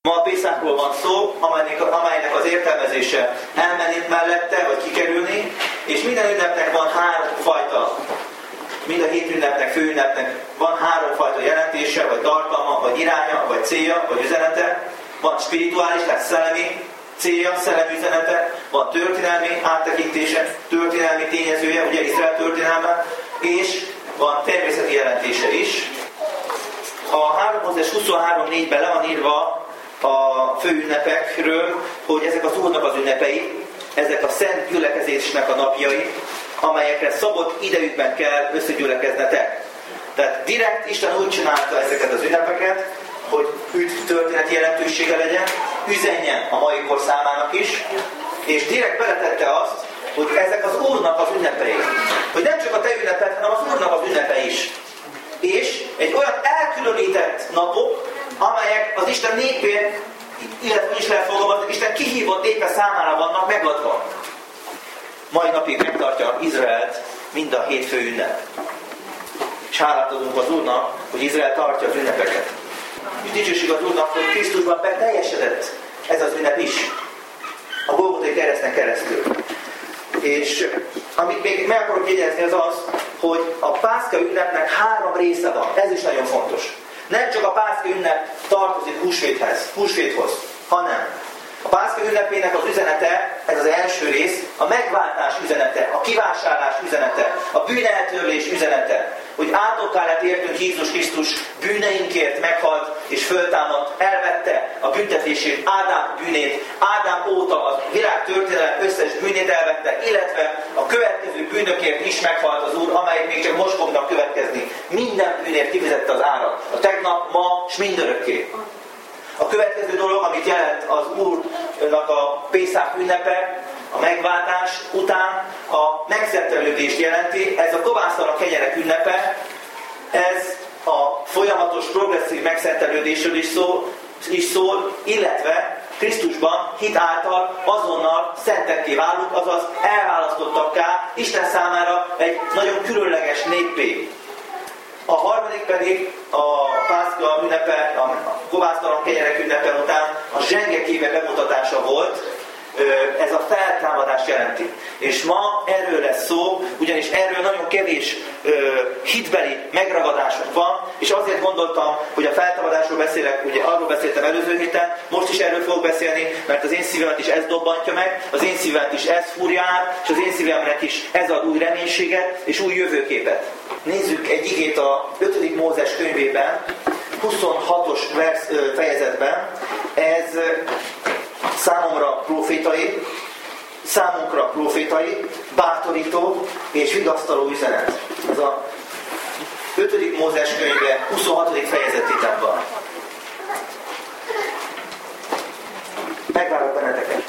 Ma a Pészákról van szó, amelynek az értelmezése elmenni mellette, vagy kikerülni, és minden ünnepnek van három fajta, mind a 7 ünnepnek, főünnepnek van három fajta jelentése, vagy tartalma, vagy iránya, vagy célja, vagy üzenete. Van spirituális, tehát szellemi célja, szellemi üzenete, van történelmi áttekintése, történelmi tényezője, ugye Izrael történelme, és van természeti jelentése is. A 3 Mózes 23:4-ben le van írva a főünnepekről, hogy ezek az Úrnak az ünnepei, ezek a szent gyülekezésnek a napjai, amelyekre szabott idejükben kell összegyülekeznetek. Tehát direkt Isten úgy csinálta ezeket az ünnepeket, hogy történeti jelentősége legyen, üzenjen a mai kor számának is, és direkt beletette azt, hogy ezek az Úrnak az ünnepei. Hogy nem csak a te ünneped, hanem az Úrnak az ünnepe is. És egy olyan elkülönített napok, amelyek az Isten népén, illetve is lehet fogalmazni, Isten kihívott népe számára vannak megadva. Mai napig megtartja Izraelt mind a 7 fő ünnep. És hálát adunk az Úrnak, hogy Izrael tartja az ünnepeket. És dicsőség az Úrnak, hogy Krisztusban beteljesedett ez az ünnep is. A Golgotai kereszten keresztül. És amit még meg akarok jegyezni az az, hogy a Pászka ünnepnek 3 része van. Ez is nagyon fontos. Nem csak a Pászka ünnep tartozik húsvéthoz, hanem a Pászka ünnepének az üzenete, ez az első rész, a megváltás üzenete, a kivásárlás üzenete, a bűneltörlés üzenete, hogy átokká lett értünk Jézus Krisztus bűneinkért meghalt és föltámadt, elvette a büntetését, Ádám bűnét, Ádám óta a világ történelem összes bűnét elvette, illetve a következő bűnökért is meghalt az Úr, amelyek még csak most fognak következni. Minden bűnért kifizette az árat. A tegnap, ma és mindörökké. A következő dolog, amit jelent az Úrnak a Pészák ünnepe, a megváltás után a megszentelődést jelenti. Ez a kovásztalan kenyerek ünnepe, ez a folyamatos, progresszív megszentelődésről is szól, illetve Krisztusban hit által azonnal szentekké válunk, azaz elválasztottakká, Isten számára egy nagyon különleges néppé. A harmadik pedig a Pászka ünnepe, a kovásztalan kenyerek ünnepe után a zsengekéve bemutatása volt, ez a feltámadást jelenti. És ma erről lesz szó, ugyanis erről nagyon kevés hitbeli megragadásunk van, és azért gondoltam, hogy a feltámadásról beszélek, ugye arról beszéltem előző héten, most is erről fogok beszélni, mert az én szívemet is ez dobbantja meg, az én szívemet is ez fúrja át, és az én szívemnek is ez ad új reménységet és új jövőképet. Nézzük egy igét a 5. Mózes könyvében, 26-os fejezetben, ez számunkra profétai, bátorító és vigasztaló üzenet. Ez a 5. Mózes könyve 26. fejezetében van. Megvárok benneteket.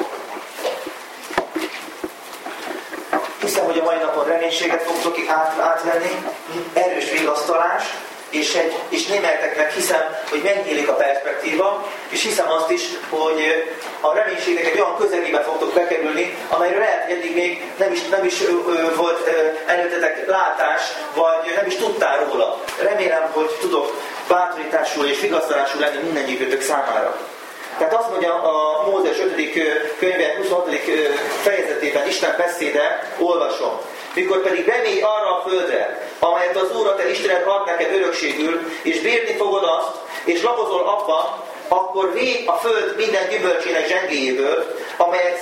Hiszem, hogy a mai napon reménységet fogtok átvenni, erős vigasztalás, és némelyeteknek hiszem, hogy megnyílik a perspektíva, és hiszem azt is, hogy a reménységnek egy olyan közegébe fogtok bekerülni, amelyről lehet, hogy eddig még nem is volt előttetek látás, vagy nem is tudtál róla. Remélem, hogy tudok bátorításul és vigasztalásul lenni mindennyiőtök számára. Tehát azt mondja a Mózes 5. könyve 26. fejezetében Isten beszéde, olvasom. Mikor pedig bemégy arra a földre, amelyet az Úr a te Istened ad neked örökségül, és bírni fogod azt, és lapozol abban, akkor végy a föld minden gyümölcsének zsengéjéből, amelyet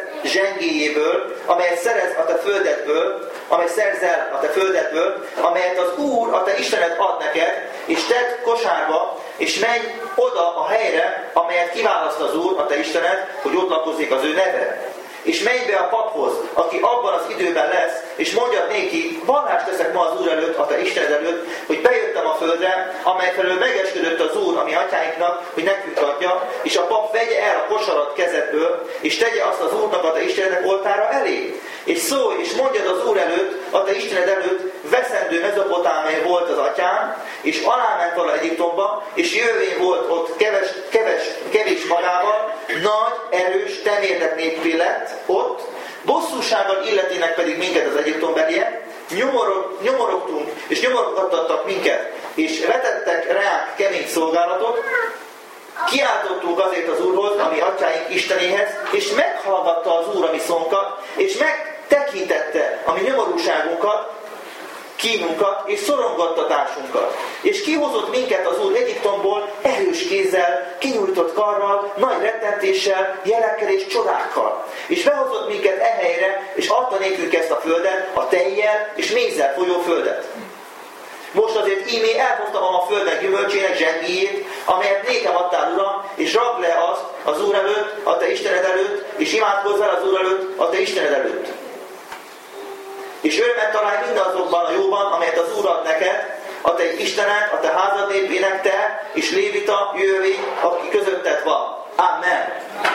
szerez a te földedből, amelyet szerzel a te földedből, amelyet az Úr a te Istened ad neked, és tedd kosárba, és menj oda a helyre, amelyet kiválaszt az Úr a te Istened, hogy ott lakozzék az ő neve. És menj be a paphoz, aki abban az időben lesz, és mondjad néki, vallást teszek ma az Úr előtt, a te Istened előtt, hogy bejöttem a földre, amely felől megesküdött az Úr a mi atyáinknak, hogy nekünk adja, és a pap vegye el a kosarat kezedből, és tegye azt az Úrnak a te Istenednek oltára elé. És szólj, és mondjad az Úr előtt, a te Istened előtt, veszendő Mezopotámia volt az atyám, és aláment vala Egyiptomba, és jövőn volt ott kevés magával, nagy, erős, temérdek néppé lett ott, bosszúsággal illetének pedig minket az egyiptombeliek, nyomorogtunk, és nyomorogtattak minket, és vetettek ránk kemény szolgálatot, Kiáltottunk azért az Úrhoz, ami atyáink Istenéhez, és meghallgatta az Úr a mi szónkat, és megtekintette a mi nyomorúságunkat, kínunkat és szorongattatásunkat. És kihozott minket az Úr Egyiptomból erős kézzel, kinyújtott karral, nagy rettentéssel, jelekkel és csodákkal. És behozott minket e helyre, és adta nékünk ezt a földet, a tejjel és mézzel folyó földet. Most azért ímé elhoztam a földnek gyümölcsének zsengéjét, amelyet nékem adtál, Uram, és rakd le azt az Úr előtt, a te Istened előtt, és imádkozzál az Úr előtt, a te Istened előtt. És örömet találj mindazokban a jóban, amelyet az Úr ad neked, a te Istened, a te házad népének, te és lévita jövény, aki közötted van. Amen.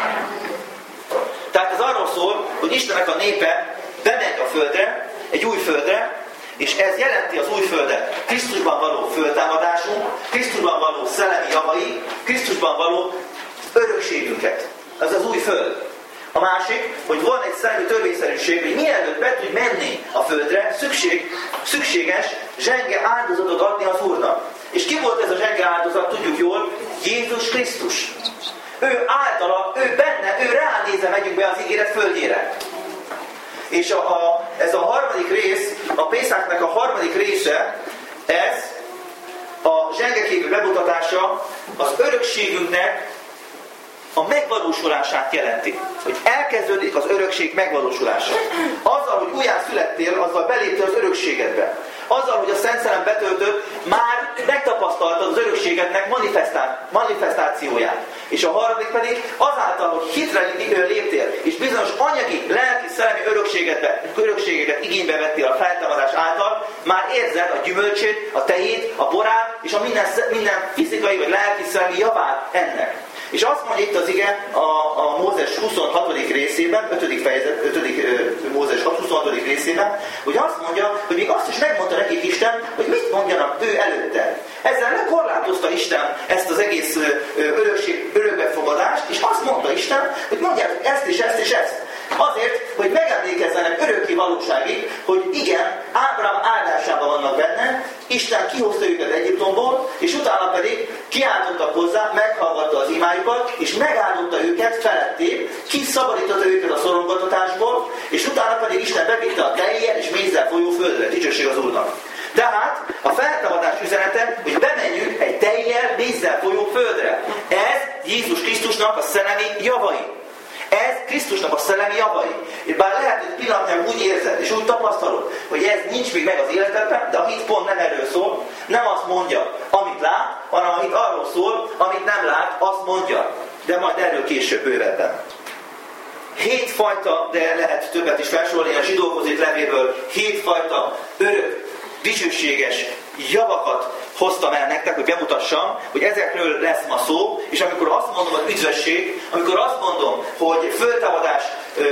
Tehát ez arról szól, hogy Istennek a népe bemegy a földre, egy új földre, és ez jelenti az új földet. Krisztusban való föltámadásunk, Krisztusban való szellemi javai, Krisztusban való örökségünket. Ez az új föld. A másik, hogy van egy szellemi törvényszerűség, hogy mielőtt be tudj menni a földre, szükséges zsenge áldozatot adni az Úrnak. És ki volt ez a zsenge áldozat, tudjuk jól, Jézus Krisztus. Ő általa, ő benne, ő ránézve megyünk be az ígéret földjére. És ez a harmadik rész, a Pészáknak a harmadik része, ez a zsengeképű bemutatása az örökségünknek a megvalósulását jelenti. Hogy elkezdődik az örökség megvalósulása. Azzal, hogy újján születtél, azzal beléptél az örökségedbe. Azzal, hogy a Szent Szellem betöltött, már megtapasztaltad az örökségednek manifestációját. És a harmadik pedig azáltal, hogy hitre léptél, és bizonyos anyagi, lelki, szellemi örökségeket igénybe vettél a feltámadás által, már érzed a gyümölcsét, a tejét, a borát, és a minden fizikai vagy lelki, szellemi javát ennek. És azt mondja itt az ige a Mózes 26. részében, 5. fejezet, 5. Mózes 26. részében, hogy azt mondja, hogy még azt is megmondta nekik Isten, hogy mit mondjanak ő előtte. Ezzel lekorlátozta Isten ezt az egész örökbefogadást, és azt mondta Isten, hogy mondják ezt és ezt és ezt. Azért, hogy megemlékezzenek örökké valóságig, hogy igen, Ábrahám áldásában vannak benne, Isten kihozta őket Egyiptomból, és utána pedig kiáltottak hozzá, meghallgatta az imájukat, és megáldotta őket feletté, kiszabadította őket a szorongatatásból, és utána pedig Isten bevitte a tejjel és mézzel folyó földre, dicsőség az Úrnak. Tehát a feltámadás üzenete, hogy bemenjünk egy tejjel, mézzel folyó földre. Ez Jézus Krisztusnak a szellemi javai. Ez Krisztusnak a szellemi javai. És bár lehet, hogy pillanatnyilag úgy érzed, és úgy tapasztalod, hogy ez nincs még meg az életedben, de a hit pont nem erről szól, nem azt mondja, amit lát, hanem a hit arról szól, amit nem lát, azt mondja. De majd erről később bővebben. 7 fajta, de lehet többet is felsorolni a zsidókhoz írt levélből, 7 fajta örök, dicsőséges javakat hoztam el nektek, hogy bemutassam, hogy ezekről lesz ma szó, és amikor azt mondom, hogy üdvösség, amikor azt mondom, hogy föltámadás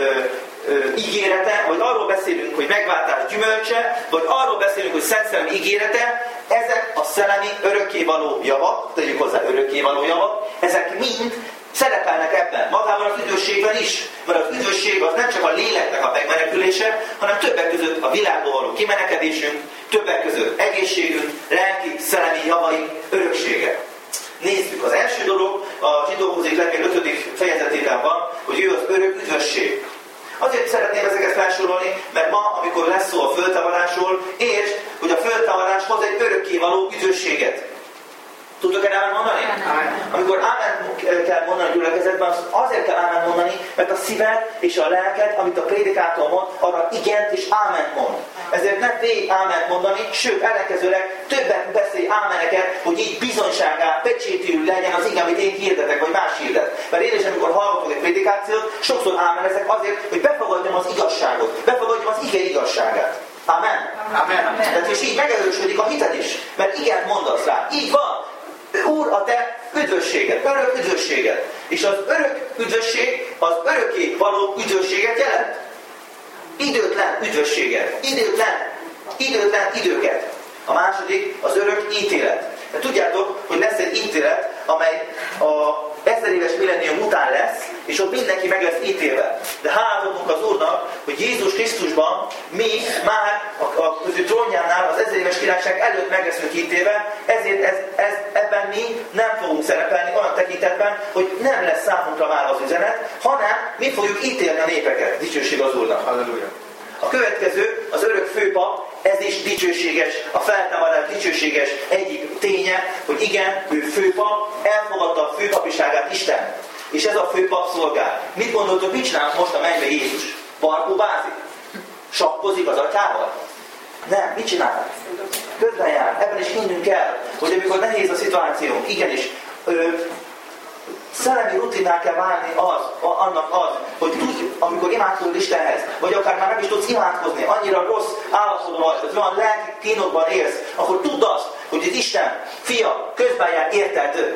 ígérete, vagy arról beszélünk, hogy megváltás gyümölcse, vagy arról beszélünk, hogy Szent Szellem ígérete, ezek a szellemi örökkévaló javak, tegyük hozzá örökkévaló javak, ezek mind szerepelnek ebben, magában az üdvösségben is. Mert az üdvösség az nem csak a léleknek a megmenekülése, hanem többek között a világból való kimenekedésünk, többek között egészségünk, lelki, szellemi javaink, öröksége. Nézzük, az első dolog a zsidókhoz írt levél 5. fejezetében van, hogy ő az örök üdvösség. Azért szeretném ezeket felsorolni, mert ma, amikor lesz szó a föltámadásról, értsd, hogy a föltámadás hoz egy örökkévaló üdvösséget. Tudtok erre ámen mondani? Amikor ámen kell mondani a gyülekezetben, azért kell ámen mondani, mert a szíved és a lelked, amit a prédikátor mond, arra igent és áment mond. Ezért nem fél áment mondani, sőt, ellenkezőleg többet beszélj ámeneket, hogy így bizonyságá, pecsétűrű legyen az ige, amit én hirdetek, vagy más hirdet. Mert én is, amikor hallgatok egy prédikációt, sokszor ámenezek azért, hogy befogadjam az igazságot, befogadjam az ige igazságát. Amen. Amen. Tehát és így megerősödik a hited is, mert igent mondasz rá. Így van. Úr, a te üdvösséged, örök üdvösséged. És az örök üdvösség az örökké való üdvösséget jelent. Időtlen üdvösséget. Időtlen időket. A második az örök ítélet. De tudjátok, hogy lesz egy ítélet, amely a 1000 éves millennium után lesz, és ott mindenki meg lesz ítélve. De hálát adunk az Úrnak, hogy Jézus Krisztusban Mi már a trónjánál az 1000 éves királyság előtt meg leszünk ítélve, ezért ebben mi nem fogunk szerepelni olyan tekintetben, hogy nem lesz számunkra már az üzenet, hanem mi fogjuk ítélni a népeket. Dicsőség az Úrnak. Halleluja. A következő, az örök főpap, ez is dicsőséges, a feltámadás dicsőséges egyik ténye, hogy igen, ő főpap, elfogadta a főpapiságát Isten. És ez a főpap szolgál. Mit gondoltok, mit csinál most a mennybe Jézus? Barkóbázik? Sakkozik az atyával? Nem, mit csinál? Közben jár. Ebben is hinnünk kell, hogy amikor nehéz a szituációnk, igenis, szellemi rutinná kell válni annak az, hogy tudj, amikor imádkozol Istenhez, vagy akár már nem is tudsz imádkozni, annyira rossz állapotban vagy, hogy olyan lelki kínokban élsz, akkor tudd azt, hogy az Isten fia közben jár, érted?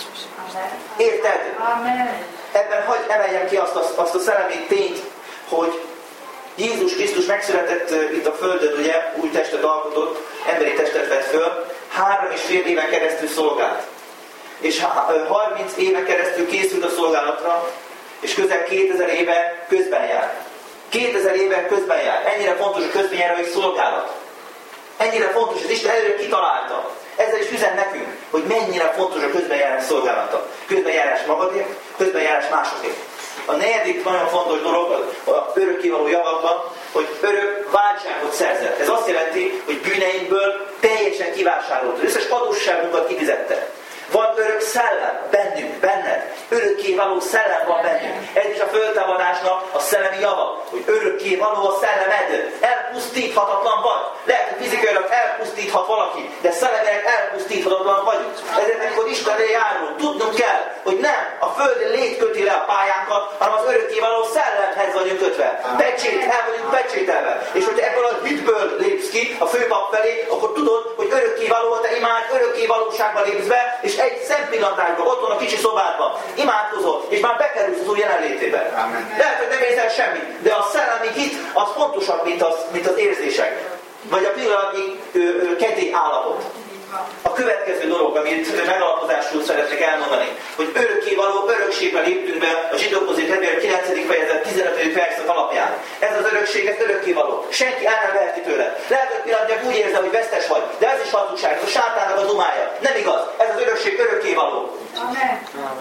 Érted? Amen. Ebben hadd emeljem ki azt a szellemi tényt, hogy Jézus Krisztus megszületett itt a Földön, ugye, új testet alkotott, emberi testet vett föl, 3,5 éven keresztül szolgált. És 30 éven keresztül készült a szolgálatra, és közel 2000 éve közben jár. 2000 éve közben jár. Ennyire fontos a közbenjáró szolgálat. Ennyire fontos, hogy Isten előre kitalálta. Ezzel is üzen nekünk, hogy mennyire fontos a közbenjárás szolgálata. Közbenjárás magadért, közbenjárás másokért. A negyedik nagyon fontos dolog a örökkévaló javakban, hogy örök váltságot szerzett. Ez azt jelenti, hogy bűneinkből teljesen kivásárolt. Az összes adósságunkat kifizette. Van örök szellem bennünk, benned. Örökkévaló szellem van bennünk. Ez is a föltámadásnak a szellemi java, hogy örökkévaló a szellemed. Elpusztíthatatlan vagy. Lehet, hogy fizikailag elpusztíthat valaki, de szellemileg elpusztíthatatlan vagyunk. Ezért, amikor Istenre járunk, tudnunk kell, hogy nem a földi lét köti le a pályánkat, hanem az örökkévaló szellemhez vagyunk kötve. Pecsét, el vagyunk pecsételve. És hogyha ebből a hitből lépsz ki a főpap felé, akkor tudod, hogy örökkévaló te imád, örökkévalóságba lépsz be, és egy szempillantásban, otthon a kicsi szobádban imádkozol, és már bekerülsz az úr jelenlétébe. Lehet, hogy nem érzel semmit, de a szellemi hit az fontosabb, mint az érzések. Vagy a pillanatnyi kedély állapot. A következő dolog, amit megalapozásul szeretnék elmondani, hogy örökkévaló örökségbe léptünk be a zsidókhoz írt levél 9. fejezet 15. verszak alapján. Ez az örökség, ez örökkévaló. Senki el nem veheti tőle. Lehet, hogy pillanatnyilag úgy érzel, hogy vesztes vagy, de ez is hazugság, ez a sátának a dumája. Nem igaz. Ez az örökség örökkévaló. Amen.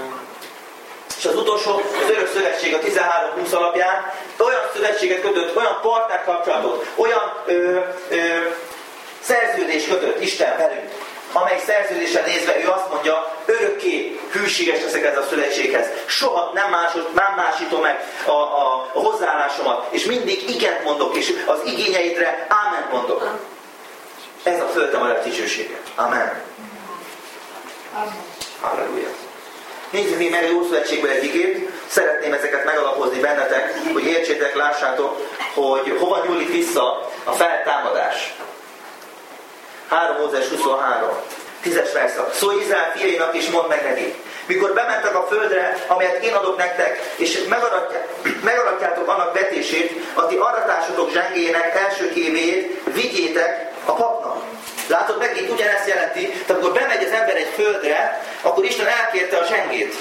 És az utolsó, az örök szövetség a 13-20 alapján olyan szövetséget kötött, olyan partnerkapcsolatot, olyan szerződés kötött Isten velünk, amely szerződésen nézve ő azt mondja, örökké hűséges leszek ez a szövetséghez. Soha nem másítom meg a hozzáállásomat, és mindig igent mondok, és az igényeidre áment mondok. Ez a föltámadás dicsősége. Amen. Halleluja. Nézzük még meg a jó szövetségből egy igét. Szeretném ezeket megalapozni bennetek, hogy értsétek, lássátok, hogy hova nyúlik vissza a feltámadás. 3 Mózes 23. 10-es verszak. Szólj Izrael fiainak és mondd meg neki. Mikor bementek a földre, amelyet én adok nektek, és megaratjátok annak vetését, a ti aratásotok zsengéjének első kévéjét vigyétek a papnak. Látod, megint ugyanezt jelenti, tehát amikor bemegy az ember egy földre, akkor Isten elkérte a zsengét.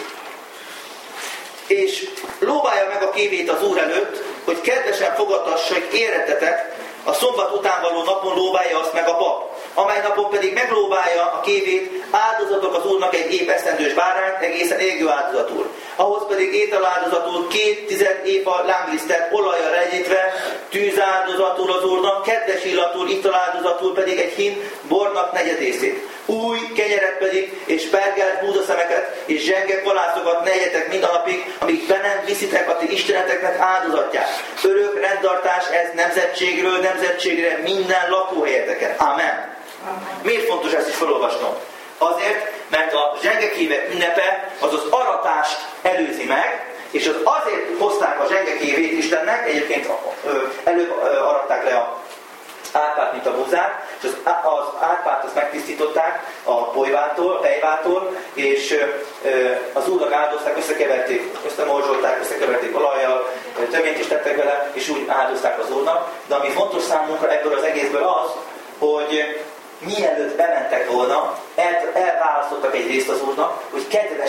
És lóbálja meg a kévét az Úr előtt, hogy kedvesen fogadtassa, hogy érettetek, a szombat után való napon lóbálja azt meg a pap, amely napon pedig meglóbálja a kévét, áldozatok az Úrnak egy épp esztendős bárányt, egészen égő áldozatul. Ahhoz pedig ételáldozatul 2 éva lánglisztet olajjal regyítve, tűzáldozatul az Úrnak, kedves illatú italáldozatul pedig egy hin bornak negyedészét. Új kenyeret pedig, és pergelt búzaszemeket, és zsenge kolászokat ne egyetek mind a napig, amíg be nem viszitek a ti isteneteknek áldozatját. Örök rendtartás ez nemzetségről nemzetségre minden lakóhelyeteken. Amen. Miért fontos ezt is felolvasnom? Azért, mert a zsengekévek ünnepe az az aratást előzi meg, és az azért hozták a zsengekévét Istennek, egyébként előbb aratták le a árpát, mint a búzát, és az árpát azt megtisztították a bolyvától, a tejvától, és az Úrnak áldozták, összekeverték, összemorzsolták, összekeverték olajjal, töményt is tettek vele, és úgy áldozták az Úrnak. De ami fontos számunkra ebből az egészből az, hogy mielőtt bementek volna, elválasztottak egy részt az Úrnak, hogy kedves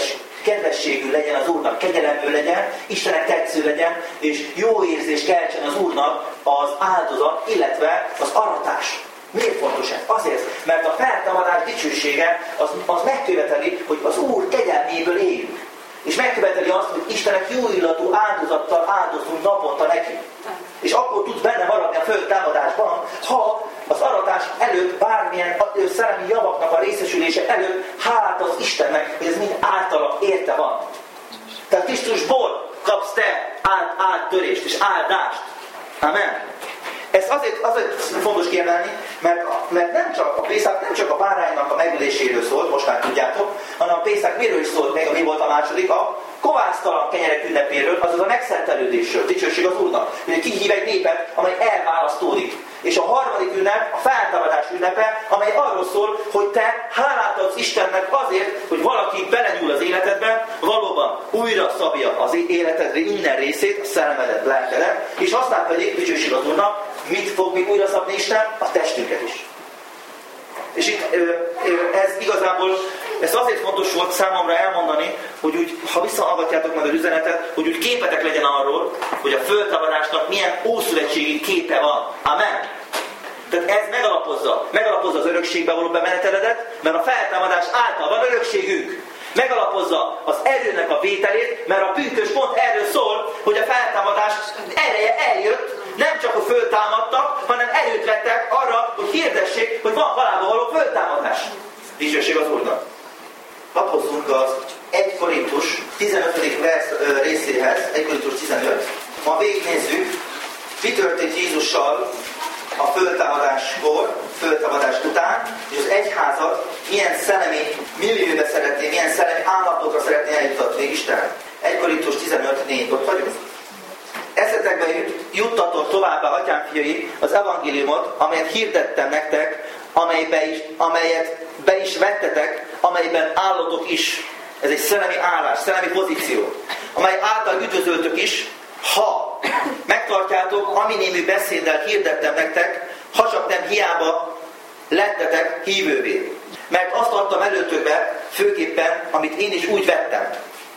kedvességű legyen az Úrnak, kegyelemből legyen, Istennek tetsző legyen, és jó érzés keltsen az Úrnak az áldozat, illetve az aratás. Miért fontos ez? Azért, mert a feltámadás dicsősége az megköveteli, hogy az Úr kegyelméből éljünk. És megköveteli azt, hogy Istennek jó illatú áldozattal áldozunk naponta neki. És akkor tudsz benne maradni a föltámadásban, ha az aratás előtt bármilyen szellemi javaknak a részesülése előtt hálát az Istennek, hogy ez mind általa érte van. Tehát Krisztusból kapsz te áttörést és áldást. Amen. Ez azért fontos kiemelni, mert nem csak a Pészak nem csak a báránynak a megöléséről szólt, most már tudjátok, hanem a Pészak miről is szólt még, mi volt a második, a kovásztalan kenyerek ünnepéről, azaz a megszentelődésről, dicsőség az Úrnak. Hogy kihív egy népet, amely elválasztódik. És a harmadik ünnep, a feltámadás ünnepe, amely arról szól, hogy te hálát adsz Istennek azért, hogy valaki belenyúl az életedbe, valóban újra szabja az életedre innen részét, a szellemedet, lelkedet, és aztán pedig, dicsőség az Úrnak, mit fog még újra szabni Isten? A testünket is. És itt ez igazából, ez azért fontos volt számomra elmondani, hogy úgy, ha visszahallgatjátok meg az üzenetet, hogy úgy képetek legyen arról, hogy a föltámadásnak milyen ószövetségi képe van. Amen. Tehát ez megalapozza az örökségbe való bemeneteledet, mert a feltámadás által van örökségünk. Megalapozza az erőnek a vételét, mert a pünkös pont erről szól, hogy a feltámadás ereje eljött, nem csak, hogy föltámadtak, hanem erőt vettek arra, hogy hirdessék, hogy van halálba való föltámadás. Dicsőség az Úrnak. Lapozzunk az 1 Korintus 15. részéhez, 1 Korintus 15. Ma végignézzük, mi történt Jézussal a föltámadáskor, föltámadás után, és az egyházat milyen szellemi millióbe szeretné, milyen szellemi állapotra szeretné eljutatni Isten. 1 Korintus 15.4. Ott vagyunk. Eszetekbe juttatok továbbá, atyám fiai, az evangéliumot, amelyet hirdettem nektek, amelyet be is vettetek, amelyben állatok is. Ez egy szellemi állás, szellemi pozíció, amely által üdvözöltök is, ha megtartjátok, ami némű beszéddel hirdettem nektek, ha csak nem hiába lettetek hívővé. Mert azt adtam előtökbe, főképpen, amit én is úgy vettem.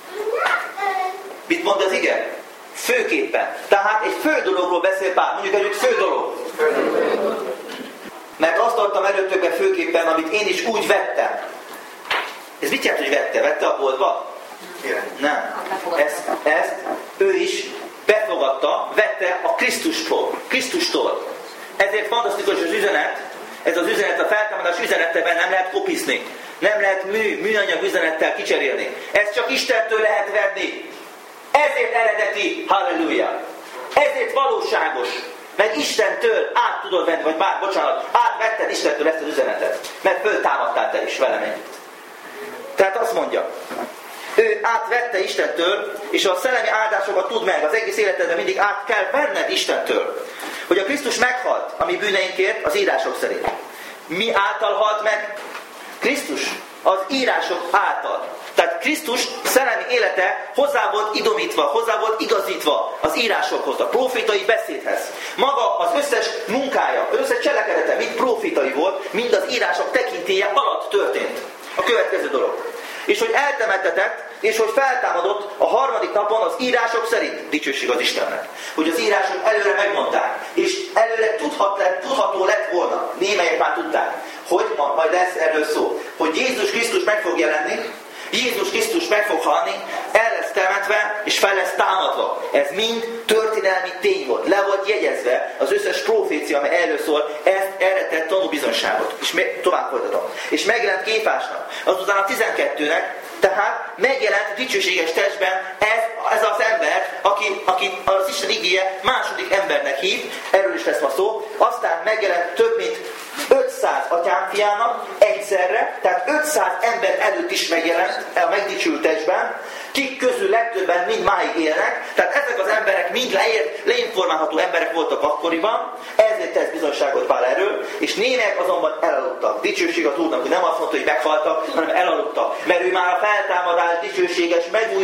Mit mond az ige? Főképpen. Tehát egy fő dologról beszél Pál. Mondjuk egy fő dolog. Mert azt adtam előtökbe főképpen, amit én is úgy vettem. Ez mit jelent, hogy vette? Vette a boltba? Nem. Ezt ő is befogadta, vette a Krisztustól. Ezért fantasztikus az üzenet, ez az üzenet, a feltámadás üzenetében nem lehet kopiszni. Nem lehet műanyag üzenettel kicserélni. Ezt csak Istentől lehet venni. Ezért eredeti, halleluja. Ezért valóságos. Mert Istentől át tudod venni, vagy átvetted Istentől ezt az üzenetet. Mert föltámadtál te is velem együtt. Tehát azt mondja, ő átvette Istentől, és a szellemi áldásokat tud meg, az egész életedben mindig át kell venned Istentől. Hogy a Krisztus meghalt a mi bűneinkért az írások szerint. Mi által halt meg? Krisztus az írások által. Tehát Krisztus szellemi élete hozzá volt idomítva, hozzá volt igazítva az írásokhoz, a profétai beszédhez. Maga az összes munkája, az összes cselekedete mind profétai volt, mind az írások tekintélye alatt történt. A következő dolog. És hogy eltemettetett, és hogy feltámadott a harmadik napon az írások szerint. Dicsőség az Istennek. Hogy az írások előre megmondták, és előre tudható lett volna. Némelyek már tudták, hogy majd lesz erről szó. Hogy Jézus Krisztus meg fog jelenni, Jézus Krisztus meg fog halni, el lesz temetve, és fel lesz támadva. Ez mind történelmi tény volt. Le volt jegyezve az összes profécia, amely erről szól, erre tett tanúbizonyságot. És tovább folytatom. És megjelent Kéfásnak, azután a 12-nek, tehát megjelent dicsőséges testben ez az ember, aki az Isten igéje második embernek hív, erről is lesz ma szó, aztán megjelent több mint 500 atyámfiának egyszerre, tehát 500 ember előtt is megjelent a megdicsült testben, kik közül legtöbben mind máig élnek, tehát ezek az emberek mind leinformálható emberek voltak akkoriban, ezért tesz bizonyságot Pál erről, és némelyek azonban elaludtak. Dicsőség az Úrnak, hogy nem azt mondta, hogy meghaltak, hanem elaludtak, mert ő már a feltámadás dicsőséges,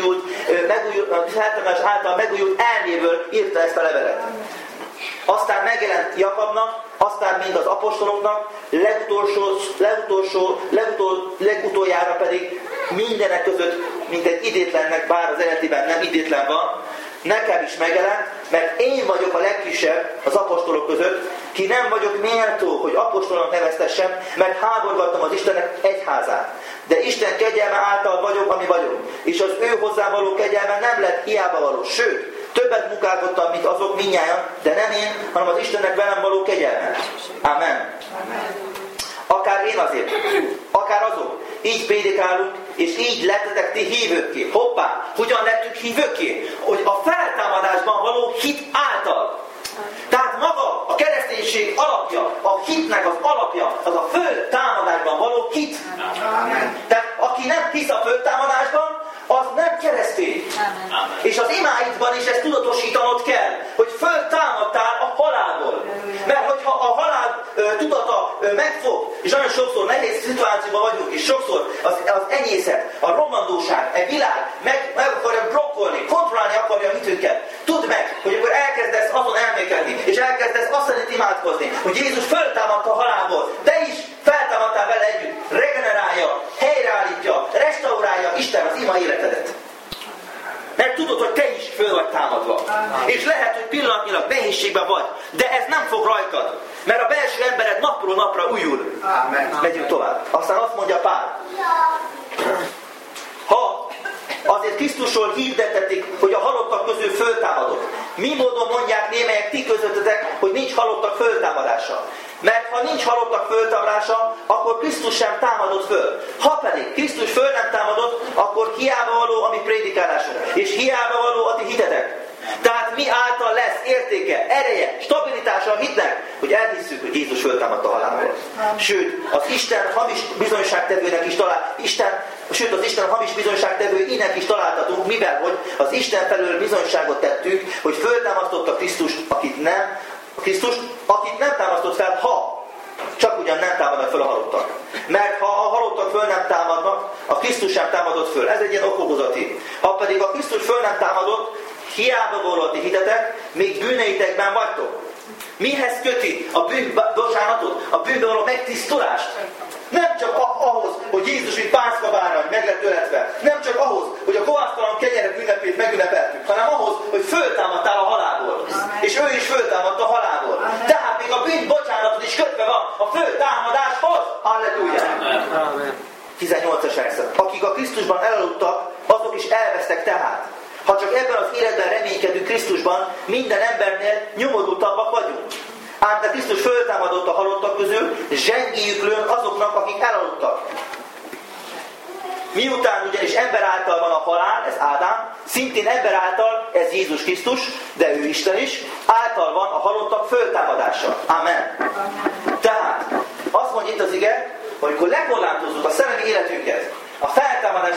a feltámadás által megújult elméből írta ezt a levelet. Aztán megjelent Jakabnak, aztán mind az apostoloknak, legutoljára pedig mindenek között, mint egy idétlennek, bár az eredetiben nem idétlen van, nekem is megjelent, mert én vagyok a legkisebb az apostolok között, ki nem vagyok méltó, hogy apostolnak neveztessem, mert háborgattam az Istennek egyházát. De Isten kegyelme által vagyok, ami vagyok, és az ő hozzá való kegyelme nem lett hiába való. Sőt, többet munkálkodtam, mint azok mindnyájan, de nem én, hanem az Istennek velem való kegyelme. Amen. Akár én azért, akár azok. Így prédikálunk, és így lettetek ti hívőkké. Hoppá! Hogyan lettünk hívőkké? Hogy a feltámadásban való hit által. Tehát maga a kereszténység alapja, a hitnek az alapja, az a föltámadásban való hit. Amen. Tehát aki nem hisz a föltámadásban, az nem keresztény. Amen. És az imáidban is ezt tudatosítanod kell, hogy föltámadtál a halálból. Mert hogyha a halál tudata megfog, és nagyon sokszor nehéz szituációban vagyunk, és sokszor az enyészet, a romlandóság, a világ meg akarja blokkolni, kontrollálni akarja a hitünket. Tudd meg, hogy akkor elkezdesz azon elmékedni, és elkezdesz azt szerint imádkozni, hogy Jézus föltámadta a halálból, de is feltámadtál vele együtt, regenerálja, helyreállítja, restaurálja Isten az ima életedet. Mert tudod, hogy te is föl vagy támadva. Amen. És lehet, hogy pillanatnyilag nehézségben vagy, de ez nem fog rajtad. Mert a belső embered napról napra újul. Amen. Megyünk tovább. Aztán azt mondja Pál. Ha azért Krisztusról hirdettetik, hogy a halottak közül föltámadott. Mi módon mondják némelyek ti közöttetek, hogy nincs halottak föltámadása? Mert ha nincs halottak föltámadása, akkor Krisztus sem támadott föl. Ha pedig Krisztus föl nem támadott, akkor hiába való a mi prédikálásunk, és hiába való a ti hitetek. Tehát mi által lesz értéke, ereje, stabilitása a hitnek, hogy elhisszük, hogy Jézus föltámadta a halálból. Sőt, az Isten hamis bizonyságtevőnek is az Isten hamis bizonyságtevőinek is találtatunk, mivel hogy az Isten felől bizonyságot tettünk, hogy föltámasztotta Krisztust, akit nem támasztott fel, ha csak ugyan nem támadnak föl a halottak. Mert ha a halottak föl nem támadnak, a Krisztus sem támadott föl. Ez egy ilyen okokozati. Ha pedig a Krisztus föl nem támadott, hiába való a ti hitetek, még bűneitekben vagytok. Mihez köti a bűnbocsánatot, a bűnbe való megtisztulást? Nem csak ahhoz, hogy Jézus, mint pászkabárány meg lett öletve. Nem csak ahhoz, hogy a kovásztalan kenyerek ünnepét megünnepeltük, hanem ahhoz, hogy föltámadtál a halálból. Amen. És ő is föltámadt a halálból. Amen. Tehát még a bűnbocsánatod is kötve van a föltámadáshoz. Halleluja! 18-as verset. Akik a Krisztusban elaludtak, azok is elvesztek tehát. Ha csak ebben az életben reménykedünk Krisztusban, minden embernél nyomorultabbak vagyunk. Ám de Krisztus föltámadott a halottak közül, zsengéjük lőn azoknak, akik elaludtak. Miután ugyanis ember által van a halál, ez Ádám, szintén ember által, ez Jézus Krisztus, de ő Isten is, által van a halottak föltámadása. Amen. Tehát azt mondja itt az ige, hogy amikor lekorlátozzuk a szellemi életünket, a feltámadás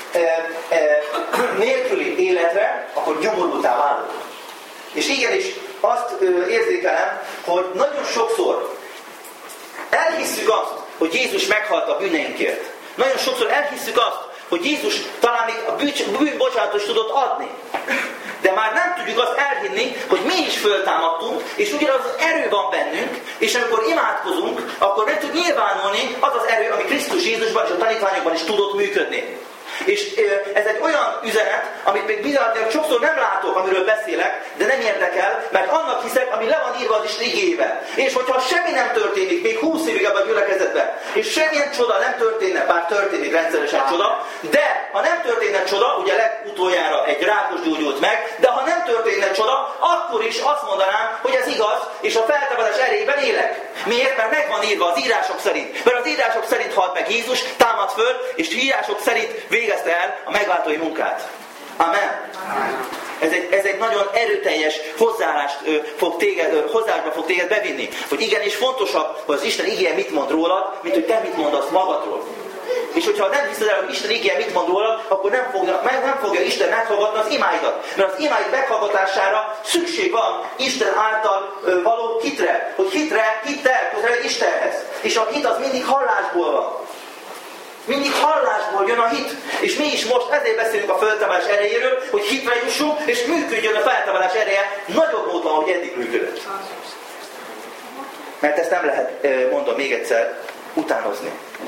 nélküli életre, akkor nyomorultá válunk. És igenis azt érzékelem, hogy nagyon sokszor elhisszük azt, hogy Jézus meghalt a bűneinkért. Nagyon sokszor elhisszük azt, hogy Jézus talán még a bűnbocsánatot is tudott adni. De már nem tudjuk azt elhinni, hogy mi is föltámadtunk, és ugyanaz az erő van bennünk, és amikor imádkozunk, akkor meg tud nyilvánulni az az erő, ami Krisztus Jézusban és a tanítványokban is tudott működni. És ez egy olyan üzenet, amit még bizonyos sokszor nem látok, amiről beszélek, de nem érdekel, mert annak hiszek, ami le van írva az Isten igéjébe. És hogyha semmi nem történik, még 20 évig ebben a gyülekezetben, és semmilyen csoda nem történne, bár történik rendszeresen csoda, de ha nem történne csoda, ugye legutoljára egy rákos gyógyult meg, de ha nem történne csoda, akkor is azt mondanám, hogy ez igaz, és a feltámadás erejében élek. Miért? Mert meg van írva az írások szerint. Mert az írások szerint halt meg Jézus, támad föl, és írások szerint végezte el a megváltói munkát. Amen. Ez egy nagyon erőteljes hozzáállásba fog téged bevinni. Hogy igenis fontosabb, hogy az Isten igéje mit mond rólad, mint hogy te mit mondasz magadról. És hogyha nem hiszed el, hogy Isten igéje mit mond rólad, akkor nem fogja Isten meghallgatni az imáidat. Mert az imáid meghallgatására szükség van Isten által való hitre. Hogy hittel közeledj Istenhez. És a hit az mindig hallásból van. Mindig hallásból jön a hit. És mi is most ezért beszélünk a föltámadás erejéről, hogy hitre jussunk, és működjön a feltámadás ereje nagyobb módon, ahogy eddig működött. Mert ezt nem lehet, mondom még egyszer, utánozni.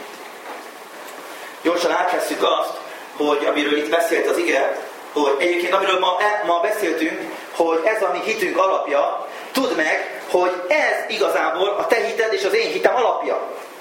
Gyorsan átvesszük azt, hogy amiről itt beszélt az ige, hogy egyébként amiről ma beszéltünk, hogy ez a mi hitünk alapja, tudd meg, hogy ez igazából a te hited és az én hitem alapja.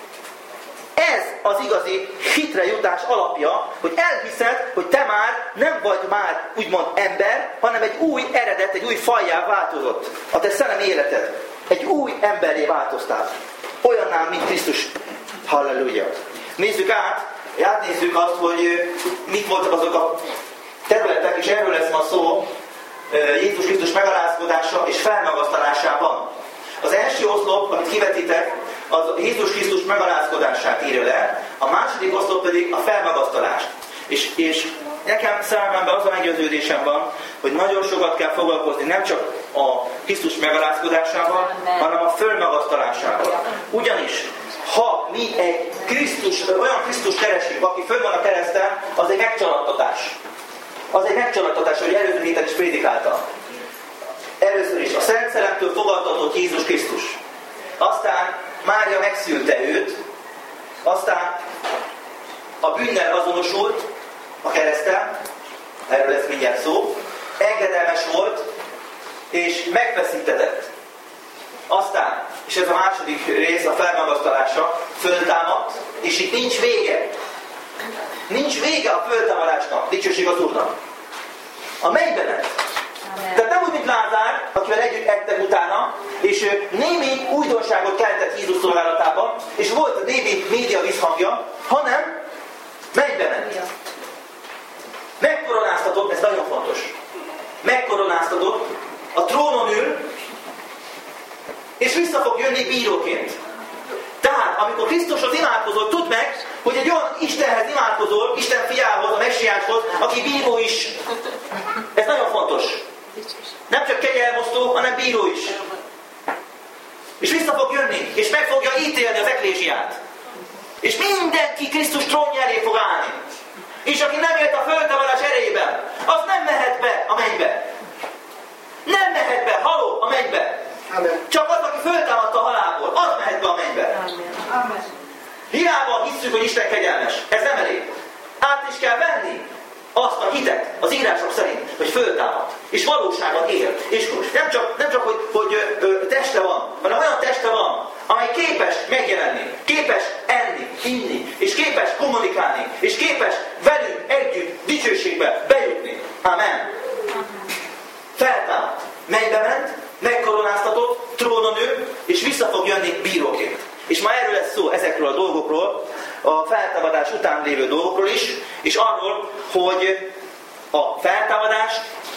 Ez az igazi hitre jutás alapja, hogy elhiszed, hogy te már nem vagy már úgymond ember, hanem egy új eredet, egy új fajjá változott. A te szellemi életed. Egy új emberré változtál. Olyannál, mint Krisztus. Halleluja. Nézzük átnézzük azt, hogy mik voltak azok a területek, és erről lesz ma szó Jézus Krisztus megalázkodása és felmagasztalásában. Az első oszlop, amit kivetítek, az Jézus Krisztus megalázkodását írja le, a második oszlop pedig a felmagasztalást. És nekem számomra az a meggyőződésem van, hogy nagyon sokat kell foglalkozni nem csak a Krisztus megalázkodásával, hanem a fölmagasztalásával. Ugyanis, ha mi egy olyan Krisztus keresünk, aki fönn van a kereszten, az egy megcsalattatás. Az egy megcsalattatás, hogy előző héten is prédikáltam. Először is a Szent Szellemtől fogadtatott Jézus Krisztus. Aztán Mária megszülte őt, aztán a bűnnel azonosult a kereszten, erről lesz mindjárt szó, engedelmes volt, és megfeszítetett. Aztán, és ez a második rész, a felmagasztalása, föltámadt, és itt nincs vége. Nincs vége a föltámadásnak, dicsőség az Úrnak. A mennybe ment. Tehát nem úgy, mint Lázár, akivel együtt ettek utána, és némi újdonságot keltett Jézus szolgálatában, és volt némi média visszhangja, hanem mennybe ment. Megkoronáztatott, ez nagyon fontos. Megkoronáztatott, a trónon ül, és vissza fog jönni bíróként. Tehát, amikor Krisztushoz imádkozol, tudd meg, hogy egy olyan Istenhez imádkozol, Isten fiához, a messiáshoz, aki bíró is. Ez nagyon fontos. Nem csak kegyelmosztó, hanem bíró is. És vissza fog jönni, és meg fogja ítélni az eklésiát. És mindenki Krisztus trónja elé fog állni. És aki nem élt a föltámadás erejében, az nem mehet be a mennybe. Nem mehet be, haló, a mennybe. Amen. Csak az, aki föltámadta a halálból, az mehet be a mennybe. Amen. Hiába hisszük, hogy Isten kegyelmes. Ez nem elég. Át is kell venni azt a hitet az írások szerint, hogy föltámad. És valóságban él. És nem csak hogy teste van, hanem olyan teste van, amely képes megjelenni, képes enni, inni, és képes kommunikálni, és képes velünk együtt dicsőségbe bejutni. Amen. Feltámad. Mennybe ment, megkoronáztatott, trónon ül, és vissza fog jönni bíróként. És ma erről lesz szó, ezekről a dolgokról, a feltámadás után lévő dolgokról is, és arról, hogy a feltámadás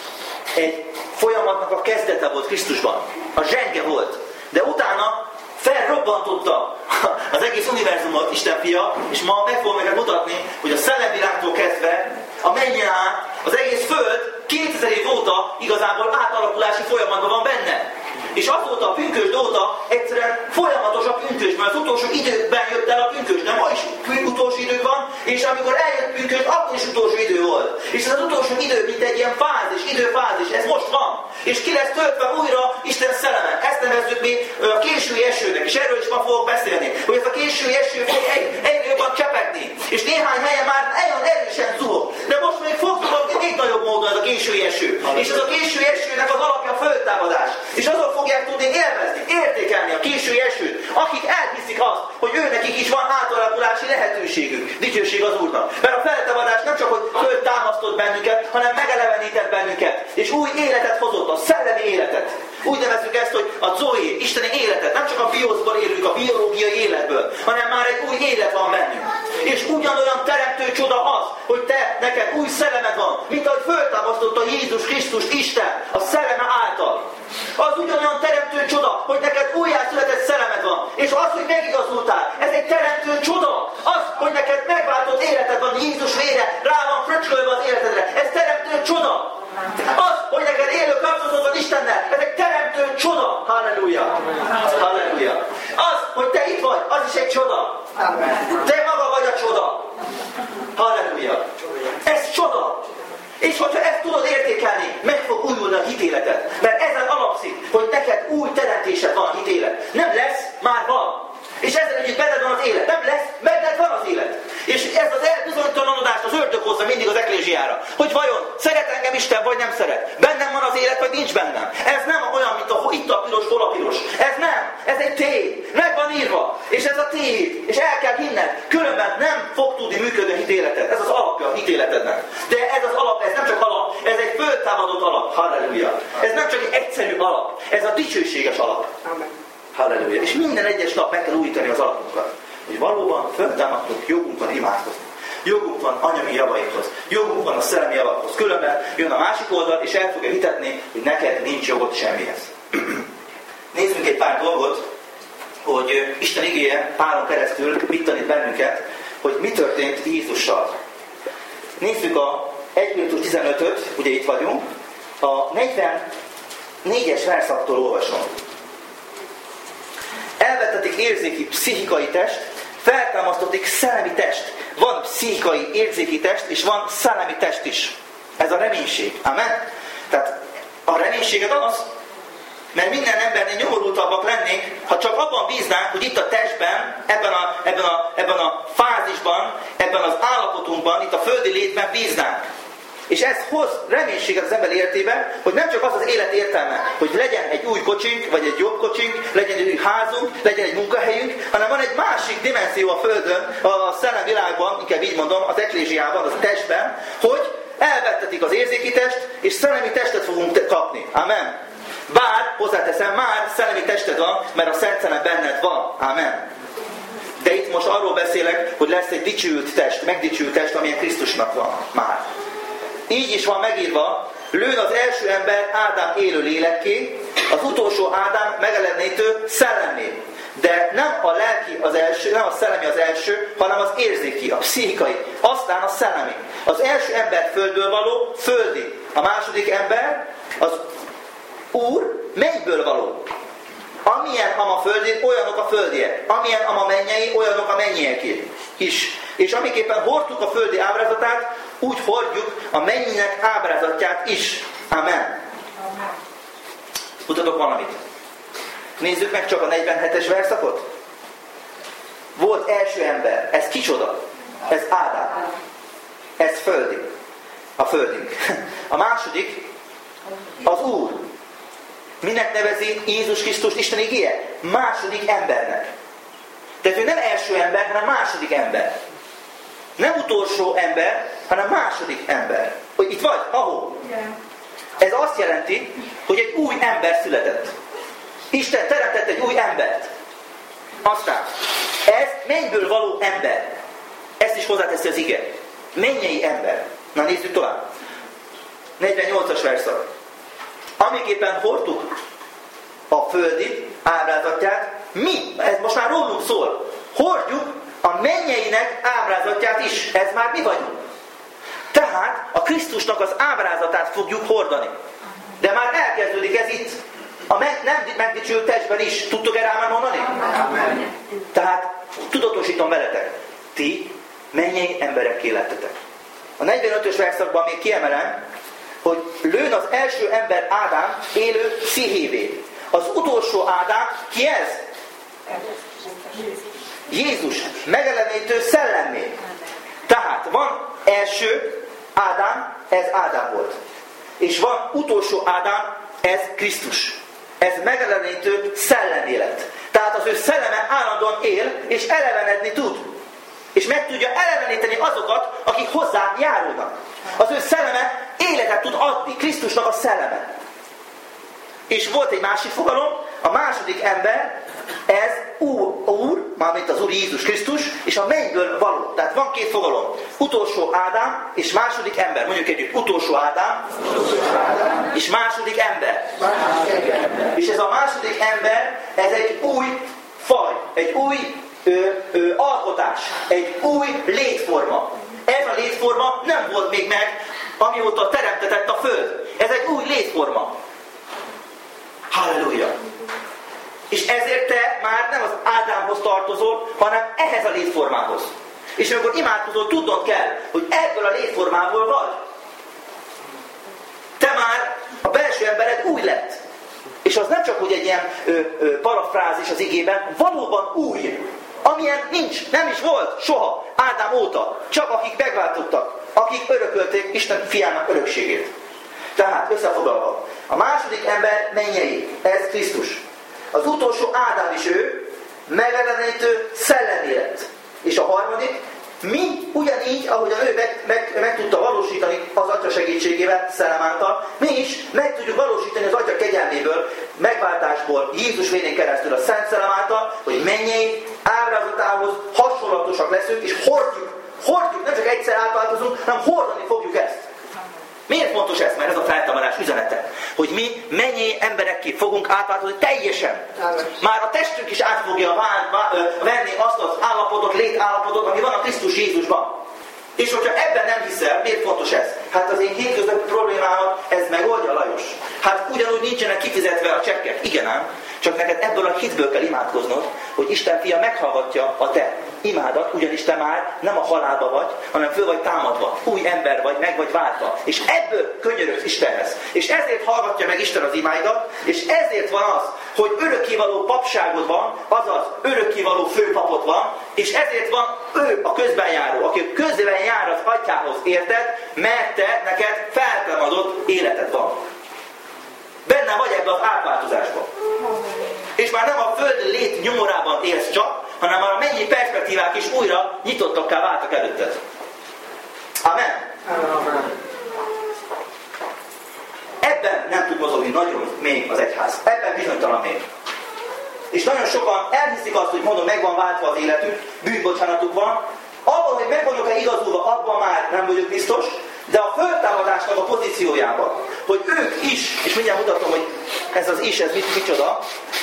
egy folyamatnak a kezdete volt Krisztusban. A zsenge volt. De utána felrobbantotta az egész univerzumot Isten fia, és ma meg fogom neked mutatni, hogy a szellemvilágtól kezdve a mennyen át, az egész Föld 2000 év óta igazából átalakulási folyamatban van benne. És azóta a pünkösd óta egyszerűen folyamatos a pünkösd, mert az utolsó időkben jött el a pünkösd, de ma is utolsó idők van, és amikor eljött pünkösd, akkor is utolsó idő volt. És ez az utolsó idő, mint egy ilyen fázis, időfázis, ez most van. És ki lesz töltve újra Isten szelleme. Ezt nevezzük mi a késői esőnek, és erről is ma fogok beszélni, hogy ez a késői eső fog egyre jobban csepegni. És néhány helyen már nagyon erősen zuhog. De most még fog zuhogni még nagyobb módon ez a késői eső. És ez a késői esőnek az alapja a föltámadás. És azok fogják tudni élvezni, értékelni a késői esőt, akik elhiszik azt, hogy őnekik is van átalakulási lehetőségük. Dicsőség az Úrnak. Mert a feltámadás nem csak, hogy föltámasztott bennünket, hanem megelevenített bennünket. És új életet hozott, a szellemi életet. Úgy nevezzük ezt, hogy a Zoé, isteni életet. Nem csak a bioszból élünk, a biológiai életből, hanem már egy új élet van bennünk. És ugyanolyan teremtő csoda az, hogy neked új szellemed van, mint ahogy föltámasztotta Jézus Krisztust Isten a szelleme által. Az ugyanolyan teremtő csoda, hogy neked újjászületett szellemed van. És az, hogy megigazultál, ez egy teremtő csoda. Az, hogy neked megváltott életed van, Jézus vére rá van fröcskölve az életedre. Ez teremtő csoda. Az, hogy neked élő kapcsolatod van Istennel, ez egy teremtő csoda. Halleluja. Halleluja. Az, hogy te itt vagy, az is egy csoda. Te maga vagy a csoda. Halleluja. Ez csoda. És hogyha ezt tudod értékelni, meg fog újulni a hitéleted. Mert ezen alapszik, hogy neked új teremtésed van a hitélet. Nem lesz vajon szeret engem Isten, vagy nem szeret? Bennem van az élet, vagy nincs bennem? Ez nem olyan, mint itt a piros, hol a piros. Ez nem. Ez egy tét. Meg van írva. És ez a tét. És el kell hinned. Különben nem fog tudni működni a hitéleted. Ez az alapja a hitéletednek. De ez az alap, ez nem csak alap, ez egy föltámadott alap. Halleluja. Ez nem csak egy egyszerű alap. Ez a dicsőséges alap. Halleluja. És minden egyes nap meg kell újítani az alapunkat. Hogy valóban föltámadtunk, jogunk van imádkozni. Jogunk van anyagi javainkhoz. Jogunk van a szellemi javakhoz. Különben jön a másik oldal, és el fogja hitetni, hogy neked nincs jogod semmihez. Nézzünk egy pár dolgot, hogy Isten igéje Pálon keresztül mit tanít bennünket, hogy mi történt Jézussal. Nézzük a 1 Péter 15-öt, ugye itt vagyunk. A 44-es verszaktól olvasom. Elvettetik érzéki, pszichikai test, feltámasztottik szellemi test. Van pszichikai, érzéki test, és van szellemi test is. Ez a reménység. Amen? Tehát a reménységed az, mert minden embernél nyomorultabbak lennénk, ha csak abban bíznánk, hogy itt a testben, ebben a fázisban, ebben az állapotunkban, itt a földi létben bíznánk. És ez hoz reménységet az ember életében, hogy nem csak az az élet értelme, hogy legyen egy új kocsink, vagy egy jobb kocsink, legyen egy új házunk, legyen egy munkahelyünk, hanem van egy másik dimenzió a Földön, a szellemvilágban, inkább így mondom, az eklésiában, az a testben, hogy elvettetik az érzéki test, és szellemi testet fogunk kapni. Amen. Bár, hozzáteszem, már szellemi tested van, mert a Szent Szellem benned van. Amen. De itt most arról beszélek, hogy lesz egy dicsőült test, megdicsőült test, amilyen Krisztusnak van már. Így is van megírva, lőn az első ember Ádám élő lélekké, az utolsó Ádám megelednétől szellemmé. De nem a lelki az első, nem a szellemi az első, hanem az érzéki, a pszichikai, aztán a szellemi. Az első ember földből való, földi. A második ember az Úr mennyből való. Amilyen a földi, olyanok a földiek. Amilyen a mennyei, olyanok a mennyieké is. És amiképpen hordtuk a földi ábrázatát, úgy hordjuk a mennyinek ábrázatját is. Amen. Mutatok valamit. Nézzük meg csak a 47-es verszakot. Volt első ember. Ez kicsoda? Ez Ádám. Ez földi. A földünk. A második az Úr. Minek nevezi Jézus Krisztus Isten igéje? Második embernek. Tehát ő nem első ember, hanem második ember. Nem utolsó ember, hanem második ember. Hogy itt vagy? Ahol? Ez azt jelenti, hogy egy új ember született. Isten teremtett egy új embert. Aztán, ez mennyből való ember. Ezt is hozzáteszi az ige. Mennyei ember. Na nézzük tovább. 48-as verszak. Amiképpen hordtuk a földi ábrázatját, mi, ez most már rólunk szól, hordjuk a mennyeinek ábrázatját is. Ez már mi vagyunk. Tehát a Krisztusnak az ábrázatát fogjuk hordani. De már elkezdődik ez itt. A nem megdicsült testben is. Tudtok erre ámen mondani? Amen. Tehát tudatosítom veletek. Ti mennyei emberekké lettetek. A 45-ös verszakban még kiemelem, hogy lőn az első ember Ádám élő pszichévé. Az utolsó Ádám ki ez? Jézus megelenétől szellemmé. Tehát van első Ádám, ez Ádám volt. És van utolsó Ádám, ez Krisztus. Ez megelenétől szellemélet. Tehát az ő szelleme állandóan él, és elevenedni tud. És meg tudja eleveníteni azokat, akik hozzá járulnak. Az ő szelleme életet tud adni, Krisztusnak a szelleme. És volt egy másik fogalom, a második ember, ez Úr, mármint az Úr Jézus Krisztus, és a mennyből való. Tehát van két fogalom. Utolsó Ádám, és második ember. Mondjuk együtt, utolsó Ádám, és második ember. És ez a második ember, ez egy új faj, egy új alkotás, egy új létforma. Ez a létforma nem volt még meg, amióta teremtetett a Föld. Ez egy új létforma. Halleluja! És ezért te már nem az Ádámhoz tartozol, hanem ehhez a létformához. És amikor imádkozol, tudnod kell, hogy ebből a létformából vagy. Te már a belső embered új lett. És az nem csak úgy egy ilyen parafrázis az igében, valóban új. Amilyen nincs, nem is volt soha Ádám óta. Csak akik megváltottak. akik örökölték Isten fiának örökségét. Tehát összefoglalva, a második ember mennyei, ez Krisztus. Az utolsó Ádám is ő, megelenítő szellemélet. És a harmadik, mi ugyanígy, ahogyan ő meg tudta valósítani az Atya segítségével, szellem által, mi is meg tudjuk valósítani az Atya kegyelméből, megváltásból, Jézus vérén keresztül a Szent Szellem által, hogy mennyei ábrázatához hasonlatosak leszünk, és hordjuk, nem csak egyszer átváltozunk, hanem hordani fogjuk ezt. Miért fontos ez? Mert ez a feltámadás üzenete. Hogy mi mennyi emberekké fogunk átváltozni teljesen. Már a testünk is át fogja venni azt az állapotot, létállapotot, ami van a Krisztus Jézusban. És hogyha ebben nem hiszel, miért fontos ez? Hát az én hétköznapi problémámat ez megoldja, Lajos. Hát ugyanúgy nincsenek kifizetve a csekkek. Igen ám. Csak neked ebből a hitből kell imádkoznod, hogy Isten fia meghallgatja a te imádat, ugyanis te már nem a halálba vagy, hanem föl vagy támadva, új ember vagy, meg vagy váltva. És ebből könyörögsz Istenhez. És ezért hallgatja meg Isten az imáidat, és ezért van az, hogy örökkévaló papságod van, azaz örökkévaló főpapod van, és ezért van ő a közbenjáró, aki közben jár az atyához, érted? Mert te neked feltámadott életed van. Benne vagy ebben az átváltozásban. És már nem a földi lét nyomorában élsz csak, hanem már a mennyi perspektívák is újra nyitottakká váltak előtted. Amen? Amen. Ebben nem tud mozogni nagyon még az egyház. Ebben bizonytalan még. És nagyon sokan elhiszik azt, hogy mondom, meg van váltva az életük, bűnbocsánatuk van. Abban, hogy meg vagyok-e igazulva, abban már nem vagyok biztos, de a föltámadásnak a pozíciójában, hogy ők is, és mindjárt mutatom, hogy ez az is, ez micsoda,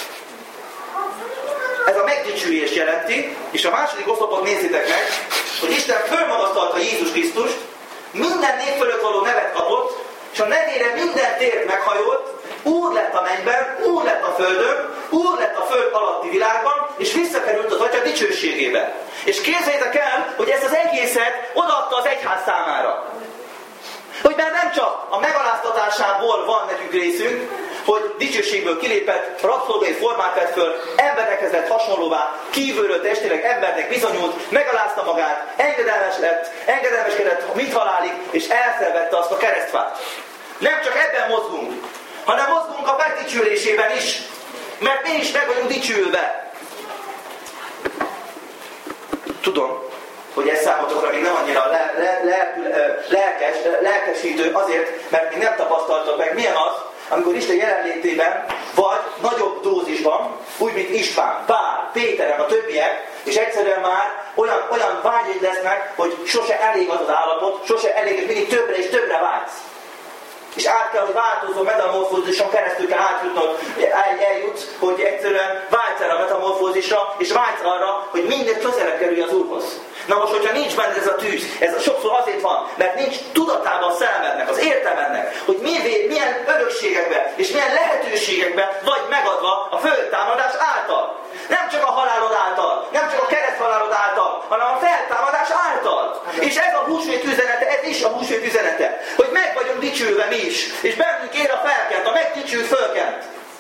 ez a megdicsülés jelenti, és a második oszlopot nézzétek meg, hogy Isten fölmagasztalta Jézus Krisztust, minden név fölött való nevet kapott, és a nevére minden tért meghajolt, Úr lett a mennyben, Úr lett a földön, Úr lett a föld alatti világban, és visszakerült az Atya dicsőségébe. És képzeljétek el, hogy ezt az egészet odaadta az egyház számára. Hogy már nem csak a megaláztatásából van nekünk részünk, hogy dicsőségből kilépett, rabszolgai formát vett föl, emberekhez lett hasonlóvá, kívülről testileg embernek bizonyult, megalázta magát, engedelmeskedett mint halálig, és elszenvedte azt a keresztfát. Nem csak ebben mozgunk, hanem mozgunk a megdicsülésében is, mert mi is meg vagyunk dicsülve. Tudom, hogy ez számotokra még nem annyira lelkesítő azért, mert még nem tapasztaltok meg, milyen az, amikor Isten jelenlétében vagy nagyobb dózisban, úgy, mint István, Pál, Péteren, a többiek, és egyszerűen már olyan vágyaid lesznek, hogy sose elég az az állapot, sose elég, és mindig többre és többre vágysz. És át kell, hogy változó metamorfózison keresztül kell átjutnod, eljutsz, hogy egyszerűen vágysz erre a metamorfózisra, és vágysz arra, hogy minél közelebb kerülj az Úrhoz. Na most, hogyha nincs benne ez a tűz, ez sokszor azért van, mert nincs tudatában a szellemednek, az értelmednek, hogy milyen örökségekbe és milyen lehetőségekbe vagy megadva a föltámadás által. Nem csak a halálod által, nem csak a kereszthalálod által, hanem a feltámadás által. És ez a húsvét üzenete, ez is a húsvét üzenete, hogy meg vagyunk dicsülve mi is, és bennünk ér a felkent, a megdicsült fölkent.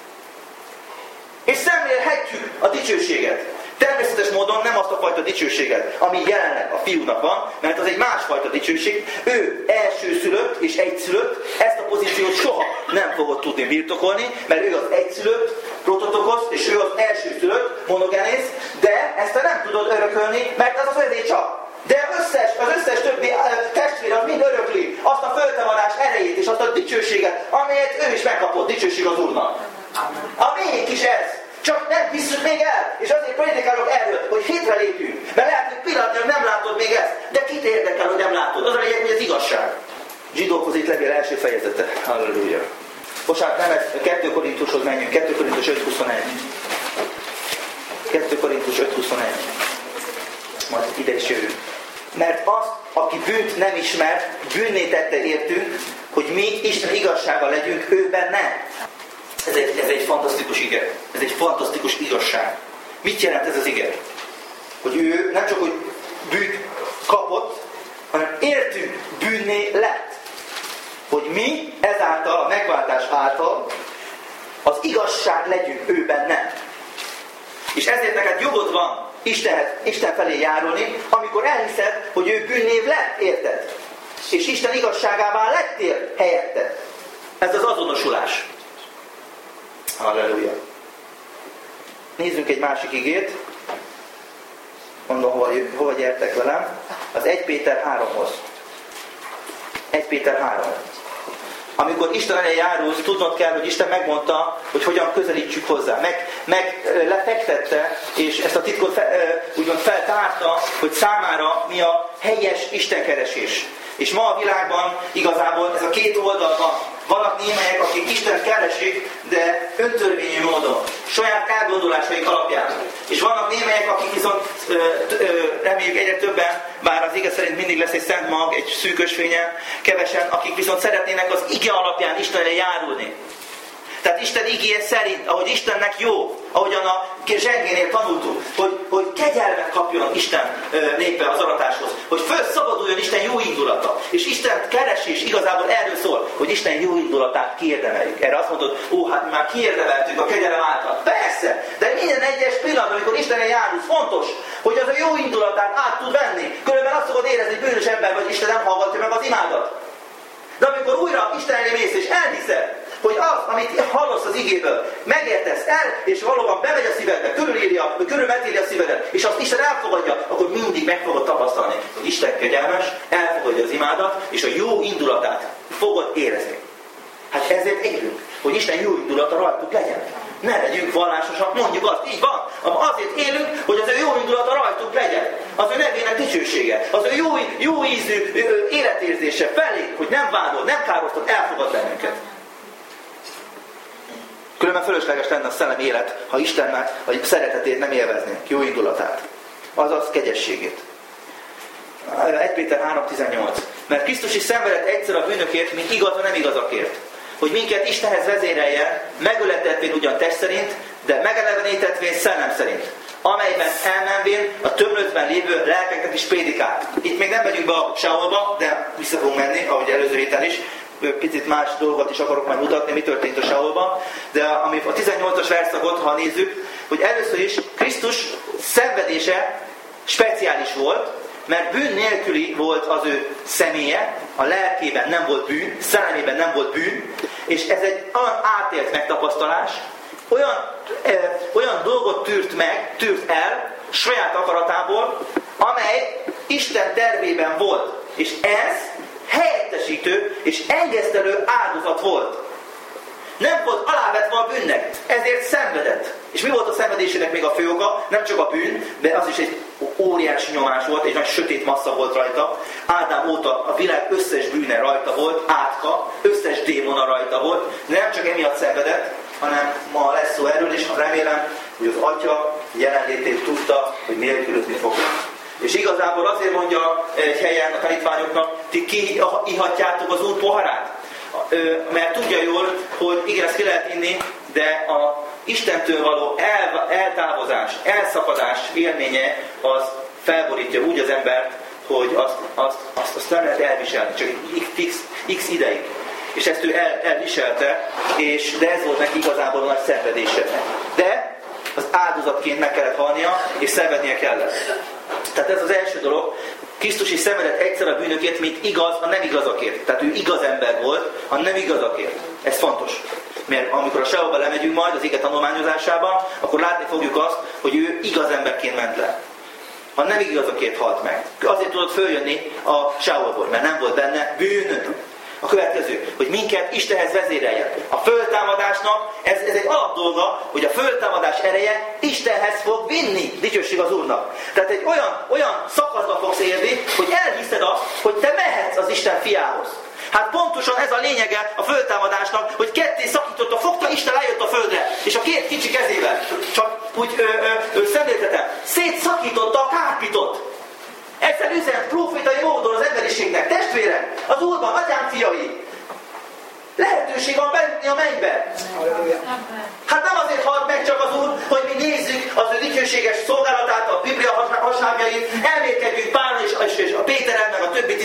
És szemlélhetjük a dicsőséget. Természetes módon nem azt a fajta dicsőséget, ami jelenleg a fiúnak van, mert az egy másfajta dicsőség. Ő elsőszülött és egyszülött, ezt a pozíciót soha nem fogod tudni birtokolni, mert ő az egyszülött, Prototokosz, és ő az elsőszülött, Monogenész, de ezt te nem tudod örökölni, mert az övé csak. De az összes többi testvér az mind örökli azt a föltámadás erejét és azt a dicsőséget, amelyet ő is megkapott, dicsőség az Úrnak. A miénk is ez. Csak nem hisszük még el, és azért prédikálok erről, hogy hitre lépjünk. Mert lehet, hogy pillanatnyilag nem látod még ezt, de kit érdekel, hogy nem látod? Az a lényeg, hogy ez igazság. Zsidókhoz itt levél első fejezete. Halleluja. Bocsánat, nem, 2 Korintushoz menjünk. 2 Korintus 5.21. 2 Korintus 5.21. Majd ide is jövünk. Mert azt, aki bűnt nem ismert, bűnné tette értünk, hogy mi Isten igazsága legyünk ő benne. Ez egy fantasztikus ige. Ez egy fantasztikus igazság. Mit jelent ez az ige? Hogy ő nem csak, hogy bűnt kapott, hanem értünk bűnné lett. Hogy mi ezáltal, a megváltás által az igazság legyünk ő benne. És ezért neked jogod van Isten felé járulni, amikor elhiszed, hogy ő bűnnév lett, érted? és Isten igazságává lettél helyette. Ez az azonosulás. Halleluja. Nézzünk egy másik igét. Mondom, hova gyertek velem. Az 1 Péter 3-hoz. 1 Péter 3. Amikor Isten elé járulsz, tudnod kell, hogy Isten megmondta, hogy hogyan közelítsük hozzá. Lefektette, és ezt a titkot úgymond feltárta, hogy számára mi a helyes istenkeresés. És ma a világban igazából ez a két oldal van. Vannak némelyek, akik Istent keresik, de öntörvényű módon, saját elgondolásaik alapján. És vannak némelyek, akik viszont reméljük egyre többen, bár az ige szerint mindig lesz egy szent mag, egy szűkösfényen, kevesen, akik viszont szeretnének az ige alapján Istenre járulni. Tehát Isten igéje szerint, ahogy Istennek jó, ahogyan a zsengénél tanultuk, hogy kegyelmet kapjon Isten népe az aratáshoz, hogy felszabaduljon Isten jó indulata. És Isten keresés igazából erről szól, hogy Isten jó indulatát kiérdemeljük. Erre azt mondod, hát már kiérdemeltük a kegyelem által. Persze, de minden egyes pillanat, amikor Istenre járulsz, fontos, hogy az a jó indulatát át tud venni. Különben azt fogod érezni, hogy bűnös ember vagy, Isten nem hallgatja meg az imádat. De amikor újra Isten elé mész és elhiszed, hogy az, amit hallasz az igéből, megértesz el, és valóban bemegy a szívedbe, körülmetéli a szívedet, és azt Isten elfogadja, akkor mindig meg fogod tapasztalni, hogy Isten kegyelmes, elfogadja az imádat, és a jó indulatát fogod érezni. Hát ezért élünk, hogy Isten jó indulata rajtuk legyen. Ne legyünk vallásosak, mondjuk azt, így van. Azért élünk, hogy az ő jó indulata rajtunk legyen. Az ő nevének dicsősége, az ő jó ízű életérzése felé, hogy nem vádol, nem károsztat, elfogad bennünket. Különben fölösleges lenne a szellemi élet, ha Istennek a szeretetét nem élveznénk, jó indulatát. Azaz kegyességét. 1 Péter 3.18. Mert Krisztus is szenvedett egyszer a bűnökért, mint igaz a nem igazakért. Hogy minket Istenhez vezéreljen, megöletetvén ugyan test szerint, de megelevenítetvén szellem szerint, amelyben elmenvén a tömlöcben lévő lelkeknek is prédikál. Itt még nem megyünk be a Seolba, de vissza fogunk menni, ahogy előző héten is. Picit más dolgot is akarok majd mutatni, mi történt a Seolban. De ami a 18-as verszakot, ha nézzük, hogy először is Krisztus szenvedése speciális volt, mert bűn nélküli volt az ő személye, a lelkében nem volt bűn, szellemében nem volt bűn, és ez egy olyan átélt megtapasztalás, olyan dolgot tűrt el saját akaratából, amely Isten tervében volt. És ez helyettesítő és engesztelő áldozat volt. Nem volt alávetve a bűnnek, ezért szenvedett. És mi volt a szenvedésének még a fő oka? Nem csak a bűn, de az is egy óriási nyomás volt, egy nagy sötét massza volt rajta. Ádám óta a világ összes bűne rajta volt, átka, összes démona rajta volt, de nem csak emiatt szenvedett, hanem ma lesz szó erről, és remélem, hogy az Atya jelenlétét tudta, hogy nélkülözni fogunk. És igazából azért mondja egy helyen a tanítványoknak, ti kiihatjátok az Úr poharát? Mert tudja jól, hogy igen, ezt ki lehet inni, de a Istentől való eltávozás, elszakadás élménye az felborítja úgy az embert, hogy azt nem lehet elviselni, csak x ideig. És ezt ő elviselte, de ez volt neki igazából a nagy szenvedése. De az áldozatként meg kellett halnia, és szenvednie kellett. Tehát ez az első dolog. Krisztus is szenvedett egyszer a bűnökért, mint igaz a nem igazakért. Tehát ő igaz ember volt a nem igazakért. Ez fontos. Mert amikor a Seolba lemegyünk majd az ige tanulmányozásában, akkor látni fogjuk azt, hogy ő igaz emberként ment le. A nem igazakért halt meg. Azért tudott följönni a Seolból, mert nem volt benne bűn. A következő, hogy minket Istenhez vezéreljen. A föltámadásnak ez egy alapdolga, hogy a föltámadás ereje Istenhez fog vinni. Dicsőség az Úrnak. Tehát egy olyan szakaszba fogsz érni, hogy elhiszed azt, hogy te mehetsz az Isten fiához. Hát pontosan ez a lényege a föltámadásnak, hogy ketté szakította, fogta Isten, eljött a földre, és a két kicsi kezével, csak úgy szemléltetem, szétszakította a kárpitot. Egyszer üzent profétai módon az emberiségnek, testvérek, az Úrban, atyám fiai, lehetőség van bejutni a mennybe. Hát nem azért halt meg csak az Úr, hogy mi nézzük az ő dicsőséges szolgálatát, a Biblia hasábjait, elmélkedjünk Pál és a Péteren, meg a többi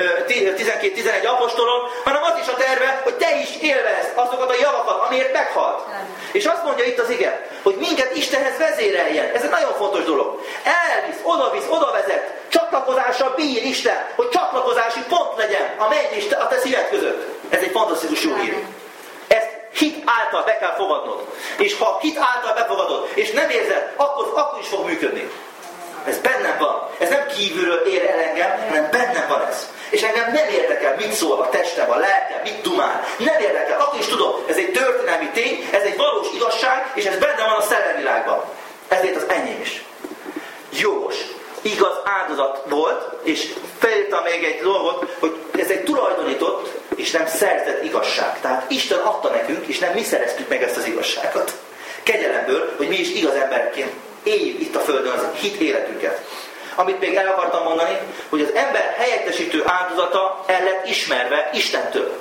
12-11 apostolon, hanem az is a terve, hogy te is élvezd azokat a javakat, amiért meghalt. És azt mondja itt az ige, hogy minket Istenhez vezéreljen. Ez egy nagyon fontos dolog. Elvisz, odavisz, odavezet, csatlakozás hitvallítással bír Isten, hogy csatlakozási pont legyen a menny és a te szíved között. Ez egy fantasztikus jó hír. Ezt hit által be kell fogadnod. És ha hit által befogadod, és nem érzed, akkor is fog működni. Ez bennem van. Ez nem kívülről ér el engem, hanem bennem van ez. És engem nem érdekel, mit szól a testem, a lelkem, mit dumál. Nem érdekel, akkor is tudom, ez egy történelmi tény, ez egy valós igazság, és ez benne van a szellemvilágban. Ezért az enyém is. Jogos, igaz áldozat volt, és felírtam még egy dolgot, hogy ez egy tulajdonított, és nem szerzett igazság. Tehát Isten adta nekünk, és nem mi szereztük meg ezt az igazságot. Kegyelemből, hogy mi is igaz emberként éljük itt a Földön az hit életünket. Amit még el akartam mondani, hogy az ember helyettesítő áldozata el lett ismerve Istentől.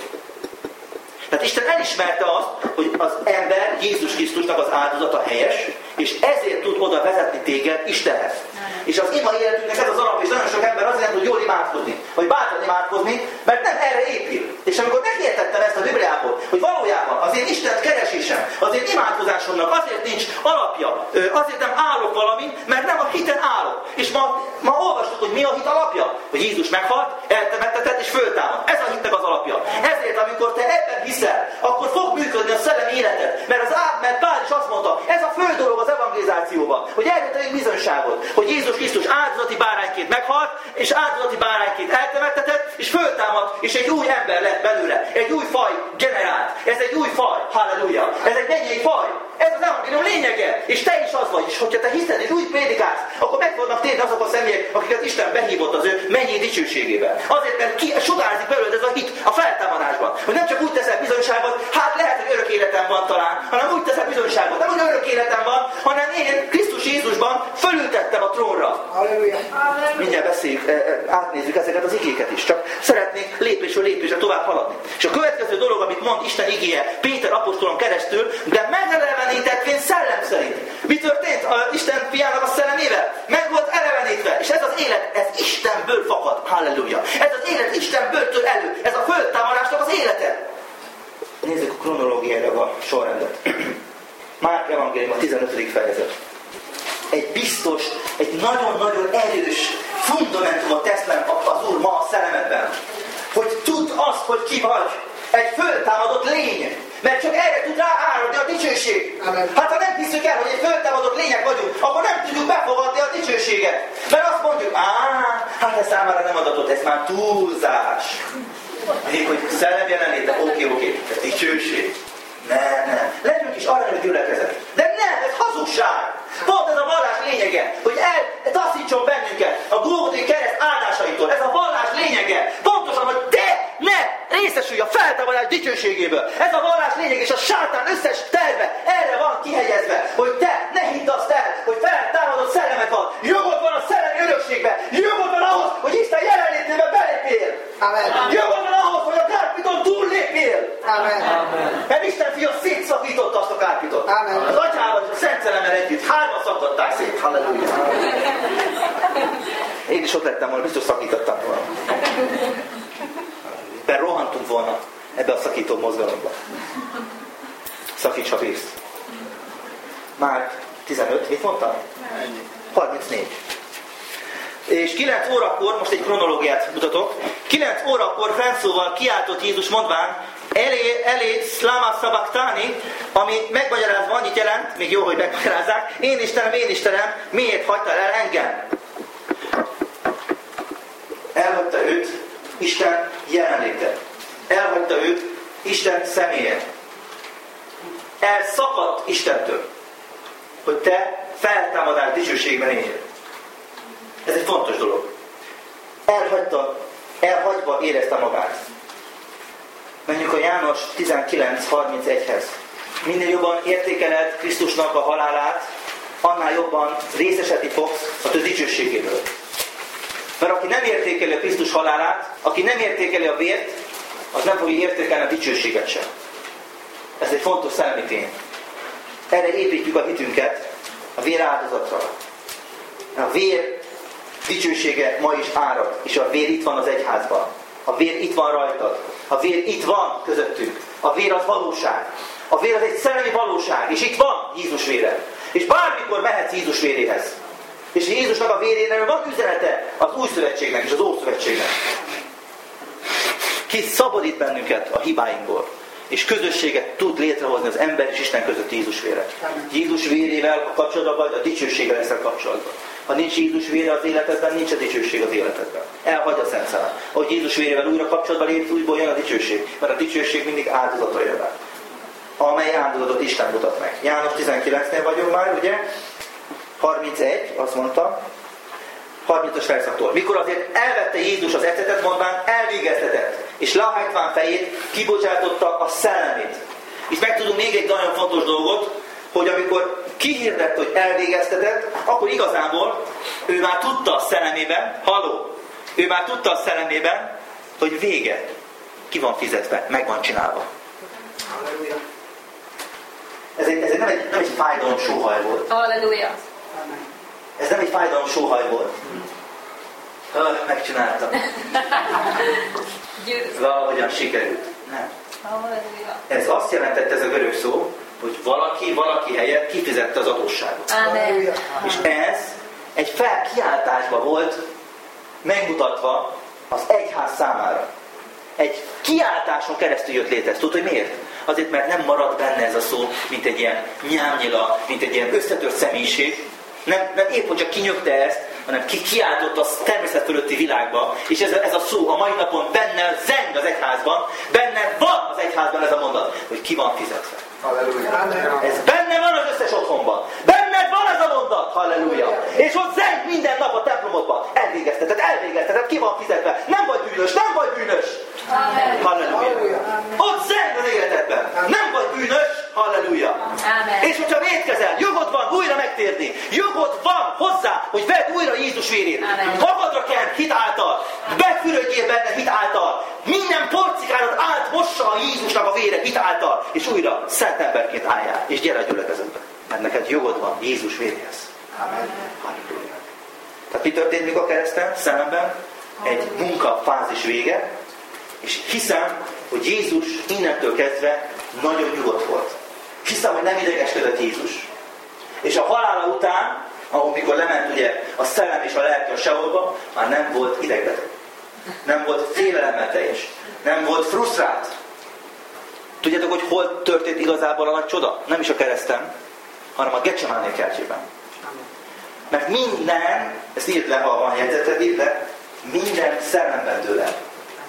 Tehát Isten elismerte azt, hogy az ember Jézus Krisztusnak az áldozata helyes, és ezért tud oda vezetni téged Istenhez. És az ima életünknek ez az alap, és nagyon sok ember azért tud jól imádkozni, vagy bátran imádkozni, mert nem erre épül. És amikor megértettem ezt a Bibliából, hogy valójában az én Istent keresésem, az én imádkozásomnak azért nincs alapja, azért nem állok valamin, mert nem a hiten állok. És ma olvastuk, hogy mi a hit alapja? Hogy Jézus meghalt, eltemettetett és föltámad. Ez a hitnek az alapja. Ezért, amikor te ebben hiszel, akkor fog működni a szellemi életed. Mert Pál is azt mondta, ez a fő dolog az evangelizációban, hogy erről tegyünk bizonyságot, hogy Jézus Krisztus áldozati bárányként meghalt, és áldozati bárányként eltemettetett, és föltámadt, és egy új ember lett belőle. Egy új faj generált. Ez egy új faj. Halleluja. Ez egy mennyei faj. Ez az evangélium lényege. És te is az vagy. És hogyha te hiszed és úgy prédikálsz, akkor meg fognak térni azok a személyek, akiket Isten behívott az ő mennyei dicsőségébe. Azért, mert sugárzik belőled ez a hit a feltámadásban. Hogy nem csak úgy teszel bizonyságot, hát lehet, hogy örök életem van talán, hanem úgy teszel bizonyságot. Nem, hogy örök életem van, hanem én Krisztus Jézusban fölültettem a trónra. Halleluja. Mindjárt beszéljük, átnézzük ezeket az igéket is. Csak szeretnék lépésről lépésre tovább haladni. És a következő dolog, amit mond Isten igéje Péter apostolon keresztül, de megelevenítettvén szellem szerint. Mi történt Isten fiának a szellemével? Meg volt elevenítve. És ez az élet, ez Istenből fakad. Halleluja. Ez az élet Istenből tör elő. Ez a földtámadásnak az élete. Nézzük a kronológiára a sorrendet. Márk evangélium a 15. fejezet. Egy biztos, egy nagyon-nagyon erős fundamentumot tesz le az Úr ma a szellemedben. Hogy tudd azt, hogy ki vagy. Egy föltámadott lény. Mert csak erre tud rááradni a dicsőség. Amen. Hát ha nem hiszük el, hogy egy föltámadott lények vagyunk, akkor nem tudjuk befogadni a dicsőséget. Mert azt mondjuk, hát ez számára nem adatott, ez már túlzás. Még hogy szellem jelenléte, oké, ez dicsőség. Nem. Legyünk is aranyos gyülekezet. De nem, ez hazugság. Pont ez a vallás lényege, hogy eltaszítson bennünket a Golgothai kereszt áldásaitól. Ez a vallás lényege. Pontosan, hogy te ne részesülj a feltámadás dicsőségéből. Ez a vallás lényeg, és a sátán összes terve erre van kihegyezve, hogy te ne hidd azt el, hogy feltámadott szellemek van. Jogod van a szellemi örökségbe. Jogod van ahhoz, hogy Isten jelenlétébe belépél. Amen. Jogod van ahhoz, hogy a kárpiton túllépél. Amen. Mert Isten fia szétszakította azt a kárpitot. Amen. Az atyával és a Szent Szellemmel együtt. Hárman szakadták szét. Halleluja. Én is ott lettem volna, biztos szakítottam volna. Mert rohantunk volna ebbe a szakító mozgalomba. Szakíts, ha bírsz. Már 15, mit mondtam? 34. És 9 órakor, most egy kronológiát mutatok, 9 órakor felszóval kiáltott Jézus mondván, elé, szlama szabaktani, ami megmagyarázva annyit jelent, még jó, hogy megmagyarázzák, én Istenem, miért hagytál el engem? Elhagyta őt Isten jelenléte. Elhagyta őt Isten személye. Elszakadt Istentől, hogy te feltámadás dicsőségben éljél. Ez egy fontos dolog. Elhagyva érezte magát. Menjünk a János 19:31-hez. Minél jobban értékeled Krisztusnak a halálát, annál jobban részesedni fogsz a te dicsőségéből. Mert aki nem értékeli a Krisztus halálát, aki nem értékeli a vért, az nem fogja értékelni a dicsőséget sem. Ez egy fontos szellemi tény. Erre építjük a hitünket, a vér áldozatra. A vér dicsősége ma is árad, és a vér itt van az egyházban. A vér itt van rajtad. A vér itt van közöttünk. A vér az valóság. A vér az egy szellemi valóság, és itt van Jézus vére. És bármikor mehetsz Jézus véréhez. És Jézusnak a vérénél van üzenete az új szövetségnek és az Ószövetségnek. Ki szabadít bennünket a hibáinkból. És közösséget tud létrehozni az ember és Isten között Jézus vére. Jézus vérével kapcsolatban vagy a dicsőséggel leszel kapcsolatban. Ha nincs Jézus vére az életedben, nincs a dicsőség az életedben. Elhagy a Szent Szellem. Ahogy Jézus vérével újra kapcsolatban lépsz, újból jön a dicsőség. Mert a dicsőség mindig áldozatra jön el. Amely áldozatot Isten mutat meg. János 19-nél vagyunk már, ugye? 31, azt mondta. 30-as versaktól. Mikor azért elvette Jézus az ecetet, mondván elvégeztetett, és lehajtván fejét, kibocsátotta a szellemét. És megtudunk még egy nagyon fontos dolgot, hogy amikor kihirdett, hogy elvégeztetett, akkor igazából ő már tudta a szellemében, ő már tudta a szellemében, hogy vége. Ki van fizetve, meg van csinálva. Ez nem egy fájdalom sóhaj volt. Halleluja. Ez nem egy fájdalom sóhaj volt. Megcsináltam. Valahogyan sikerült. Nem. Halleluja. Ez azt jelentette, ez a görög szó, hogy valaki helyett kifizette az adósságot. Amen. És ez egy felkiáltásba volt megmutatva az egyház számára. Egy kiáltáson keresztül jött létre. Tudod, hogy miért? Azért, mert nem marad benne ez a szó, mint egy ilyen nyámnyila, mint egy ilyen összetört személyiség. Nem épp, hogy csak kinyögte ezt, hanem kiáltott a természet fölötti világba. És ez a szó a mai napon benne zeng az egyházban, benne van az egyházban ez a mondat, hogy ki van fizetve. Halleluja. Ez benne van az összes otthonban. Benned van ez a mondat. Halleluja. És ott zeng minden nap a templomodban. Elvégeztetett, ki van fizetve. Nem vagy bűnös. Amen. Halleluja. Ott zeng az életedben. Nem vagy bűnös. Halleluja. Amen. És hogyha vétkezel, jogod van újra megtérni. Jogod van hozzá, hogy vedd újra Jézus vérét. Magadra kell hit által. Befürödjél benne hit által. Minden porcikárat átmossa a Jézusnak a vére hit által. És újra szent emberként álljál. És gyere a gyülekezetbe. Mert neked jogod van Jézus véréhez. Amen. Halleluja. Tehát mi történt még a kereszten, szellemben? Egy munkafázis vége. És hiszem, hogy Jézus innentől kezdve nagyon nyugodt volt. Hiszem, hogy nem idegeskedett Jézus. És a halála után, amikor lement ugye a szellem és a lelki a seholba, már nem volt idegbeteg. Nem volt félelemmel teljes. Nem volt frusztrált. Tudjátok, hogy hol történt igazából a nagy csoda? Nem is a kereszten, hanem a Getsemáné kertjében. Mert minden, ezt írd le, ha van jegyzeted, írd le, minden szellemben dől el.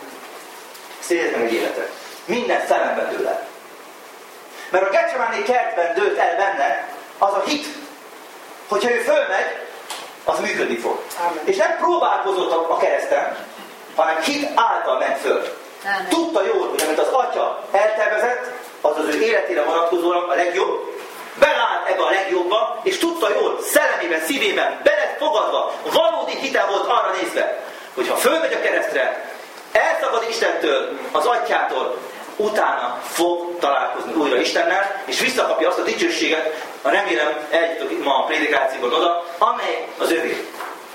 Széljed meg egy életet. Minden szellemben dől el. Mert a Getsemáné kertben dőlt el benne az a hit, hogyha ő fölmegy, az működni fog. Amen. És nem próbálkozott a kereszten, hanem hit által ment föl. Amen. Tudta jól, hogy amit az atya eltervezett, az az ő életére vonatkozólag a legjobb, beleállt ebbe a legjobba, és tudta jól, szellemében, szívében, belefogadva, valódi hite volt arra nézve, hogy ha fölmegy a keresztre, elszakad Istentől, az atyától, utána fog találkozni újra Istennel, és visszakapja azt a dicsőséget, remélem eljutok ma a prédikációban oda, amely az övé.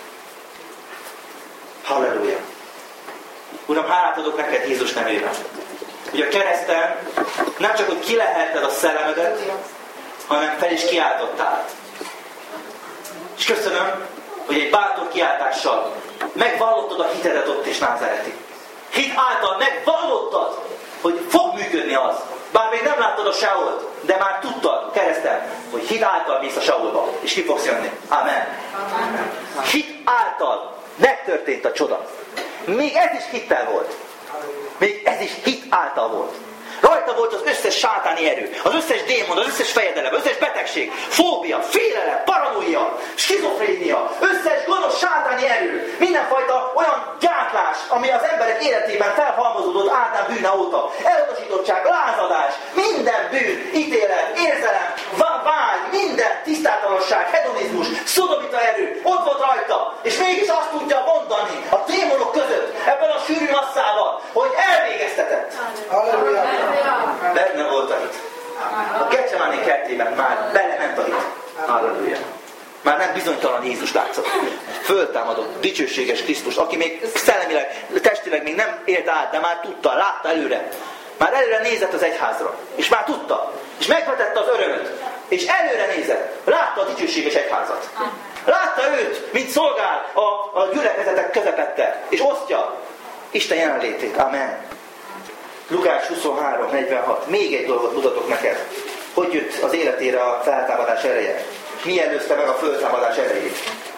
Halleluja! Uram, hálát adok neked Jézus nevében. Ugye a kereszten nem csak, hogy kilehelted a szellemedet, hanem fel is kiáltottál. És köszönöm, hogy egy bátor kiáltással megvallottad a hitedet ott és Názáretig. Hit által megvallottad, hogy fog működni az. Bár még nem láttad a Seolt, de már tudtad kereszten, hogy hit által mész a Seolba, és ki fogsz jönni. Amen. Amen. Hit által megtörtént a csoda. Még ez is hittel volt. Még ez is hit által volt. Rajta volt az összes sátáni erő, az összes démon, az összes fejedelem, az összes betegség, fóbia, félelem, paranoia, skizofrénia, összes gonosz sátáni erő, mindenfajta olyan gátlás, ami az emberek életében felhalmozódott Ádám bűne óta, elutasítottság, lázadás, minden bűn, ítélet, érzelem, vágy, minden tisztátalanság, hedonizmus, szodomita erő, ott volt rajta, és mégis azt tudja mondani a démonok között, ebben a sűrű masszában, hogy elvégeztetett. Halleluja. Benne volt a hit. A Getsemáné kertében már belement a hit. Halleluja. Már nem bizonytalan Jézus látszott. Föltámadott, dicsőséges Krisztus, aki még szellemileg, testileg még nem élt át, de már tudta, látta előre. Már előre nézett az egyházra. És már tudta. És megvetette az örömöt. És előre nézett. Látta a dicsőséges egyházat. Látta őt, mint szolgál a gyülekezetek közepette, és osztja Isten jelenlétét. Amen. Lukás 23:46. Még egy dolgot mutatok neked. Hogy jött az életére a feltámadás ereje? Mi előzte meg a föltámadás erejét?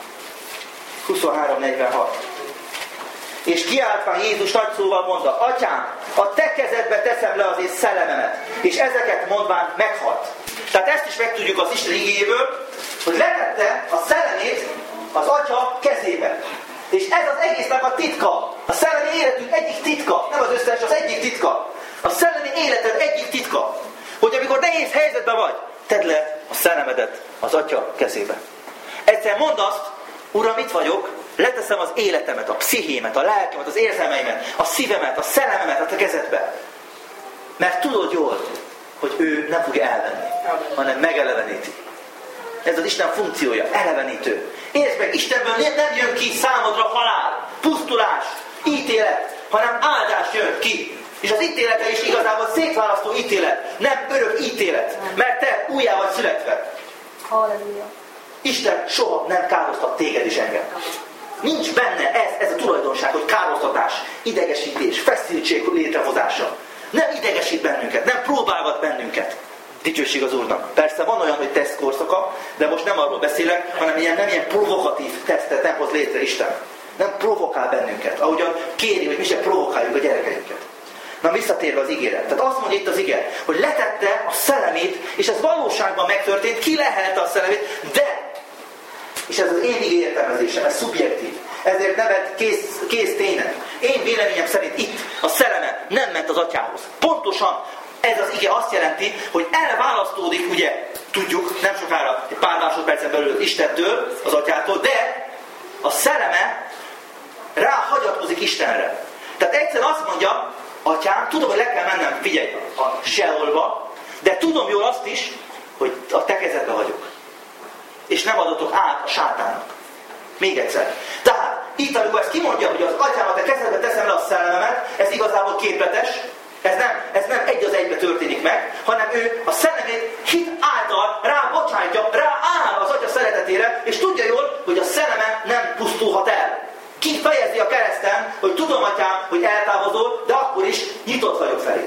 23:46. És kiáltván Jézus nagy szóval mondta, Atyám, a te kezedbe teszem le az én szellememet, és ezeket mondván meghalt. Tehát ezt is megtudjuk az Isten igéjéből, hogy letette a szellemét az Atya kezébe. És ez az egésznek a titka. A szellemi életünk egyik titka. Nem az összes, az egyik titka. A szellemi életed egyik titka. Hogy amikor nehéz helyzetben vagy, tedd le a szellemedet az Atya kezébe. Egyszer mondd azt, Uram, itt vagyok, leteszem az életemet, a pszichémet, a lelkemet, az érzelmeimet, a szívemet, a szellememet a te kezedbe. Mert tudod jól, hogy ő nem fogja elvenni, hanem megeleveníti. Ez az Isten funkciója, elevenítő. Értsd meg, Istenből nem jön ki számodra halál, pusztulás, ítélet, hanem áldás jön ki. És az ítélete is igazából szétválasztó ítélet, nem örök ítélet, mert te újjá vagy születve. Halleluja. Isten soha nem károztat téged és engem. Nincs benne ez a tulajdonság, hogy károztatás, idegesítés, feszültség létrehozása. Nem idegesít bennünket, nem próbálgat bennünket. Dicsőség az Úrnak. Persze van olyan, hogy tesztkorszaka, de most nem arról beszélek, hanem nem ilyen provokatív tesztet nem hoz létre Isten. Nem provokál bennünket, ahogyan kéri, hogy mi se provokáljuk a gyerekeinket. Na visszatérve az igére. Tehát azt mondja itt az ige, hogy letette a szellemét, és ez valóságban megtörtént, ki lehelte a szellemét, de, és ez az én ige értelmezésem, ez szubjektív, ezért nevet kész ténynek. Én véleményem szerint itt a szelleme nem ment az Atyához. Pontosan ez az ige azt jelenti, hogy elválasztódik, ugye, tudjuk, nem sokára, egy pár másodpercen belül Istentől, az Atyától, de a szelleme ráhagyatkozik Istenre. Tehát egyszerűen azt mondja, Atyám, tudom, hogy le kell mennem, figyelj, a Seolba, de tudom jól azt is, hogy a te kezedben vagyok. És nem adatok át a sátánnak. Még egyszer. Tehát itt, amikor ezt kimondja, hogy az Atyám, a te kezedbe teszem le a szellememet, ez igazából képletes, ez nem egy az egybe történik meg, hanem ő a szellemét hit által rábocsátja, rááll az Atya szeretetére, és tudja jól, hogy a szelleme nem pusztulhat el. Kifejezi a kereszten, hogy tudom, Atyám, hogy eltávozol, de akkor is nyitott vagyok feléd.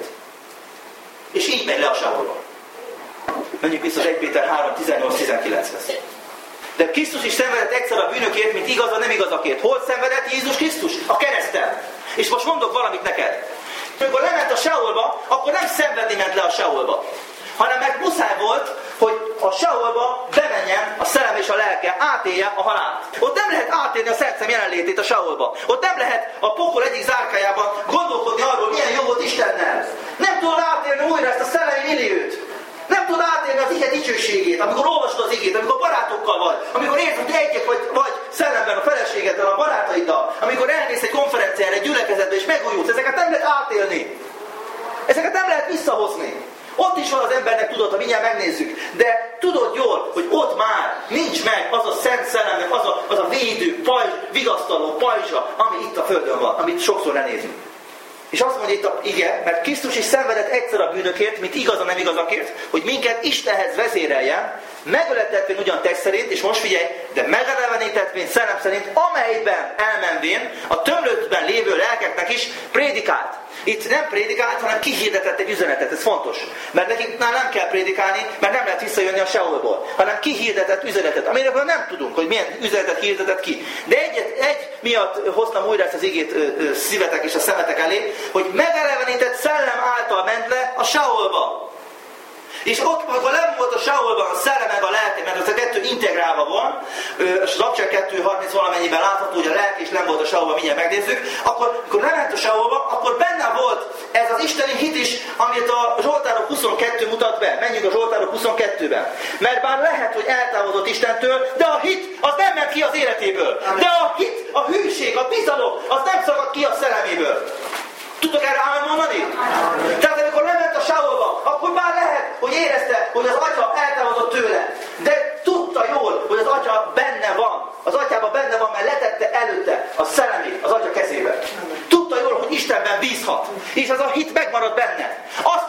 És így megy le a Seolba. Menjünk vissza az 1 Péter 3:18-19-hez. De Krisztus is szenvedett egyszer a bűnökért, mint igaz a nem igazakért. Hol szenvedett Jézus Krisztus? A kereszten. És most mondok valamit neked. Amikor lement a Seolba, akkor nem szenvedni ment le a Seolba, hanem meg muszáj volt, hogy a Seolba bemenjen a szellem és a lelke, átélje a halált. Ott nem lehet átélni a Szent Szem jelenlétét a Seolba. Ott nem lehet a pokol egyik zárkájában gondolkodni arról, milyen jó volt Istennel. Nem tudod átélni újra ezt a szellemi milliót. Nem tudod átélni az ige dicsőségét, amikor olvasod az igét, amikor barátokkal vagy, amikor érzed, hogy egyek vagy szellemben a feleségeddel, a barátaiddal, amikor elmész egy konferenciára, egy gyülekezetbe és megújulsz. Ezeket nem lehet átélni. Ezeket nem lehet visszahozni. Ott is van az embernek tudata, mindjárt megnézzük. De tudod jól, hogy ott már nincs meg az a Szent Szellemnek, az a védő, vigasztaló pajzsa, ami itt a Földön van, amit sokszor lenézünk. És azt mondja itt a ige, mert Krisztus is szenvedett egyszer a bűnökért, mint igaz a nem igazakért, hogy minket Istenhez vezéreljen, megöletetvén ugyan test szerint, és most figyelj, de megelevenítetvén szellem szerint, amelyben elmenvén a tömlöttben lévő lelkeknek is prédikált. Itt nem prédikált, hanem kihirdetett egy üzenetet, ez fontos. Mert nekik nem kell prédikálni, mert nem lehet visszajönni a Seolból, hanem kihirdetett üzenetet, amiről nem tudunk, hogy milyen üzenetet hirdetett ki. De egy miatt hoztam újra ezt az igét szívetek és a szemetek elé, hogy megelevenített szellem által ment le a Seolba. És ott, amikor nem volt a Seolban a szellem meg a lelke, mert az a kettő integrálva van, és az Abcsák 2:30 valamennyiben látható, hogy a lelke is nem volt a Seolban, mindjárt megnézzük, akkor nem ment a Seolba, akkor benne volt ez az isteni hit is, amit a Zsoltárok 22 mutat be. Menjünk a Zsoltárok 22-ben. Mert bár lehet, hogy eltávozott Istentől, de a hit az nem ment ki az életéből. De a hit, a hűség, a bizalom, az nem szakad ki a szelleméből. Tudtok erre ámen mondani? Tehát amikor lement a Seolba, akkor már lehet, hogy érezte, hogy az Atya eltávozott tőle. De tudta jól, hogy az Atya benne van. Az Atyában benne van, mert letette előtte a szellemét az Atya kezébe. Tudta jól, hogy Istenben bízhat. És az a hit megmarad benne. Azt nem mondjátok,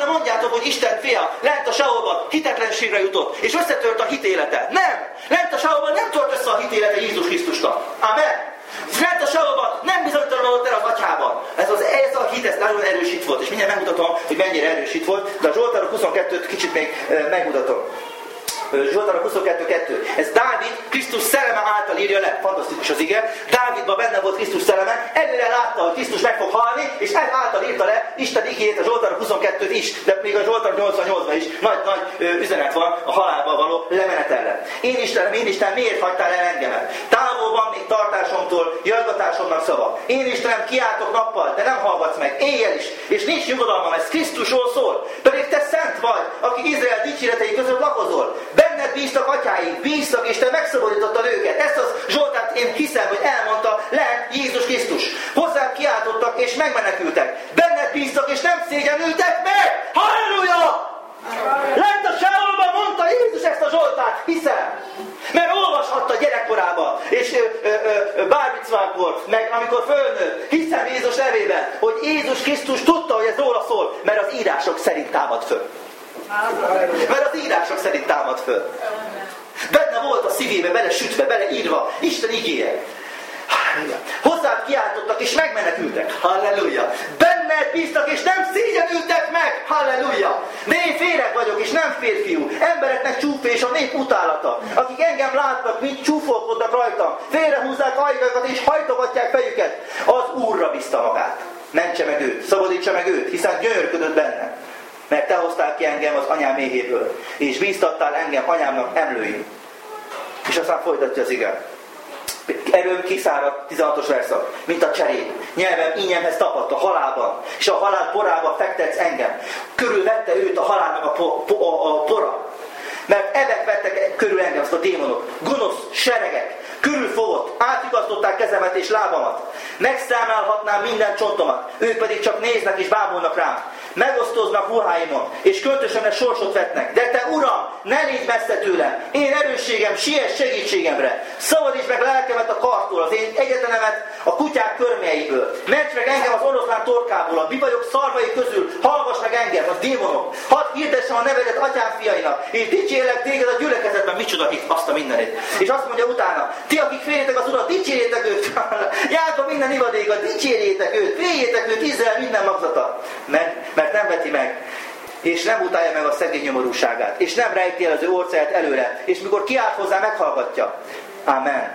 Hiszjátok, hogy Isten fia lent a Seolban hitetlenségre jutott, és összetört a hitélete. Nem! Lent a Seolban nem tört össze a hitélete Jézus Krisztusnak. Amen! Lent a Seolban nem bizonytalanodott el az atyában. Ez a hit, ez nagyon erősít volt, és mindjárt megmutatom, hogy mennyire erősít volt, de a Zsoltárok 22-t kicsit még megmutatom. Zsoltárok 22.2. Ez Dávid Krisztus szelleme által írja le. Fantasztikus az ige. Dávidban benne volt Krisztus szelleme, előre látta, hogy Krisztus meg fog halni, és ez által írta le Isten igéjét a Zsoltárok 22-t is, de még a Zsoltárok 88-ban is nagy üzenet van a halálba való lemenetelle. Én Istenem, miért hagytál el engemet? Távol van még tartásomtól, jajgatásomnak szava. Én Istenem, kiáltok nappal, de nem hallgatsz meg, éjjel is, és nincs nyugodalmam, ez Krisztusról szól. Pedig te szent vagy, aki Izrael dicséretei között lakozol. Benned bíztak atyáink, bíztak, és te megszabadítottad őket. Ezt az Zsoltárt én hiszem, hogy elmondta lent Jézus Krisztus. Hozzám kiáltottak, és megmenekültek. Benned bíztak, és nem szégyenültek meg. Halleluja! Lent a Seolban mondta Jézus ezt a Zsoltárt, hiszem. Mert olvashatta gyerekkorában, és bármicvákor, meg amikor fölnőtt, hiszem Jézus nevében, hogy Jézus Krisztus tudta, hogy ez róla szól, mert az írások szerint támad föl. Mert az írások szerint támad föl. Benne volt a szívébe, belesütve, beleírva Isten igéje. Hozzád kiáltottak és megmenekültek. Halleluja! Benned bíztak és nem szégyenültek meg. Halleluja! De én féreg vagyok és nem férfiú. Embereknek csúfé és a nép utálata. Akik engem látnak, mint csúfolkodnak rajtam. Félrehúzzák ajkakat és hajtogatják fejüket. Az Úrra bízta magát. Mentse meg őt, szabadítsa meg őt, hiszen gyönyörködött benne. Mert te hoztál ki engem az anyám méhéből, és bíztattál engem anyámnak emlőin. És aztán folytatja az ige. Erőm kiszáradt, 16-os verszak, mint a cserép. Nyelvem ínyemhez tapadt a halálban, és a halál porába fektetsz engem. Körülvette őt a halálnak a pora. Mert ebek vettek körül engem, azt a démonok. Gonosz seregek. Körülfogott, átigaztották kezemet és lábamat. Megszámálhatnám minden csontomat, ők pedig csak néznek és bámulnak rám. Megosztoznak ruháimon, és költösömre sorsot vetnek. De te, Uram, ne légy messze tőlem. Én erősségem, siess segítségemre. Szabadíts meg lelkemet a kartól, az én egyetenemet a kutyák körmjeiből. Ments meg engem az oroszlán torkából, a bivajok szarvai közül. Hallgass meg engem, a démonok. Hadd hirdessem a nevedet atyám fiainak, és dicsérlek téged a gyülekezetben. Micsoda hit, azt a mindenit. És azt mondja utána, ti, akik féljetek az Urat, dicsérjétek őt. Jákob minden ivadéka, dicsérjétek őt, féljétek őt, Izrael minden magzata. Mert nem veti meg, és nem utálja meg a szegény nyomorúságát, és nem rejti el az ő orcáját előre, és mikor kiáll hozzá, meghallgatja. Amen.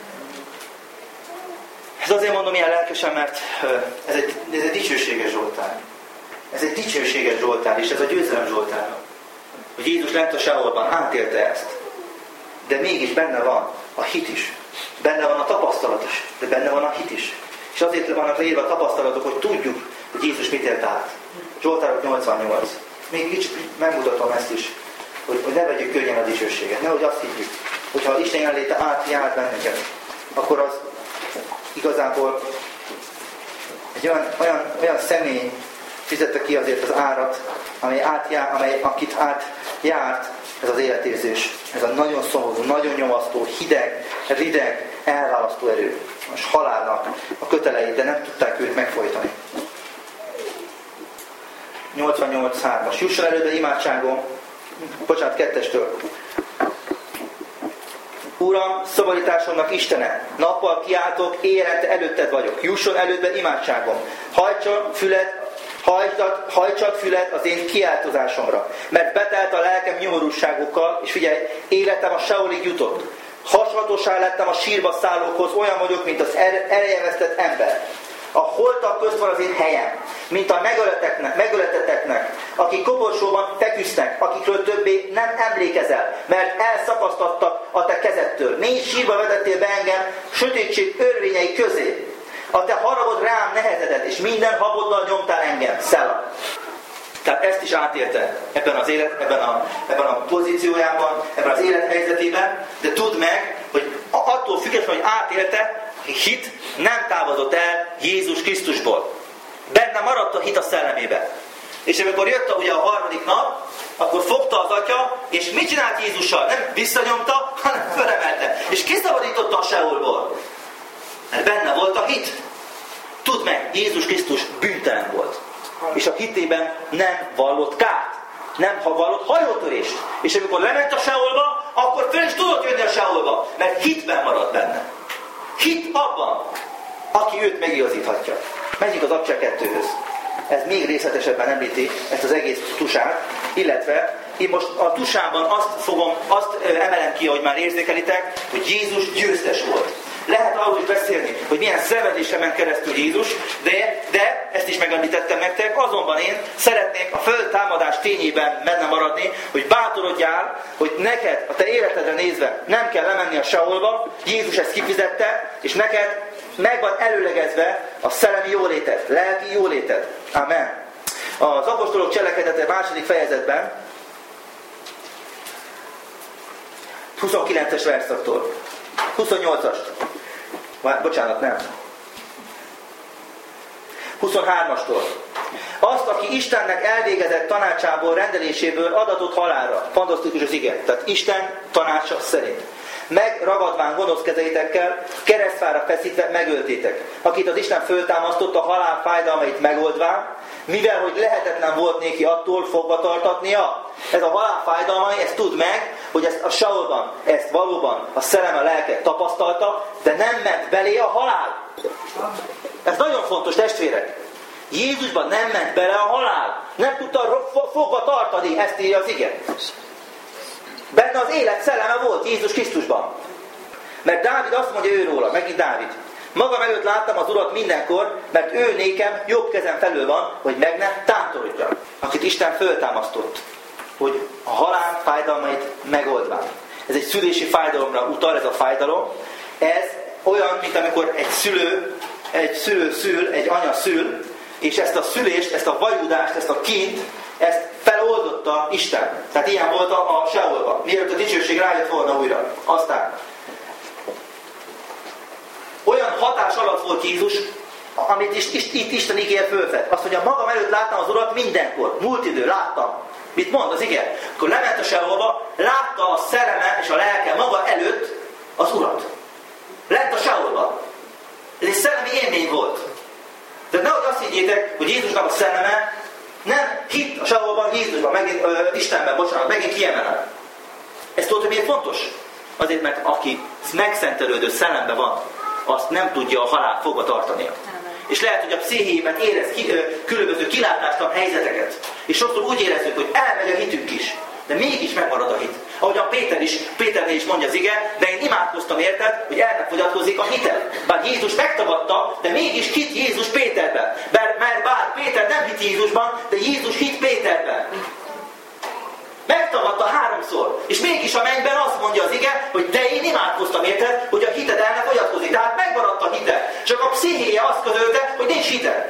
Ez azért mondom ilyen lelkesen, mert ez egy dicsőséges Zsoltár. Ez egy dicsőséges Zsoltár, és ez a győzelem Zsoltár. Hogy Jézus lent a Seolban átélte ezt. De mégis benne van a hit is. Benne van a tapasztalat is. De benne van a hit is. És azért vannak leírva a tapasztalatok, hogy tudjuk, hogy Jézus mit élt át. Zsoltárok 88. Még kicsit megmutatom ezt is, hogy ne vegyük könnyen a dicsőséget. Nehogy azt higgyük, hogyha Isten jelenléte átjár bennünket, akkor az igazából egy olyan személy fizette ki azért az árat, akit átjárt ez az életérzés. Ez a nagyon szomorú, nagyon nyomasztó, hideg, rideg, elválasztó erő. Most halálnak a köteleit, de nem tudták őt megfojtani. 88.3-as. Jusson elődbe imádságom. 2-től. Uram, szabadításomnak Istene, nappal kiáltok, éjjelente előtted vagyok. Jusson elődbe imádságom. Hajtsad fület az én kiáltozásomra, mert betelt a lelkem nyomorúságokkal, és figyelj, életem a Seolig jutott. Hasonlósá lettem a sírba szállókhoz, olyan vagyok, mint az elejevesztett ember. A holtak közt van az én helyem, mint a megöleteteknek, akik koporsóban feküsznek, akikről többé nem emlékezel, mert elszakasztattak a te kezedtől. 4 sírba vetettél be engem, sötétség örvényei közé. A te haragod rám nehezedett, és minden haboddal nyomtál engem. Szela. Tehát ezt is átélte ebben a pozíciójában, ebben az élethelyzetében, de tudd meg, hogy attól függetlenül, hogy átélte, hit nem távozott el Jézus Krisztusból. Benne maradt a hit a szellemébe. És amikor jött ugye a 3. nap, akkor fogta az atya, és mit csinált Jézussal? Nem visszanyomta, hanem fölemelte. És kiszabadította a Seolból. Mert benne volt a hit. Tudd meg, Jézus Krisztus bűntelen volt. És a hitében nem vallott kárt. Nem vallott hajótörést. És amikor lement a Seolba, akkor föl is tudott jönni a Seolba. Mert hitben maradt benne. Hit abban, aki őt megigazíthatja. Menjünk az Abcsel 2-höz. Ez még részletesebben említi ezt az egész tusát, illetve én most a tusában azt emelem ki, ahogy már érzékelitek, hogy Jézus győztes volt. Lehet arról is beszélni, hogy milyen szenvedésen ment keresztül Jézus, de ezt is megemlítettem nektek, azonban én szeretnék a föltámadás tényében benne maradni, hogy bátorodjál, hogy neked, a te életedre nézve nem kell lemenni a Seolba, Jézus ezt kifizette, és neked meg van előlegezve a szellemi jóléted, lelki jóléted. Amen. Az apostolok cselekedete 2. fejezetben, 29-es verszaktól, 28-ast, bocsánat, nem. 23-astól. Azt, aki Istennek elvégezett tanácsából, rendeléséből adatott halálra. Fantasztikus az ige. Tehát Isten tanácsa szerint. Megragadván gonosz kezeitekkel, keresztfára feszítve megöltétek. Akit az Isten föltámasztott a halál fájdalmait megoldván, mivel hogy lehetetlen volt néki attól fogva tartatnia. Ez a halál fájdalmai, ezt tud meg, hogy ezt a Saulban, ezt valóban a szellem, a lelke tapasztalta, de nem ment belé a halál. Ez nagyon fontos, testvérek. Jézusban nem ment bele a halál. Nem tudta fogva tartani, ezt írja az ige. Benne az élet szelleme volt Jézus Krisztusban. Mert Dávid azt mondja ő róla, megint Dávid. Magam előtt láttam az Urat mindenkor, mert ő nékem jobb kezem felül van, hogy meg ne tántorodjam. Akit Isten föltámasztott, hogy a halál fájdalmait megoldván. Ez egy szülési fájdalomra utal, ez a fájdalom. Ez olyan, mint amikor egy szülő szül, egy anya szül, és ezt a szülést, ezt a vajúdást, ezt a kint, ezt feloldotta Isten. Tehát ilyen volt a Seolban. Mielőtt a dicsőség rájött volna újra. Aztán olyan hatás alatt volt Jézus, amit itt Isten ígér fölfed. Azt mondja, magam előtt láttam az Urat mindenkor. Múlt idő, láttam. Mit mond az ige? Akkor lement a Seolba, látta a szelleme és a lelke maga előtt az Urat. Lent a Seolba. Ez egy szellemi élmény volt. De nehogy azt higgyétek, hogy Jézusnak a szelleme nem hitt a Seolban, Jézusban, megint Istenben, bocsánat, megint kiemelem. Ez tudod, hogy miért fontos? Azért, mert aki megszentelődő szellemben van, azt nem tudja a halál fogva tartania. És lehet, hogy a pszichéjében érez különböző kilátástalan helyzeteket. És sokszor úgy érezzük, hogy elmegy a hitünk is. De mégis megmarad a hit. Ahogyan Péternél is mondja az ige, de én imádkoztam érted, hogy el nem fogyatkozik a hited. Bár Jézus megtagadta, de mégis hitt Jézus Péterben. Mert bár Péter nem hitt Jézusban, de Jézus hitt Péterben. Megtagadta 3-szor. És mégis a mennyben azt mondja az ige, hogy de én imádkoztam érted, hogy a hited el ne fogyatkozik. Tehát megmaradt a hite. Csak a pszichéje azt közölte, hogy nincs hite.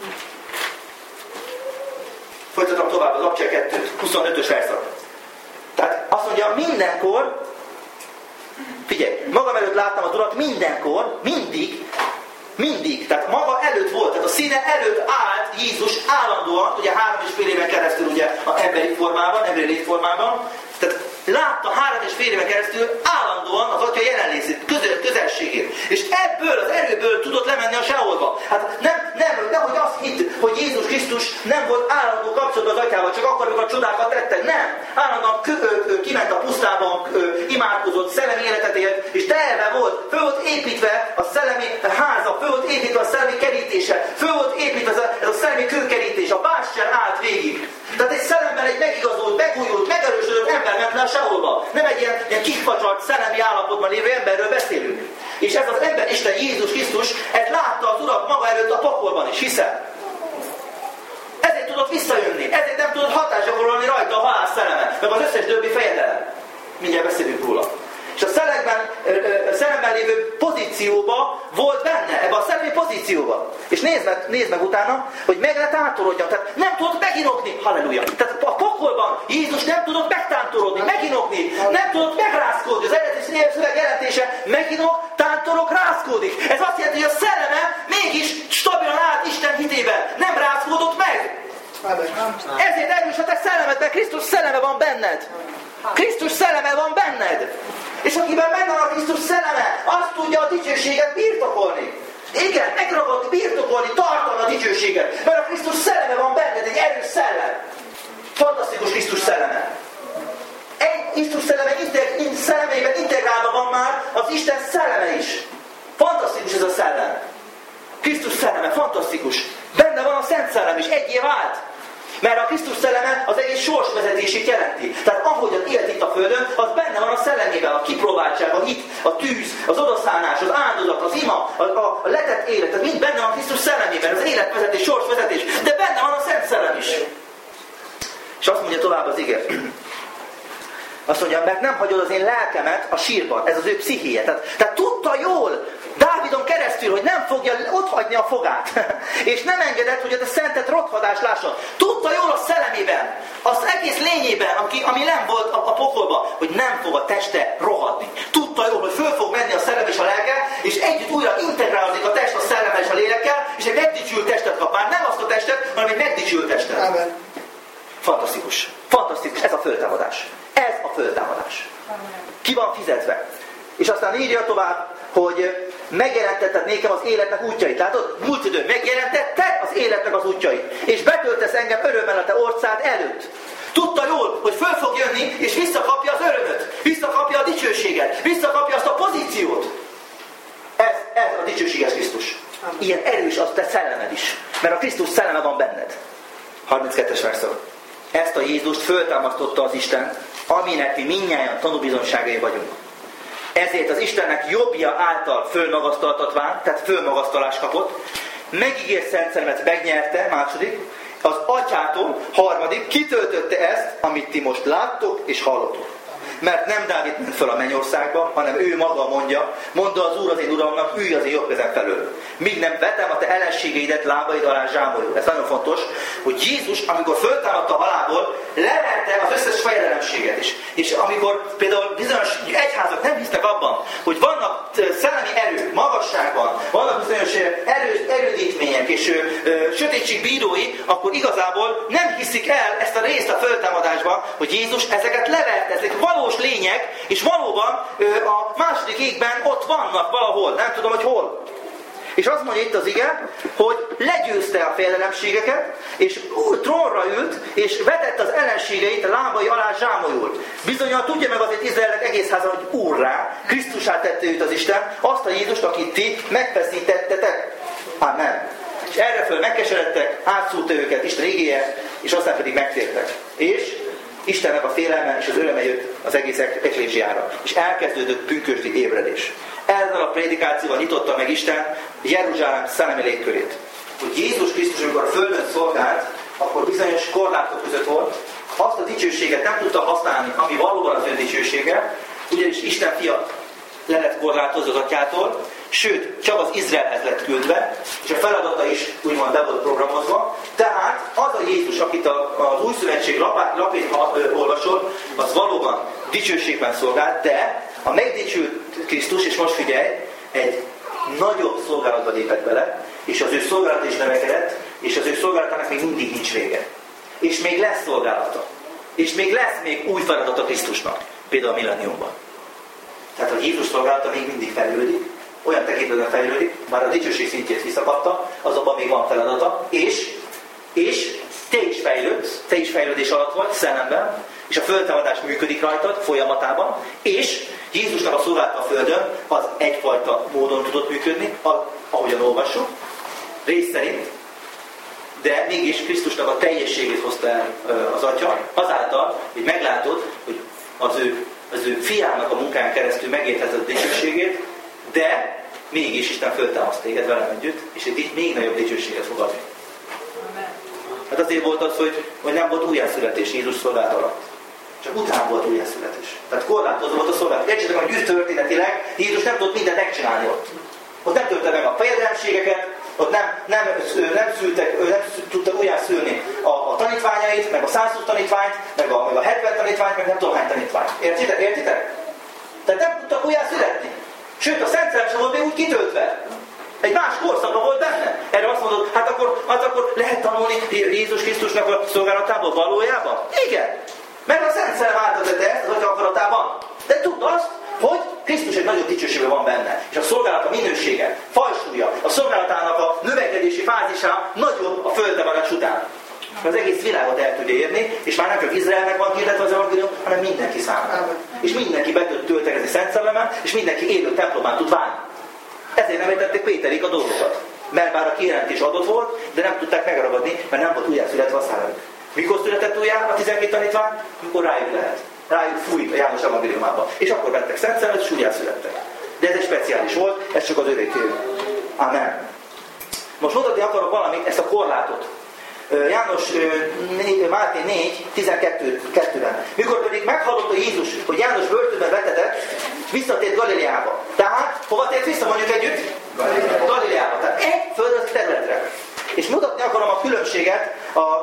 Folytatom tovább az Abcsel 2, 25-ös verszak. Tehát azt mondja, mindenkor, figyelj, magam előtt láttam az Urat mindenkor, mindig, tehát maga előtt volt, tehát a színe előtt állt Jézus állandóan, ugye 3,5 éven keresztül ugye az emberi formában, emberi létformában, tehát látta 3,5 éven keresztül állandóan az Atya jelenlétét, közelségét. És ebből az erőből tudott lemenni a Seolba. Hát nehogy azt hitt, hogy Jézus Krisztus nem volt állandó kapcsolatban az Atyával, csak akkor, amikor a csodákat tette. Nem. Állandóan kiment a pusztában, imádkozott, szellemi életet élt, és terve volt, föl volt építve a szellemi háza, föl volt építve a szellemi kerítése, föl volt építve ez a szellemi kőkerítés, a bástyán állt végig. Tehát egy szellemmel egy megigazolt, megújult, megerősödött ember ment le a Seolba. Nem egy ilyen kikfacsart szellemi állapotban lévő emberről beszélünk. És ez az ember, Isten Jézus Krisztus, ezt látta az Urat maga előtt a pokolban is, hiszen ezért tudott visszajönni, ezért nem tudott hatást gyakorolni rajta a halál szelleme, meg az összes többi fejedelem. Mindjárt beszélünk róla. És a szellemben lévő pozícióba volt benne, ebben a szellemi pozícióban. És nézd meg utána, hogy meg ne tántorodjon. Tehát nem tudott meginokni. Halleluja. Tehát a pokolban Jézus nem tudott megtántorodni, meginokni, nem tudott megrázkódni. Az eredeti szöveg jelentése meginok, tántorok, rázkódik. Ez azt jelenti, hogy a szelleme mégis stabilan állt Isten hitében. Nem rázkódott meg. Ezért erős a te szellemed, mert Krisztus szelleme van benned. Krisztus szelleme van benned. És akiben benne van a Krisztus szelleme, azt tudja a dicsőséget birtokolni. Igen, megragadni, birtokolni, tartani a dicsőséget. Mert a Krisztus szelleme van benned, egy erős szellem. Fantasztikus Krisztus szelleme. Krisztus szellemében integrálva van már az Isten szelleme is. Fantasztikus ez a szellem. Krisztus szelleme, fantasztikus. Benne van a Szent Szellem is, egyé vált. Mert a Krisztus szelleme az egész sorsvezetését jelenti. Tehát ahogyan élt itt a Földön, az benne van a szellemében, a kipróbáltság, a hit, a tűz, az odaszállás, az áldozat, az ima, a letett élet. Tehát mind benne van a Krisztus szellemében, az életvezetés, sorsvezetés. De benne van a Szent Szellem is. És azt mondja tovább az ige. Azt mondja, mert nem hagyod az én lelkemet a sírban. Ez az ő pszichéje. Tehát tudta jól Dávidon keresztül, hogy nem fogja otthagyni a fogát. És nem engedett, hogy a szentet rothadás lásson. Tudta jól a szellemében, az egész lényében, ami nem volt a pokolban, hogy nem fog a teste rohadni. Tudta jól, hogy föl fog menni a szellem és a lelke, és együtt újra integrálódik a test a szellemmel és a lélekkel, és egy megdicsült testet kap. Már nem azt a testet, hanem egy megdicsült testet. Amen. Fantasztikus. Fantasztikus. Ez a föltámadás. Ez a föltámadás. Ki van fizetve? És aztán írja tovább, hogy megjelentetted nékem az életnek útjait. Látod? Múlt idő, megjelentetted az életnek az útjait. És betöltesz engem örömmel a te orcád előtt. Tudta jól, hogy föl fog jönni, és visszakapja az örömöt. Visszakapja a dicsőséget. Visszakapja azt a pozíciót. Ez a dicsőséges Krisztus. Ilyen erős az te szellemed is. Mert a Krisztus szelleme van benned. 32-es verszak. Ezt a Jézust föltámasztotta az Isten, aminek mi mindnyájan tanúbizonyságai vagyunk. Ezért az Istennek jobbja által fölmagasztaltatván, tehát fölmagasztalást kapott, megígért Szent Szellemet megnyerte, második, az Atyától, harmadik, kitöltötte ezt, amit ti most láttok és hallottok. Mert nem Dávid ment fel a mennyországba, hanem ő maga mondta az Úr az én Uramnak, ülj az én jobb kezem felől. Míg nem vetem a te ellenségeidet lábaid alá zsámolyul. Ez nagyon fontos, hogy Jézus, amikor föltámadta a halálból, leverte az összes fejedelemséget is. És amikor például bizonyos egyházak nem hisznek abban, hogy vannak szellemi erők, magasságban, vannak bizonyos erődítmények és sötétség bírói, akkor igazából nem hiszik el ezt a részt a föltámadásban, hogy Jézus ezeket leverte, ezek valós lények, és valóban a második égben ott vannak valahol, nem tudom, hogy hol. És azt mondja itt az ige, hogy legyőzte a fejedelemségeket, és Úr trónra ült, és vetette az ellenségeit a lábai alá zsámolyult. Bizonyan tudja meg azért Izraelnek egész házan, hogy Úrrá, Krisztussá tette őt az Isten, azt a Jézust, akit ti megfeszítettetek. Amen. És erreföl megkeseredtek, átszúrta őket Isten igéje, és aztán pedig megtértek. És Istennek a félelme és az öröme jött az egész eklésiára. És elkezdődött pünkösdi ébredés. Ezzel a prédikációval nyitotta meg Isten Jeruzsálem szellemi légkörét. Hogy Jézus Krisztus, amikor a földön szolgált, akkor bizonyos korlátok között volt, azt a dicsőséget nem tudta használni, ami valóban az ön dicsősége, ugyanis Isten fia le lett korlátozva az Atyától, sőt, csak az Izraelhez lett küldve, és a feladata is úgymond be volt programozva. Tehát az a Jézus, akit az Új Szövetség lapét olvasol, az valóban dicsőségben szolgált, de a megdicsült Krisztus, és most figyelj, egy nagyobb szolgálatba lépett bele, és az ő szolgálata is növekedett, és az ő szolgálatának még mindig nincs vége. És még lesz szolgálata. És még lesz még új feladata Krisztusnak, például a millenniumban. Tehát a Jézus szolgálata még mindig fejlődik, olyan tekintetben fejlődik, már a dicsőség szintjét visszakapta, azonban még van feladata, és te is fejlődés alatt vagy, szellemben, és a föltámadás működik rajtad folyamatában, és Jézusnak a szolgálata a Földön az egyfajta módon tudott működni, ahogyan olvassuk, rész szerint, de mégis Krisztusnak a teljességét hozta el az Atya, azáltal, hogy meglátod, hogy az ő fiának a munkán keresztül megértheted a dicsőségét, de mégis Isten föltámaszt téged velem együtt, és egy még nagyobb dicsőséget fog adni. Hát azért volt az, hogy nem volt újjászületés Jézus szolgálat alatt. Csak után volt újjászületés. Tehát korlátozó volt a szolgálat. Értsétek, hogy történetileg Jézus nem tudott mindent megcsinálni ott. Ott nem tölte meg a fejedelemségeket, ott nem tudta újjászülni a tanítványait, meg a 120 tanítványt, meg a 70 tanítványt, meg nem tudom hány tanítványt. Értitek? Tehát nem tudtak újjászületni. Sőt, a Szent Szellem sem volt még úgy kitöltve. Egy más korszakban volt benne. Erre azt mondod, hát akkor lehet tanulni Jézus Krisztusnak a szolgálatából valójában? Igen. Mert a Szent Szellem átadta ezt az Atya akaratában. De tudd azt, hogy Krisztus egy nagyobb dicsősége van benne. És a szolgálat a minősége, fajsúlya, a szolgálatának a növekedési fázisán nagyobb a földbevarás után. Az egész világot el tudja érni, és már nem csak Izraelnek van hirdetve az evangélium, hanem mindenki számára. És mindenki be tud töltekezni Szent Szellemmel, és mindenki élő templomán tud válni. Ezért nem értették Péterik a dolgokat. Mert bár a kijelentés adott volt, de nem tudták megragadni, mert nem volt újjászületve a szellem. Mikor született újjá a 12 tanítvány? Mikor rájuk lehet. Rájuk fújt a János evangéliumába. És akkor vettek Szent Szellemet, és újjászülettek. De ez egy speciális volt, ez csak az övéké. Amen. Most mutatni akarok valamit, ezt a korlátot. Máté 4:12-ben. Mikor pedig meghallotta Jézus, hogy János börtönben vetetett, visszatért Galileába. Tehát, hova tért vissza, mondjuk együtt? Galileába. Tehát egy földrajzi területre. És mutatni akarom a különbséget,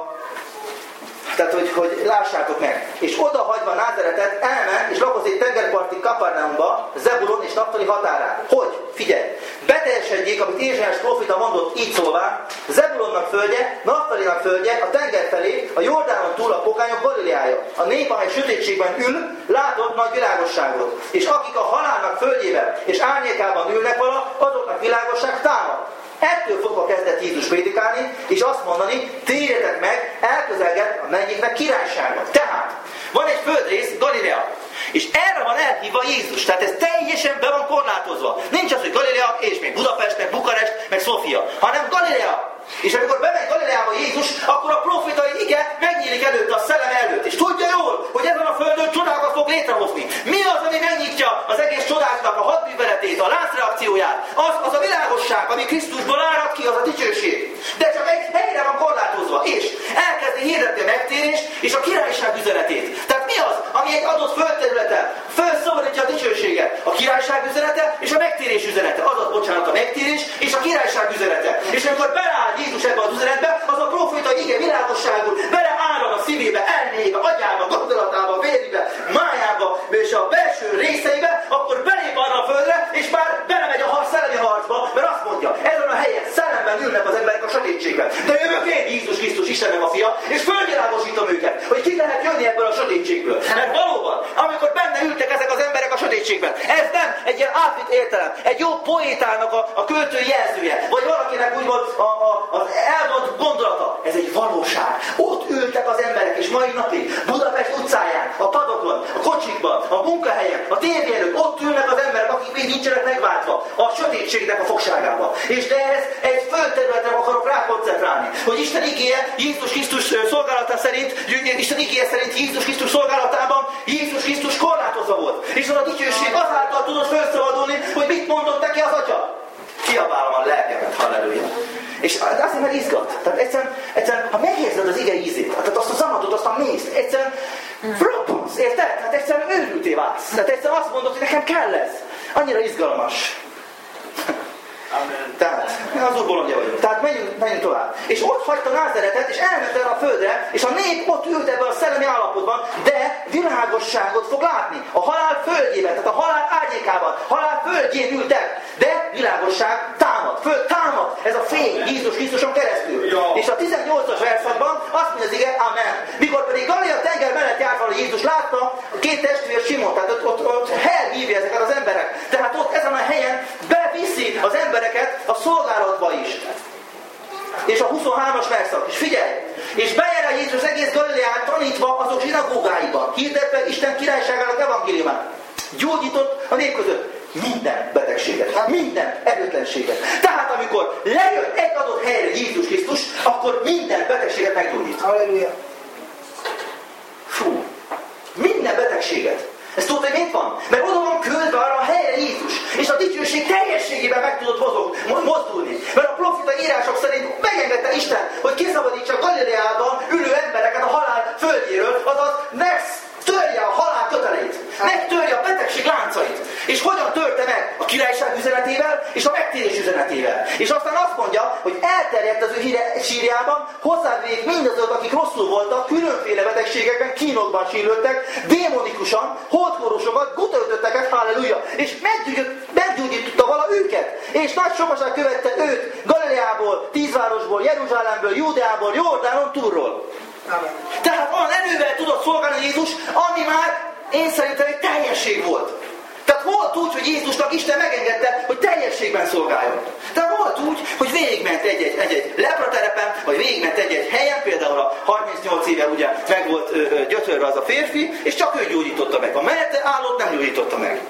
tehát, hogy lássátok meg. És oda hagyva Názáretet elment, és lakozott tengerparti Kapernaumba, Zebulon és Naftali határán. Hogy? Figyelj! Beteljesedjék, amit Ézsaiás prófita mondott így szólván, Zebulonnak földje, Naftalinak földje, a tenger felé, a Jordánon túl a pogányok Galileája. A nép, amely sötétségben ül, látott nagy világosságot. És akik a halálnak földjével és árnyékában ülnek vala, azoknak világosság támad. Ettől fogva kezdett Jézus prédikálni, és azt mondani, térjetek meg, elközelget a mennyeknek királysága. Tehát, van egy földrész, Galilea, és erre van elhívva Jézus, tehát ez teljesen be van korlátozva. Nincs az, hogy Galilea, és még Budapest, meg Bukarest, meg Szofia, hanem Galilea. És amikor bemegy Galileába Jézus, akkor a profétai ige megnyílik előtte a szellem előtt. És tudja jól, hogy ezen a földön csodákat fog létrehozni. Mi az, ami megnyitja az egész csodáknak a hadműveletét, a láncreakcióját? Az a világosság, ami Krisztusból árad ki, az a dicsőség. De csak egy helyre van korlátozva. És elkezdi hirdetni a megtérést és a királyság üzenetét. Tehát mi az, ami egy adott földterületen felszabadítja a dicsőséget? A királyság üzenete és a megtérés üzenete. Azaz, bocsánat, a megtérés és a királyság üzenete. És amikor beáll Jézus ebbe az üzenetbe, az a proféta ige világosságú beleárad a szívébe, elméjébe, agyába, gondolatába, vérébe, májába és a belső részeibe, akkor belép arra a földre, és már belemegy a szellemi harcba, mert azt mondja, ezen a helyen szellemben ülnek az emberek a sötétségben. De jövök én, Jézus Krisztus, Istennek a fia, és fölvilágosítom őket, hogy ki lehet jönni ebből a sötétségből. Mert valóban, amikor benne ültek ezek az emberek a sötétségben, ez nem egy ilyen átvitt értelem, egy jó poétának a költő jelzője, vagy valakinek úgymond az elmond gondolata. Ez egy valóság. Ott ültek az emberek, és mai napig Budapest utcáján, a padokon, a kocsikban, a munkahelyen, a tévé előtt, ott ülnek az emberek, akik még nincsenek megváltva a sötétségnek a fogságába. És de ez egy földterületre akarok rákoncentrálni, hogy Isten igéje Jézus Krisztus szolgálata szerint, Isten igéje szerint Jézus Krisztus szolgálatában Jézus Krisztus korlátozva volt. És az a dicsőség azáltal tudott felszabadulni, hogy mit mondott neki az Atya. Kiabálom a lelkemet, halleluja. És azt mert izgat. Tehát egyszerűen ha megérzed az ige ízét, tehát azt a zamatot, azt a mézt, egyszerűen robbansz, érted? Tehát egyszerűen őrülté válsz. Tehát egyszerűen azt mondod, hogy nekem kell ez. Annyira izgalmas. Amen. Tehát, az Úr bolondja vagyok. Tehát menjünk tovább. És ott hagyta Názáretet, és elment el a földre, és a nép ott ült ebben a szellemi állapotban, de világosságot fog látni. A halál földjében, tehát a halál árnyékában, halál földjén ültek, de világosság támad. Föld támad. Ez a fény Jézus Krisztuson keresztül. Ja. És a 18-as verszakban azt mondja az ige, amen. Mikor pedig Galilea tenger mellett járt valami Jézus, látta a két testvér Simon, tehát ott elhívja ezeket az emberek. Tehát ott ezen a helyen beviszi az embereket a szolgálatba is. És a 23-as verszak. És figyelj! És bejár Jézus egész Galileát tanítva azok zsinagógáiban, hirdetve Isten királyságának evangéliumát. Gyógyított a nép között minden betegséget, minden erőtlenséget. Tehát amikor lejön egy adott helyre Jézus Krisztus, akkor minden betegséget meggyógyít. Halleluja! Fú! Minden betegséget. Ez tudod, hogy miért van? Mert oda van küldve arra a helyre Jézus, és a dicsőség teljességében meg tudott mozdulni. Mert a profita írások szerint megengedte Isten, hogy kiszabadítsa Galileában ülő embereket a halál földjéről, azaz megtörje a halál köteleit, megtörje a betegség láncait. És hogyan törte meg? A királyság üzenetével és a megtérés üzenetével. És aztán azt mondja, hogy elterjedt az ő sírjában, hozzávék mindazok, akik rosszul voltak, különféle betegségekben, kínokban sínlődtek, démonikusan, holdkórusokat, gutaütötteket, halleluja, és meggyógyította vala őket. És nagy sokaság követte őt Galileából, 10 városból, Jeruzsálemből, Júdeából, Jordánon túlról. Amen. Tehát olyan erővel tudott szolgálni Jézus, ami már én szerintem egy teljesség volt. Tehát Tehát volt úgy, hogy Jézusnak Isten megengedte, hogy teljességben szolgáljon. De volt úgy, hogy végigment egy lepraterepen, vagy végigment egy helyen, például a 38 éve ugye meg volt gyötörve az a férfi, és csak ő gyógyította meg. A mellette állott nem gyógyította meg.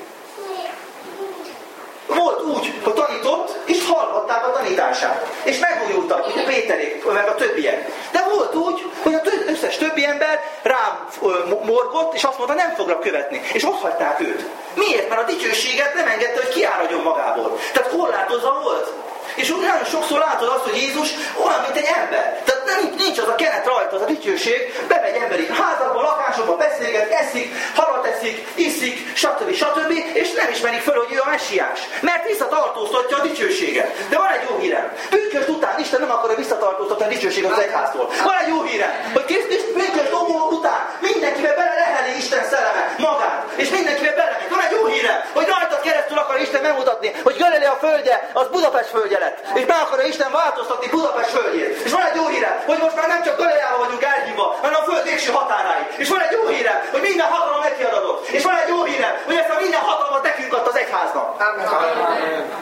Volt úgy, hogy tanított, és hallgatták a tanítását. És megújultak, mint a Péterék, meg a többiek. De volt úgy, hogy az összes többi ember rám morgott, és azt mondta, nem foglak követni. És ott hagyták őt. Miért? Mert a dicsőséget nem engedte, hogy kiáradjon magából. Tehát korlátozva volt. És úgy nagyon sokszor látod azt, hogy Jézus olyan, mint egy ember. Tehát nincs az a kenet rajta, az a dicsőség. Bemegy emberi házakba, lakásokba, beszélget, eszik, halat eszik, iszik, stb. És nem ismerik föl, hogy ő a messiás. Mert visszatartóztatja a dicsőséget. De van egy jó hírem. Pünkösd után Isten nem akarja visszatartóztatni a dicsőséget az egyháztól. Van egy jó hírem, hogy Krisztus pünkösd után mindenkivel bele leheli Isten szelleme magát. És mindenkivel belemegy. Van egy jó hírem, hogy rajtad keresztül akar Isten megmutatni, hogy Galilea földje az Budapest földje lett. És be akarja Isten változtatni Budapest földjét. És van egy jó hírem, hogy most már nem csak Galileában vagyunk elhívva, hanem a föld végső határáig. És van egy jó hírem, hogy minden hatalom neki adott. És van egy jó hírem, hogy ezt a minden hatalmat nekünk adta az egyháznak. Amen.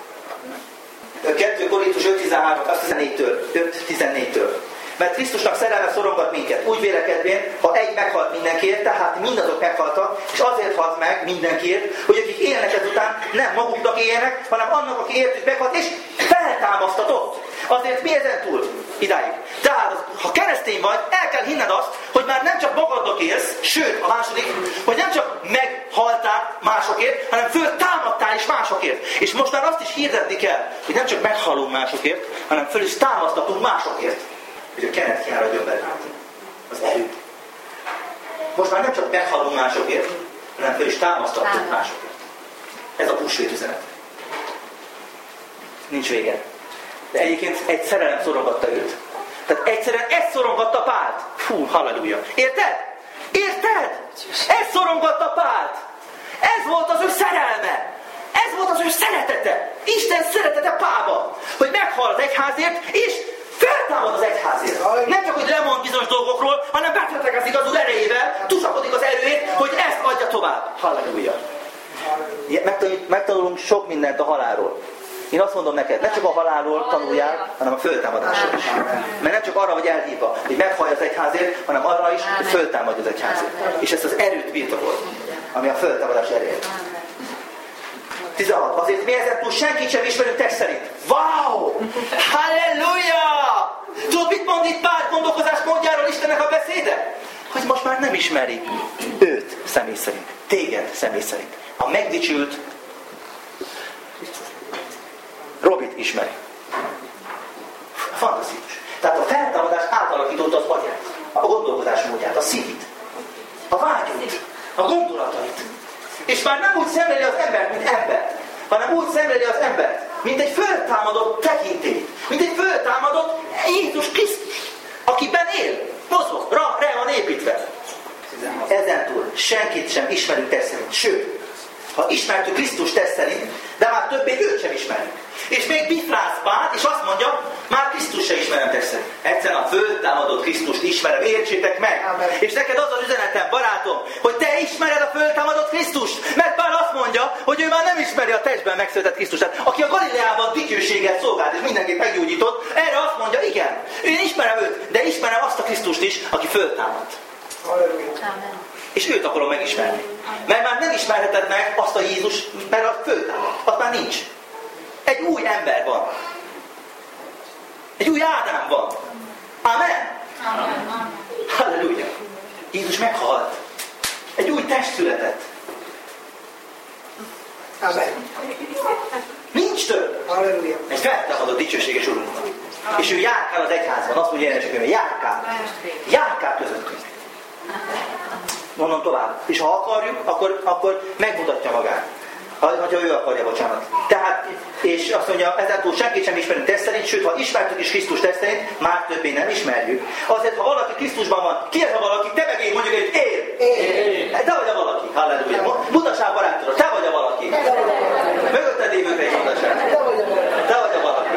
2 Korintus 5.14-től. Mert Krisztusnak szerelme szorongat minket, úgy vélekedvén, ha egy meghalt mindenkiért, tehát mindazok meghaltak, és azért halt meg mindenkiért, hogy akik élnek ezután nem maguknak éljenek, hanem annak, aki értük meghalt, és feltámasztatott. Azért mi ezen túl? Idáig. Tehát, ha keresztény vagy, el kell hinned azt, hogy már nem csak magadnak élsz, sőt, a második, hogy nem csak meghaltál másokért, hanem föltámadtál is másokért. És most már azt is hirdetni kell, hogy nem csak meghalunk másokért, hanem föl is támasztatunk másokért. Hogy a kenet kiáradjon belőle. Az erő. Most már nem csak meghalunk másokért, hanem föl is támasztatunk másokért. Ez a húsvét üzenet. Nincs vége. De egyébként egy szerelem szorongatta őt. Tehát egyszerűen ez szorongatta Pált. Fú, halleluja. Érted? Érted? Ez szorongatta Pált. Ez volt az ő szerelme. Ez volt az ő szeretete. Isten szeretete Pálba. Hogy meghal az egyházért, és feltámad az egyházért. Nem csak, hogy lemond bizonyos dolgokról, hanem betöltekezik az Úr erejével, tusakodik az erőért, hogy ezt adja tovább. Halleluja. Megtanulunk sok mindent a halálról. Én azt mondom neked, ne csak a halálról tanuljál, hanem a föltámadásról is. Mert nem csak arra vagy elhívva, hogy meghallj az egyházért, hanem arra is, hogy föltámadj az egyházért. És ezt az erőt birtokol, ami a föltámadás ereje. 16. Azért mi ezen túl senkit sem ismerünk test szerint. Wow! Halleluja! Tudod, mit mond itt Pál gondolkozás módjáról Istennek a beszéde? Hogy most már nem ismeri őt személy szerint. Téged személy szerint. A megdicsült Robit ismeri. Fantasztikus. Tehát a feltámadás átalakította az agyát, a gondolkodás módját, a szívét, a vágyait, a gondolatait. És már nem úgy szemléli az embert, mint embert, hanem úgy szemléli az embert, mint egy föltámadott tekintélyt, mint egy föltámadott Jézus Krisztus, akiben él, mozog, re van építve. Ezentúl senkit sem ismerünk test szerint, sőt, ha ismertük Krisztus test szerint, de már többé őt sem ismerünk. És még bifrász Pál, és azt mondja, már Krisztus se ismerem test szerint. Egyszerűen a föltámadott Krisztust ismerem, értsétek meg. Amen. És neked az az üzenetem, barátom, hogy te ismered a föltámadott Krisztust. Mert Pál azt mondja, hogy ő már nem ismeri a testben megszületett Krisztust. Aki a Galileában dicsőséget szolgált, és mindenkit meggyógyított, erre azt mondja, igen, én ismerem őt, de ismerem azt a Krisztust is, aki föltámadt. Amen. És őt akarom megismerni. Mert már nem ismerheted meg azt a Jézus, mert a föltámad. Az már nincs. Egy új ember van. Egy új Ádám van. Amen. Amen. Halleluja. Jézus meghalt. Egy új test született. Amen. Nincs több. Halleluja. Egy feltámadott dicsőséges Urunk. És ő járkál az egyházban. Azt mondja jelenleg, hogy járkál. Járkál közöttünk. Mondom tovább. És ha akarjuk, akkor megmutatja magát. Ha ő akarja, bocsánat. Tehát, és azt mondja, ezentúl senkit sem ismerünk test szerint, sőt, ha ismertük is Krisztus test szerint, már többé nem ismerjük. Azért, ha valaki Krisztusban van, ki ez a valaki? Te meg én mondjuk, hogy én. Te vagy a valaki. Halleluja. Mutassál barátodra, te vagy a valaki. Mögötted lévőkre is mutassál. Te vagy a valaki.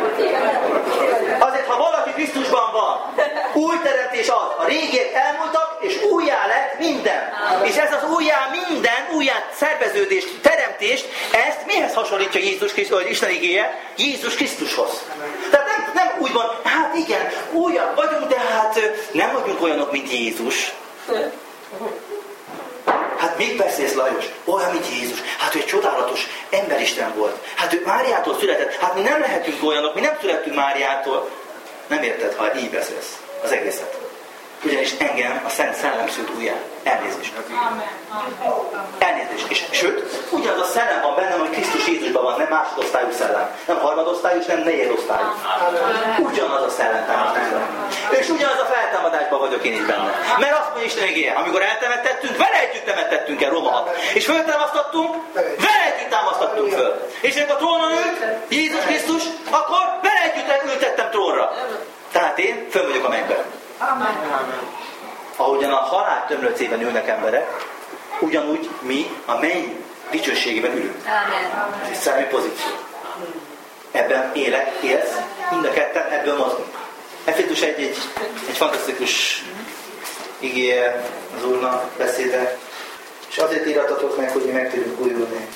Azért, ha valaki Krisztusban van, új teremtés az. A régiek elmúltak, és újjá lett minden. És ez az újjá szerveződést, teremtést, ezt mihez hasonlítja Jézus Krisztus, vagy Isten igéje? Jézus Krisztushoz. Tehát nem úgy van, hát igen, újak vagyunk, de hát nem vagyunk olyanok, mint Jézus. Hát mit beszélsz, Lajos? Olyan, mint Jézus. Hát ő egy csodálatos emberisten volt. Hát ő Máriától született. Hát mi nem lehetünk olyanok, mi nem születtünk Máriától. Nem érted, ha így beszélsz az egészet. Ugyanis engem a Szent Szellem szült újjá. Elnézést. Elnézést. És sőt, ugyanaz a szellem van bennem, hogy Krisztus Jézusban van, nem másodosztályú szellem. Nem harmadosztályú, nem negyedosztályú. Ugyanaz a szellem támad bennem. És ugyanaz a feltámadásban vagyok én is benne. Mert azt mondja Isten igéje, amikor eltemettettünk, vele együtt temettettünk el, Róma 6. És föltámasztottunk, vele együtt támasztattunk föl. És amikor a trónon ült Jézus Krisztus, akkor vele együtt ültettem trónra. Tehát én fönn vagyok a mennyben. Ahogyan a halál tömlöcében ülnek emberek, ugyanúgy mi a menny dicsőségében ülünk. Ez egy szellemi pozíció. Ebben élsz, mind a ketten ebből mozgunk. Efétus egy fantasztikus igéje az Úrnak beszéde, és azért íratatok meg, hogy mi meg tudjuk újulni.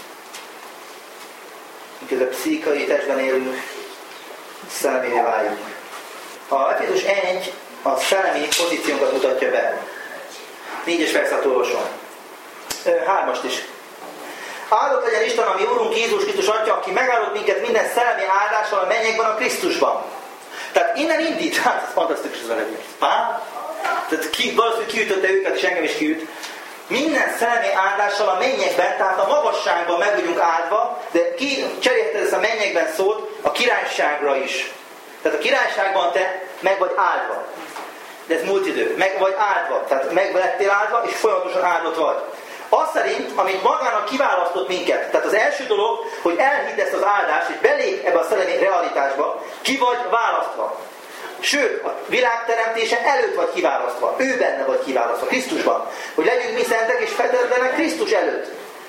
Miközben pszichai testben élünk, szellemévé váljunk. A Efétus 1 a szellemi pozíciónkat mutatja be. 4-es verset olvasom. 3-ast is. Áldott legyen Isten, ami Úrunk Jézus Krisztus Atya, aki megáldott minket minden szellemi áldással a mennyekben, a Krisztusban. Tehát innen indít, hát ez fantasztikus az eredmény. Tehát valószínűleg kiütötte őket, és engem is kiüt. Minden szellemi áldással a mennyekben, tehát a magasságban meg vagyunk áldva, de ki cserélte ezt a mennyekben szót a királyságra is. Tehát a királyságban te meg vagy áldva. De ez múlt idő. Meg vagy áldva. Tehát meg lettél áldva, és folyamatosan áldott vagy. Az szerint, amit magának kiválasztott minket. Tehát az első dolog, hogy elhidd ezt az áldást, és belép ebbe a szellemi realitásba, ki vagy választva. Sőt, a világ teremtése előtt vagy kiválasztva. Ő benne vagy kiválasztva, Krisztusban. Hogy legyünk mi szentek és fethetetlenek Krisztus előtt.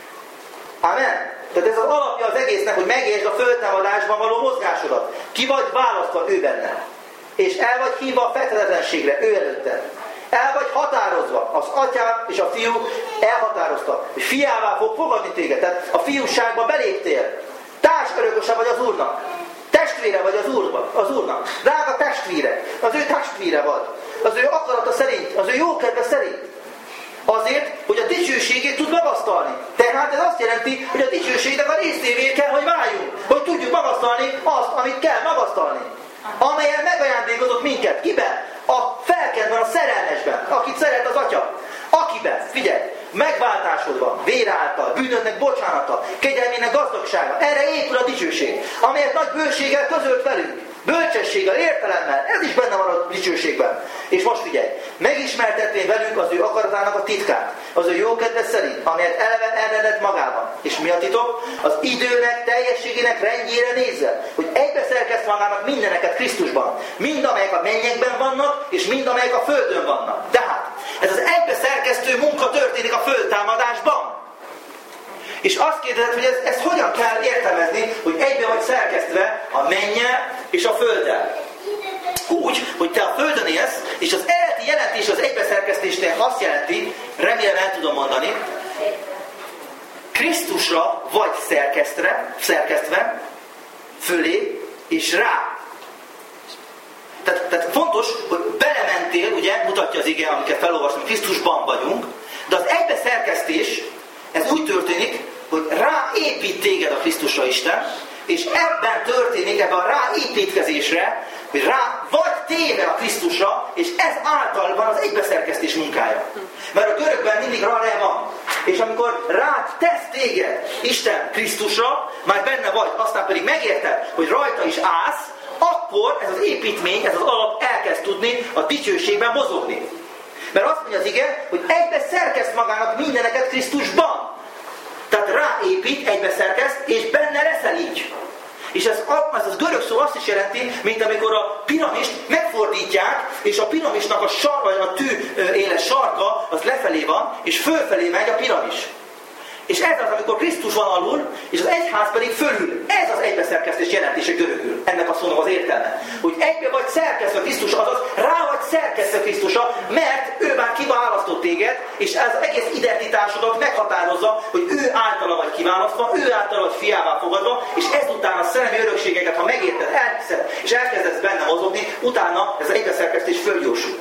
Amen. Tehát ez az alapja az egésznek, hogy megértsd a föltámadásban való mozgásodat. Ki vagy választva ő benne. És el vagy hívva a fethetetlenségre, ő előtte. El vagy határozva. Az atyám és a fiú elhatározta. És fiává fog fogadni téged. Tehát a fiúságba beléptél. Társörököse vagy az Úrnak. Testvére vagy az Úrnak. Drága testvére. Az ő testvére vagy. Az ő akarata szerint. Az ő jókedve szerint. Azért, hogy a dicsőségét tud magasztalni. Tehát ez azt jelenti, hogy a dicsőségnek a részévé kell, hogy váljunk. Hogy tudjuk magasztalni azt, amit kell magasztalni. Amelyen megajándékozott minket. Kiben? A felkedben, a szerelmesben. Akit szeret az Atya. Akiben, figyelj, megváltásodva, vér által, bűnödnek bocsánata, kegyelmének gazdagsága. Erre épül a dicsőség, amelyet nagy bőséggel közölt velünk. Bölcsességgel, értelemmel, ez is benne van a dicsőségben. És most figyelj, megismertetvén velünk az ő akaratának a titkát, az ő jókedve szerint, amelyet eleve eredett magában. És mi a titok? Az időnek, teljességének rendjére nézve, hogy egybeszerkeszt magának mindeneket Krisztusban. Mind amelyek a mennyekben vannak, és mind amelyek a földön vannak. Tehát ez az egybeszerkesztő munka történik a föltámadásban. És azt kérdezed, hogy ezt hogyan kell értelmezni, hogy egybe vagy szerkesztve a mennyel és a földdel. Úgy, hogy te a földön élsz, és az eredeti jelentés az egybeszerkesztésnél azt jelenti, remélem el tudom mondani, Krisztusra vagy szerkesztve, fölé és rá. Tehát fontos, hogy belementél, ugye, mutatja az ige, amiket felolvastam, Krisztusban vagyunk, de az egybeszerkesztés, ez úgy történik, hogy ráépít téged a Krisztusra Isten, és ebben történik, ebben a ráépítkezésre, hogy rá vagy téve a Krisztusra, és ez által van az egybeszerkesztés munkája. Mert a görögben mindig rá van. És amikor rá tesz téged Isten Krisztusra, már benne vagy, aztán pedig megérted, hogy rajta is állsz, akkor ez az építmény, ez az alap elkezd tudni a dicsőségben mozogni. Mert azt mondja az ige, hogy egybe szerkeszt magának mindeneket Krisztusban. Tehát ráépít, egybe szerkeszt, és benne leszel így. És ez az görög szó azt is jelenti, mint amikor a piramist megfordítják, és a piramisnak a tű éles sarka az lefelé van, és fölfelé megy a piramis. És ez az, amikor Krisztus van alul, és az egyház pedig fölül. Ez az egybeszerkesztés jelentése görögül. Ennek a szónak az értelme. Hogy egybe vagy szerkesztve Krisztus, azaz rá vagy szerkesztve Krisztusra, mert ő már kiválasztott téged, és ez az egész identitásodat meghatározza, hogy ő általa vagy kiválasztva, ő általa vagy fiává fogadva, és ezután a szellemi örökségeket, ha megérted, elhiszed, és elkezdesz benne mozogni, utána ez az egybeszerkesztés fölgyorsul.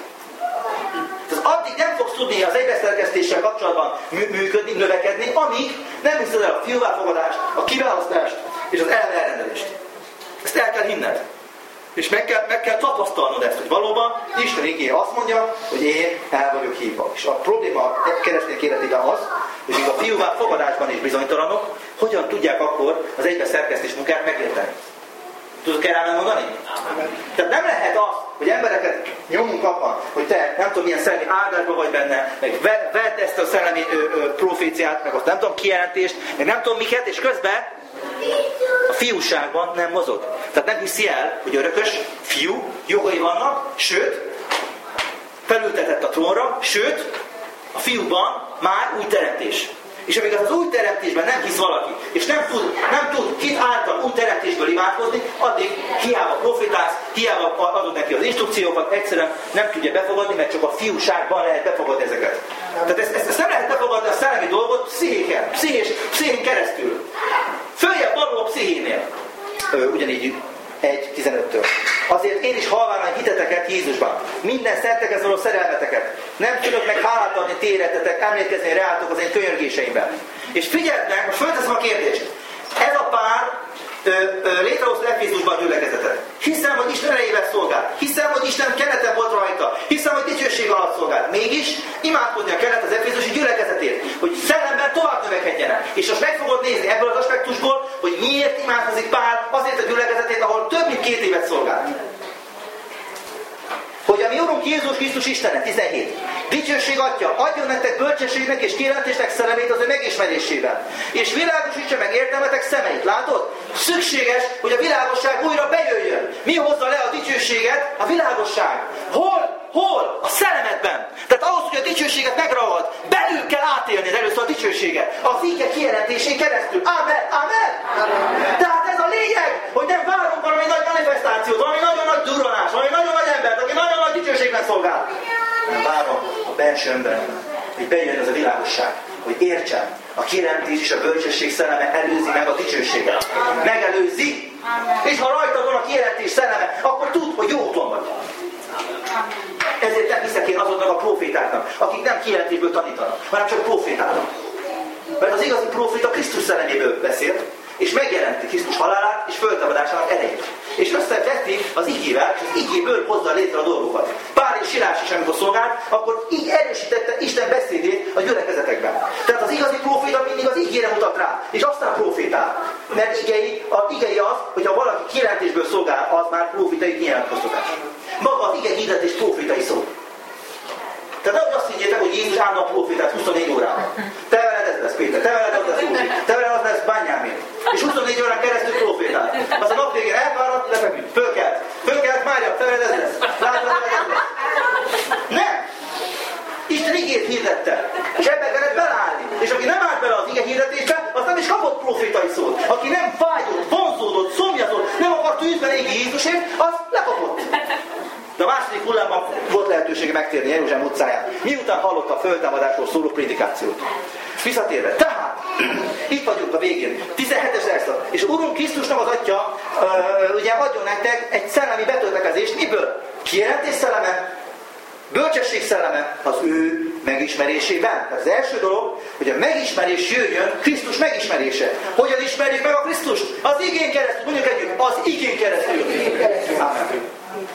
Tehát addig nem fogsz tudni az egybeszerkesztéssel kapcsolatban működni, növekedni, amíg nem hiszed el a fiúváfogadást, a kiválasztást és az elrendelést. Ezt el kell hinned. És meg kell tapasztalnod ezt, hogy valóban Isten igéje azt mondja, hogy én el vagyok hívva. És a probléma a keresztények életében az, hogy még a fiúváfogadásban is bizonytalanok, hogyan tudják akkor az egybeszerkesztés munkát megérteni. Tudok erre mondani? Tehát nem lehet az, hogy embereket nyomunk abban, hogy te nem tudom milyen szellemi áldásban vagy benne, meg vedd ezt a szellemi proféciát, meg azt nem tudom kijelentést, meg nem tudom miket, és közben a fiúságban nem mozog. Tehát nem hiszi el, hogy örökös fiú, jogai vannak, sőt, felültetett a trónra, sőt, a fiúban már új teremtés. És amíg az új teremtésben nem hisz valaki, és nem tud hit által új teremtésből imádkozni, addig hiába profitálsz, hiába adod neki az instrukciókat, egyszerűen nem tudja befogadni, mert csak a fiúságban lehet befogadni ezeket. Tehát ezt nem lehet befogadni a szellemi dolgot pszichén keresztül. Följebb való a pszichénél. Ugyanígy 1.15-től. Azért én is halványan hiteteket Jézusban. Minden szentekhez való szerelmeteket. Nem tudok meg hálát adni ti életetek, emlékezni reátok az én könyörgéseimben. És figyeld meg, most fölteszem a kérdést. Ez a pár létrehozta Efézusban a gyülekezetet. Hiszem, hogy Isten erejével szolgált. Hiszem, hogy Isten kelete volt rajta. Hiszem, hogy dicsőség alatt szolgált. Mégis imádkoznia kellett az efézusi gyülekezetért, hogy szellemben tovább növekedjenek. És most meg fogod nézni ebből az aspektusból, hogy miért imádkozik Pál azért a gyülekezetét, ahol több mint 2 évet szolgált. Hogy a mi Urunk Jézus Krisztus Istene, 17. Dicsőség Atya, adjon nektek bölcsességnek és kijelentésnek szellemét az ő megismerésében. És világosítsa meg értelmetek szemeit. Látod? Szükséges, hogy a világosság újra bejöjjön. Mi hozza le a dicsőséget? A világosság. Hol? A szellemedben. Tehát ahhoz, hogy a dicsőséget megragad, belül kell átélni először a dicsőséget. Az ige kijelentésén keresztül. Amen. Tehát ez a lényeg, hogy nem várunk valami nagy manifestációt, valami nagyon nagy durranás, valami nagyon nagy embert, aki nagyon nagy dicsőségben szolgál. Nem várom a belső emberben, hogy bejön ez a világosság, hogy értsem, a kijelentés és a bölcsesség szelleme előzi meg a dicsőséget. Megelőzi. És ha rajtad van a kijelentés szelleme, akkor tudd, hogy jó úton vagy. Ezért nem hiszek én azoknak a profétáknak, akik nem kijelentésből tanítanak, hanem csak profétálnak. Mert az igazi proféta Krisztus szelleméből beszél, és megjelenti Krisztus halálát és föltámadásának erejét. És összeveti az igével, és az igéből hozza létre a dolgokat. Pál és Silás is, amikor szolgált, akkor így erősítette Isten beszédét a gyülekezetekben. Tehát az igazi proféta mindig az igére mutat rá, és aztán profétál. Mert igei az, hogyha valaki kijelentésből szolgál, az már profétai kinyilatkoztatás. Maga az ige hirdetés profétai szó. Tehát nehogy azt higgyétek, hogy Jézus állandóan profétált 24 órában. Te veled ez lesz Péter, te veled az lesz Józsi, te veled az lesz Bányámén. És 24 órán keresztül profétált. Az a nap végén elfáradt, lefeküdt, fölkelt, Mária, te veled ez lesz. Látod, te veled ez lesz. Nem! Isten igét hirdette, és ebben kellett beleállni. És aki nem állt bele az ige hirdetésbe, az nem is kapott profétai szót. Aki nem fájdult, vonzódott, szomjazott, nem akart tűzben égi Jézusért, az lekapott. De a második hullámban volt lehetősége megtérni Jeruzsálem utcáján, miután hallotta a föltámadásról szóló prédikációt. Visszatérve. Tehát, itt vagyunk a végén. 17-es verszak. És Urunk Krisztusnak az Atya ugye adjon nektek egy szellemi betöltekezést. Miből? Kijelentés szelleme, bölcsesség szelleme az ő megismerésében. Az első dolog, hogy a megismerés jöjjön, Krisztus megismerése. Hogyan ismerjük meg a Krisztust? Az igén keresztül. Mondjuk együtt, az igén keresztül. Amen.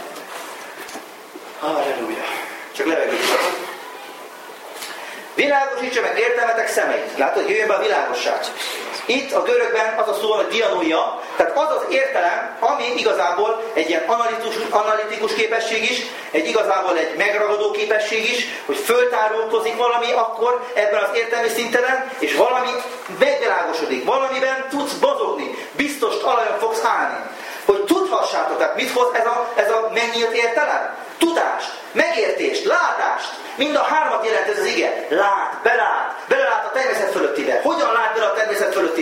Halleluja. Csak levegőt is. Világosítsa meg értelmetek szemeit. Látod, jöjjön be a világosság. Itt a görögben az a szó, hogy dianóia, tehát az az értelem, ami igazából egy ilyen analitikus képesség is, igazából egy megragadó képesség is, hogy föltárulkozik valami akkor ebben az értelmi szintelen, és valami megvilágosodik, valamiben tudsz mozogni, biztos talajon fogsz állni. Hogy tudhassátok, tehát mit hoz ez a megnyílt értelem? Tudást, megértést, látást. Mind a hármat jelent ez az ige. Lát, belelát a természet fölöttibe. Hogyan lát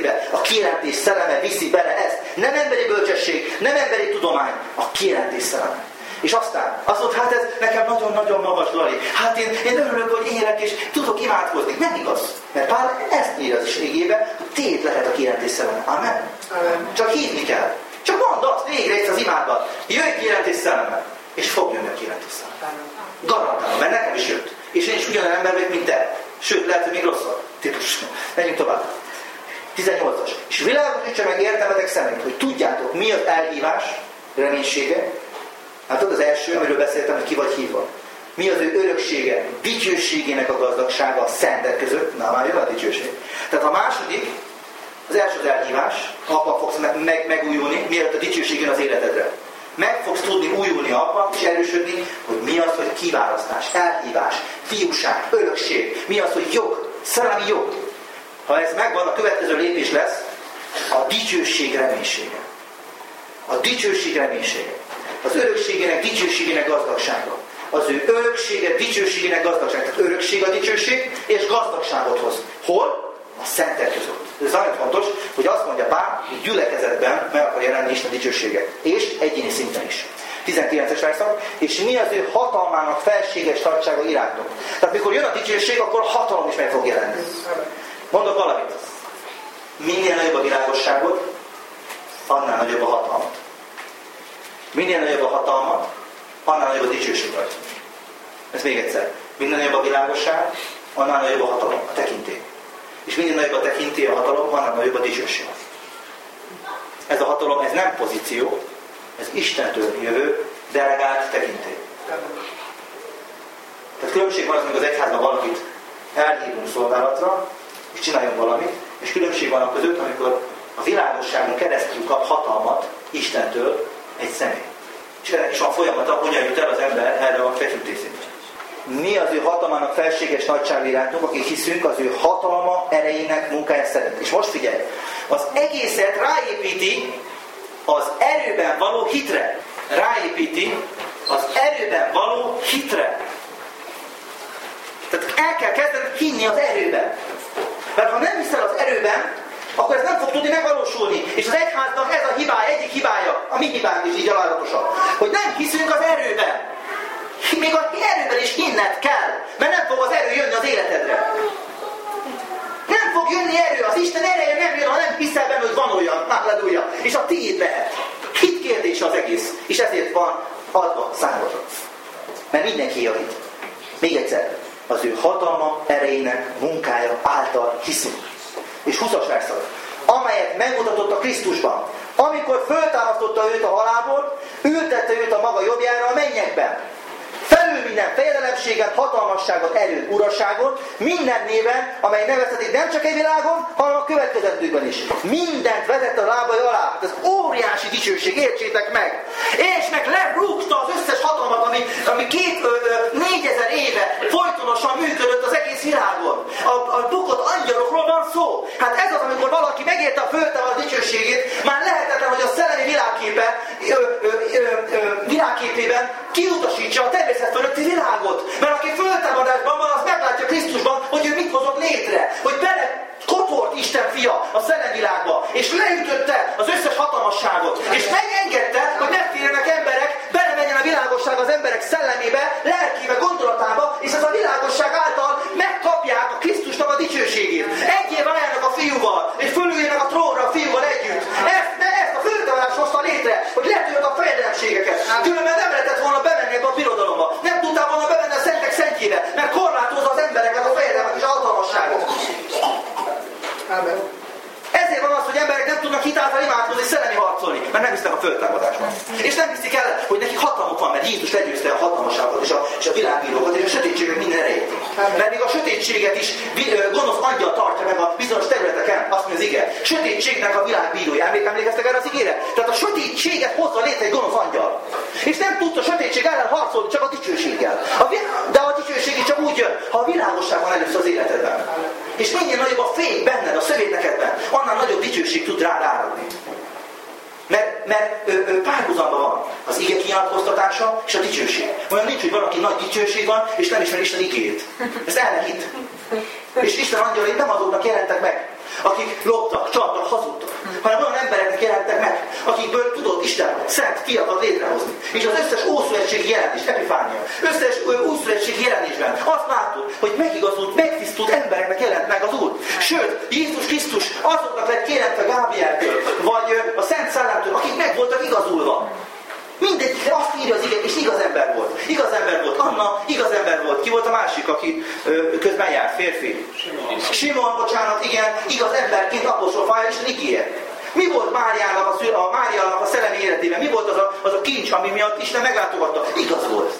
be. A kijelentés szelleme viszi bele ezt. Nem emberi bölcsesség, nem emberi tudomány, a kijelentés szelleme. És aztán azt mondta, hát ez nekem nagyon-nagyon magas, Lali. Hát én örülök, hogy élek és tudok imádkozni. Nem igaz. Mert Pál ezt írja az igébe, hogy tiéd lehet a kijelentés szelleme. Amen. Csak hívni kell. Csak mondd azt végre az imádban. Jöjj kijelentés szelleme. És fog jönni a kijelentés szelleme. Garantálom, mert nekem is jött. És én is ugyanolyan ember vagyok, mint te. Sőt, lehet, hogy még rosszabb. Típus. Menjünk tovább. 18-as. És világosítsa meg értelmetek szemét, hogy tudjátok, mi az elhívás reménysége. Hát tudod, az első, amiről beszéltem, hogy ki vagy hívva. Mi az ő öröksége, dicsőségének a gazdagsága a szentek között. Na, már jön a dicsőség. Tehát a második, az első az elhívás, abban fogsz megújulni, mielőtt a dicsőség jön az életedre. Meg fogsz tudni újulni abban, és erősödni, hogy mi az, hogy kiválasztás, elhívás, fiúság, örökség, mi az, hogy jog, szellemi jog. Ha ez megvan, a következő lépés lesz a dicsőség reménysége. A dicsőség reménysége. Az örökségének, dicsőségének gazdagsága. Az ő öröksége, dicsőségének gazdagsága. Tehát örökség a dicsőség, és gazdagságot hoz. Hol? A szentek között. Ez nagyon fontos, hogy azt mondja Pál, hogy gyülekezetben meg akar jelenni Isten dicsőséget. És egyéni szinten is. 19-es verszak, és mi az ő hatalmának felséges nagysága irántunk. Tehát mikor jön a dicsőség, akkor a hatalom is meg fog jelenni. Mondok valamit. Minél nagyobb a világosságod, annál nagyobb a hatalmat. Minél nagyobb a hatalmat, annál nagyobb a dicsőség vagy. Ez még egyszer. Minél nagyobb a világosság, annál nagyobb a hatalom, a tekintély. És minél nagyobb a tekintély, a hatalom, annál nagyobb a dicsőség. Ez a hatalom, ez nem pozíció, ez Istentől jövő, delegált tekintély. Tehát különbség van az, amikor az egyházban valakit elhívunk szolgálatra, és csináljunk valamit, és különbség van a között, amikor a világosságon keresztül kap hatalmat Istentől egy személy. És ennek is van folyamata, hogyan jut el az ember erre a feküdtészintre. Mi az ő hatalmának felséges nagysága irántunk, akik hiszünk az ő hatalma erejének munkája szerint. És most figyelj, az egészet ráépíti az erőben való hitre. Ráépíti az erőben való hitre. Tehát el kell kezdened hinni az erőben. Mert ha nem hiszel az erőben, akkor ez nem fog tudni megvalósulni. És az egyháznak ez a hibája, egyik hibája, a mi hibánk is így alázatosan, hogy nem hiszünk az erőben. Még az erőben is hinned kell, mert nem fog az erő jönni az életedre. Nem fog jönni erő, az Isten ereje nem jön, ha nem hiszel benne, hogy van olyan, halleluja, és a tiéd lehet. Hit kérdése az egész, és ezért van adva számodra. Mert mindenki a hit. Még egyszer, az ő hatalma erejének munkája által hiszünk. És 20-as verszak, amelyet megmutatott a Krisztusban, amikor föltámasztotta őt a halálból, ültette őt a maga jobbjára a mennyekben. Felül minden fejedelemséget, hatalmasságot, erőt, urasságot, minden néven, amely nevezhetik nem csak egy világon, hanem a következendőkben is. Mindent vezette a lábai alá. Hát ez óriási dicsőség, értsétek meg! És meg lerúgta az összes hatalmat, ami 4000 éve folytonosan működött az egész világon. A bukott angyalokról van szó. Hát ez az, amikor valaki megérte a föltámad dicsőségét, már lehetetlen, hogy a szellemi világképében kiutasítsa a természet fölötti világot. Mert aki föltámadásban van, az meglátja Krisztusban, hogy ő mit hozott létre. Hogy bele kotort Isten fia a szellemvilágba, és leütötte az összes hatalmasságot, és megengedte, hogy ne férjenek emberek, belemenjen a világosság az emberek szellemébe, lelkébe, gondolatába, és ez a világosság által megkapják a Krisztusnak a dicsőségét. Egyé váljanak a fiúval, és fölüljenek a trónra a fiúval együtt. Ezt a föltámadást hozta létre, hogy letört a fejedelemségeket. Különben nem lehetett volna bemenni ebbe a birodalomba. Nem tudtál volna bemenni a szentek szentjébe, mert korlátozza az embereket a fejedelmek és a hatalmasságot. Ezért van az, hogy emberek nem tudnak hitáltal imádkozni, szellemi harcolni, mert nem hisznek a föltámadásban. És nem hiszik el, hogy nekik hatalmuk van, mert Jézus legyőzte a hatalmasságot és a világbírókat és a sötétségek minden erejét. Mert még a sötétséget is gonosz angyal tartja meg a bizonyos területeken, azt mondja az ige. Sötétségnek a világbírója. Emlékeztek erre az igére? Tehát a sötétséget hozza létre egy gonosz angyal. És nem tudsz a sötétség ellen harcolni, csak a dicsőséggel. De a dicsőség csak úgy jön, ha a világosság van először az életedben. És minél nagyobb a fény benned, a szövétnekedben, annál nagyobb dicsőség tud rád áradni. Mert párhuzamban van az ige kinyilatkoztatása és a dicsőség. Olyan nincs, hogy valaki nagy dicsőség van, és nem ismeri Isten igét. Ez elhit. És Isten angyalai nem azoknak jelentek meg, akik loptak, csaltak, hazudtak, hanem olyan embereknek jelentek meg, akikből tudott Isten szent fiakat létrehozni. És az összes ószövetségi jelentés, Epifánia, összes ószövetségi jelenésben azt láttuk, hogy megigazult, megtisztult embereknek jelent meg az Úr. Sőt, Jézus Krisztus azoknak lett kijelentve Gábrieltől, vagy a Szent Szellemtől, akik meg voltak igazulva. Mindegyikre azt írja az ige, és igaz ember volt. Igaz ember volt Anna, igaz ember volt. Ki volt a másik, aki közben járt? Férfi. Simon, bocsánat, igen, igaz emberként apostrofálja Isten igéje. Mi volt Máriának a szellemi életében? Mi volt az a kincs, ami miatt Isten meglátogatta? Igaz volt.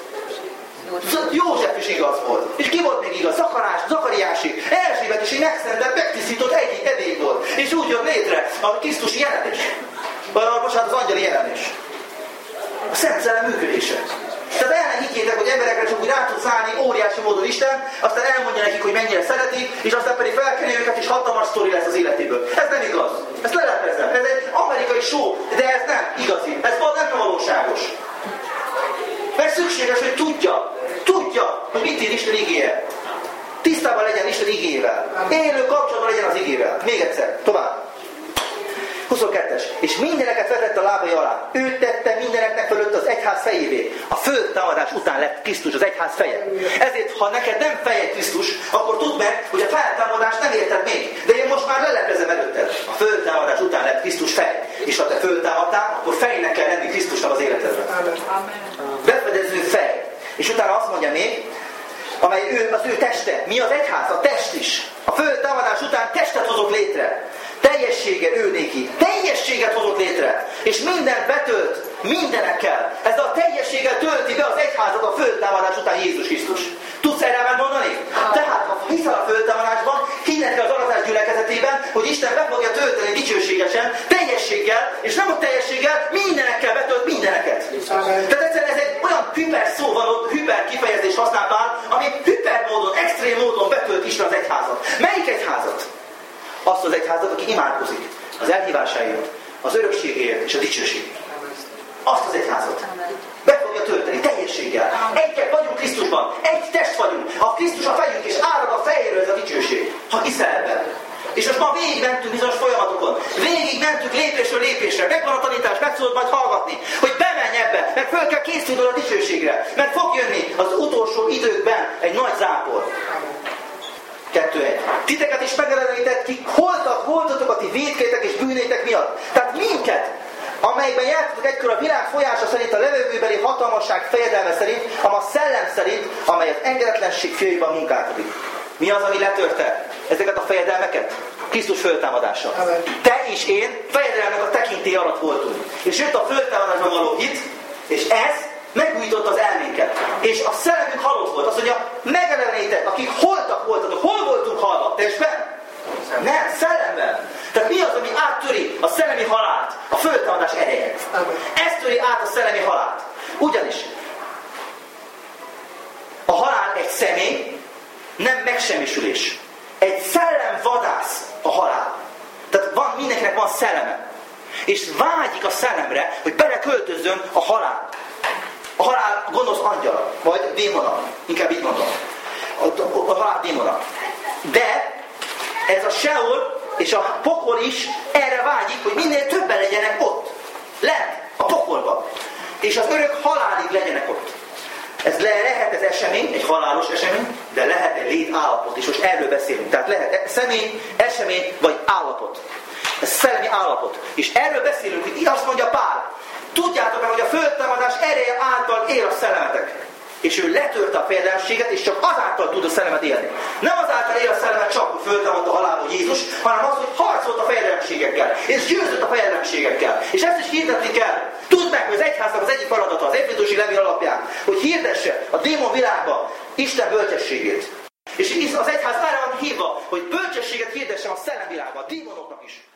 József is igaz volt. És ki volt még igaz? Zakariási. Erzsébet is egy megszentelt, megtisztított edély volt. És úgy jött létre a Krisztusi jelenés. Bocsánat, az angyali jelenés. A Szent Szellem működése. Tehát el ne higgyétek, hogy emberekre csak úgy rá tud szállni óriási módon Isten, aztán elmondja nekik, hogy mennyire szeretik, és aztán pedig felkenni őket, és hatalmas sztori lesz az életéből. Ez nem igaz. Ezt leleplezem. Ez egy amerikai show, de ez nem igazi. Ez nem valóságos. Mert szükséges, hogy tudja, hogy mit ír Isten igéje. Tisztában legyen Isten igével. Élő kapcsolatban legyen az igével. Még egyszer, tovább. 22-es. És mindeneket vetett a lábai alá. Ő tette mindeneknek fölött az egyház fejévé. A földtámadás után lett Krisztus az egyház feje. Ezért, ha neked nem feje Krisztus, akkor tudd meg, hogy a feltámadást nem érted még. De én most már leleplezem előtted. A földtámadás után lett Krisztus fej. És ha te földtámadtál, akkor fejnek kell lenni Krisztusnak az életedben. Befedező fej. És utána azt mondja még, amely az ő teste. Mi az egyház? A test is. A földtámadás után testet hozok létre. Teljessége ő néki. Teljességet hozott létre. És mindent betölt mindenekkel. Ez a teljességgel tölti be az egyházat a földtámadás után Jézus Krisztus. Tudsz erre mondani? Tehát, ha hiszel a földtámadásban, hinned kell az aratás gyülekezetében, hogy Isten be fogja tölteni dicsőségesen, teljességgel, és nem a teljességgel, mindenekkel betölt mindeneket. Tehát egyszerűen ez egy olyan hiper szó van ott, hiper kifejezés használ Pál, ami hiper módon, extrém módon betölt Isten az egyházat. Melyik egyházat? Azt az egyházat, aki imádkozik az elhívásáért, az örökségéért és a dicsőségért. Azt az egyházat. Be fogja tölteni teljességgel. Egyek vagyunk Krisztusban, egy test vagyunk. A Krisztus a fejünk, és árad a fejéről ez a dicsőség. Ha hiszel ebben. És most ma végig mentünk bizonyos folyamatokon. Végig mentünk lépésről lépésre. Megvan a tanítás, meg tudod majd hallgatni. Hogy bemenj ebbe, meg föl kell készülnöd a dicsőségre. Mert fog jönni az utolsó időkben egy nagy zápor. 2:1. Titeket is megjelenített, kik holtatok a ti vétkétek és bűnétek miatt. Tehát minket, amelyben jártatok egykor a világ folyása szerint, a levegőbeli hatalmasság fejedelme szerint, a szellem szerint, amely az engedetlenség fiaiban munkálkodik. Mi az, ami letörte ezeket a fejedelmeket? Krisztus föltámadása. Te és én fejedelmek a tekintély alatt voltunk. És jött a föltámadásban való hit, és ez megújított az elménket. És a szellemünk halott volt. Azt mondja, megelevenített, akik holtak voltatok. Hol voltunk halva? Testben? Nem, szellemben. Tehát mi az, ami áttöri a szellemi halált? A föltámadás ereje. Ez töri át a szellemi halált. Ugyanis a halál egy személy, nem megsemmisülés. Egy szellem vadász a halál. Tehát mindenkinek van szelleme. És vágyik a szellemre, hogy beleköltözzön a halál. A halál gonosz angyala, vagy démona. Inkább így mondom. A halál démona. De ez a Seol és a pokol is erre vágyik, hogy minél többen legyenek ott. Lent, a pokolban. És az örök halálig legyenek ott. Ez lehet ez esemény, egy halálos esemény, de lehet egy létállapot, és most erről beszélünk. Tehát lehet személy, esemény, vagy állapot. Ez szellemi állapot. És erről beszélünk, hogy azt mondja Pál. Tudjátok meg, hogy a földtámadás ereje által él a szellemetek. És ő letörte a fejedelemséget, és csak azáltal tud a szellemet élni. Nem azáltal él a szellemet csak, hogy föltámadta a halálból Jézus, hanem az, hogy harcolt a fejedelemségekkel, és győzött a fejedelemségekkel. És ezt is hirdetni kell. Tudd meg, hogy az egyháznak az egyik feladata, az Efézusi levél alapján, hogy hirdesse a démon világban Isten bölcsességét. És az egyház arra van hívva, hogy bölcsességet hirdessen a szellemvilágban, a démonoknak is.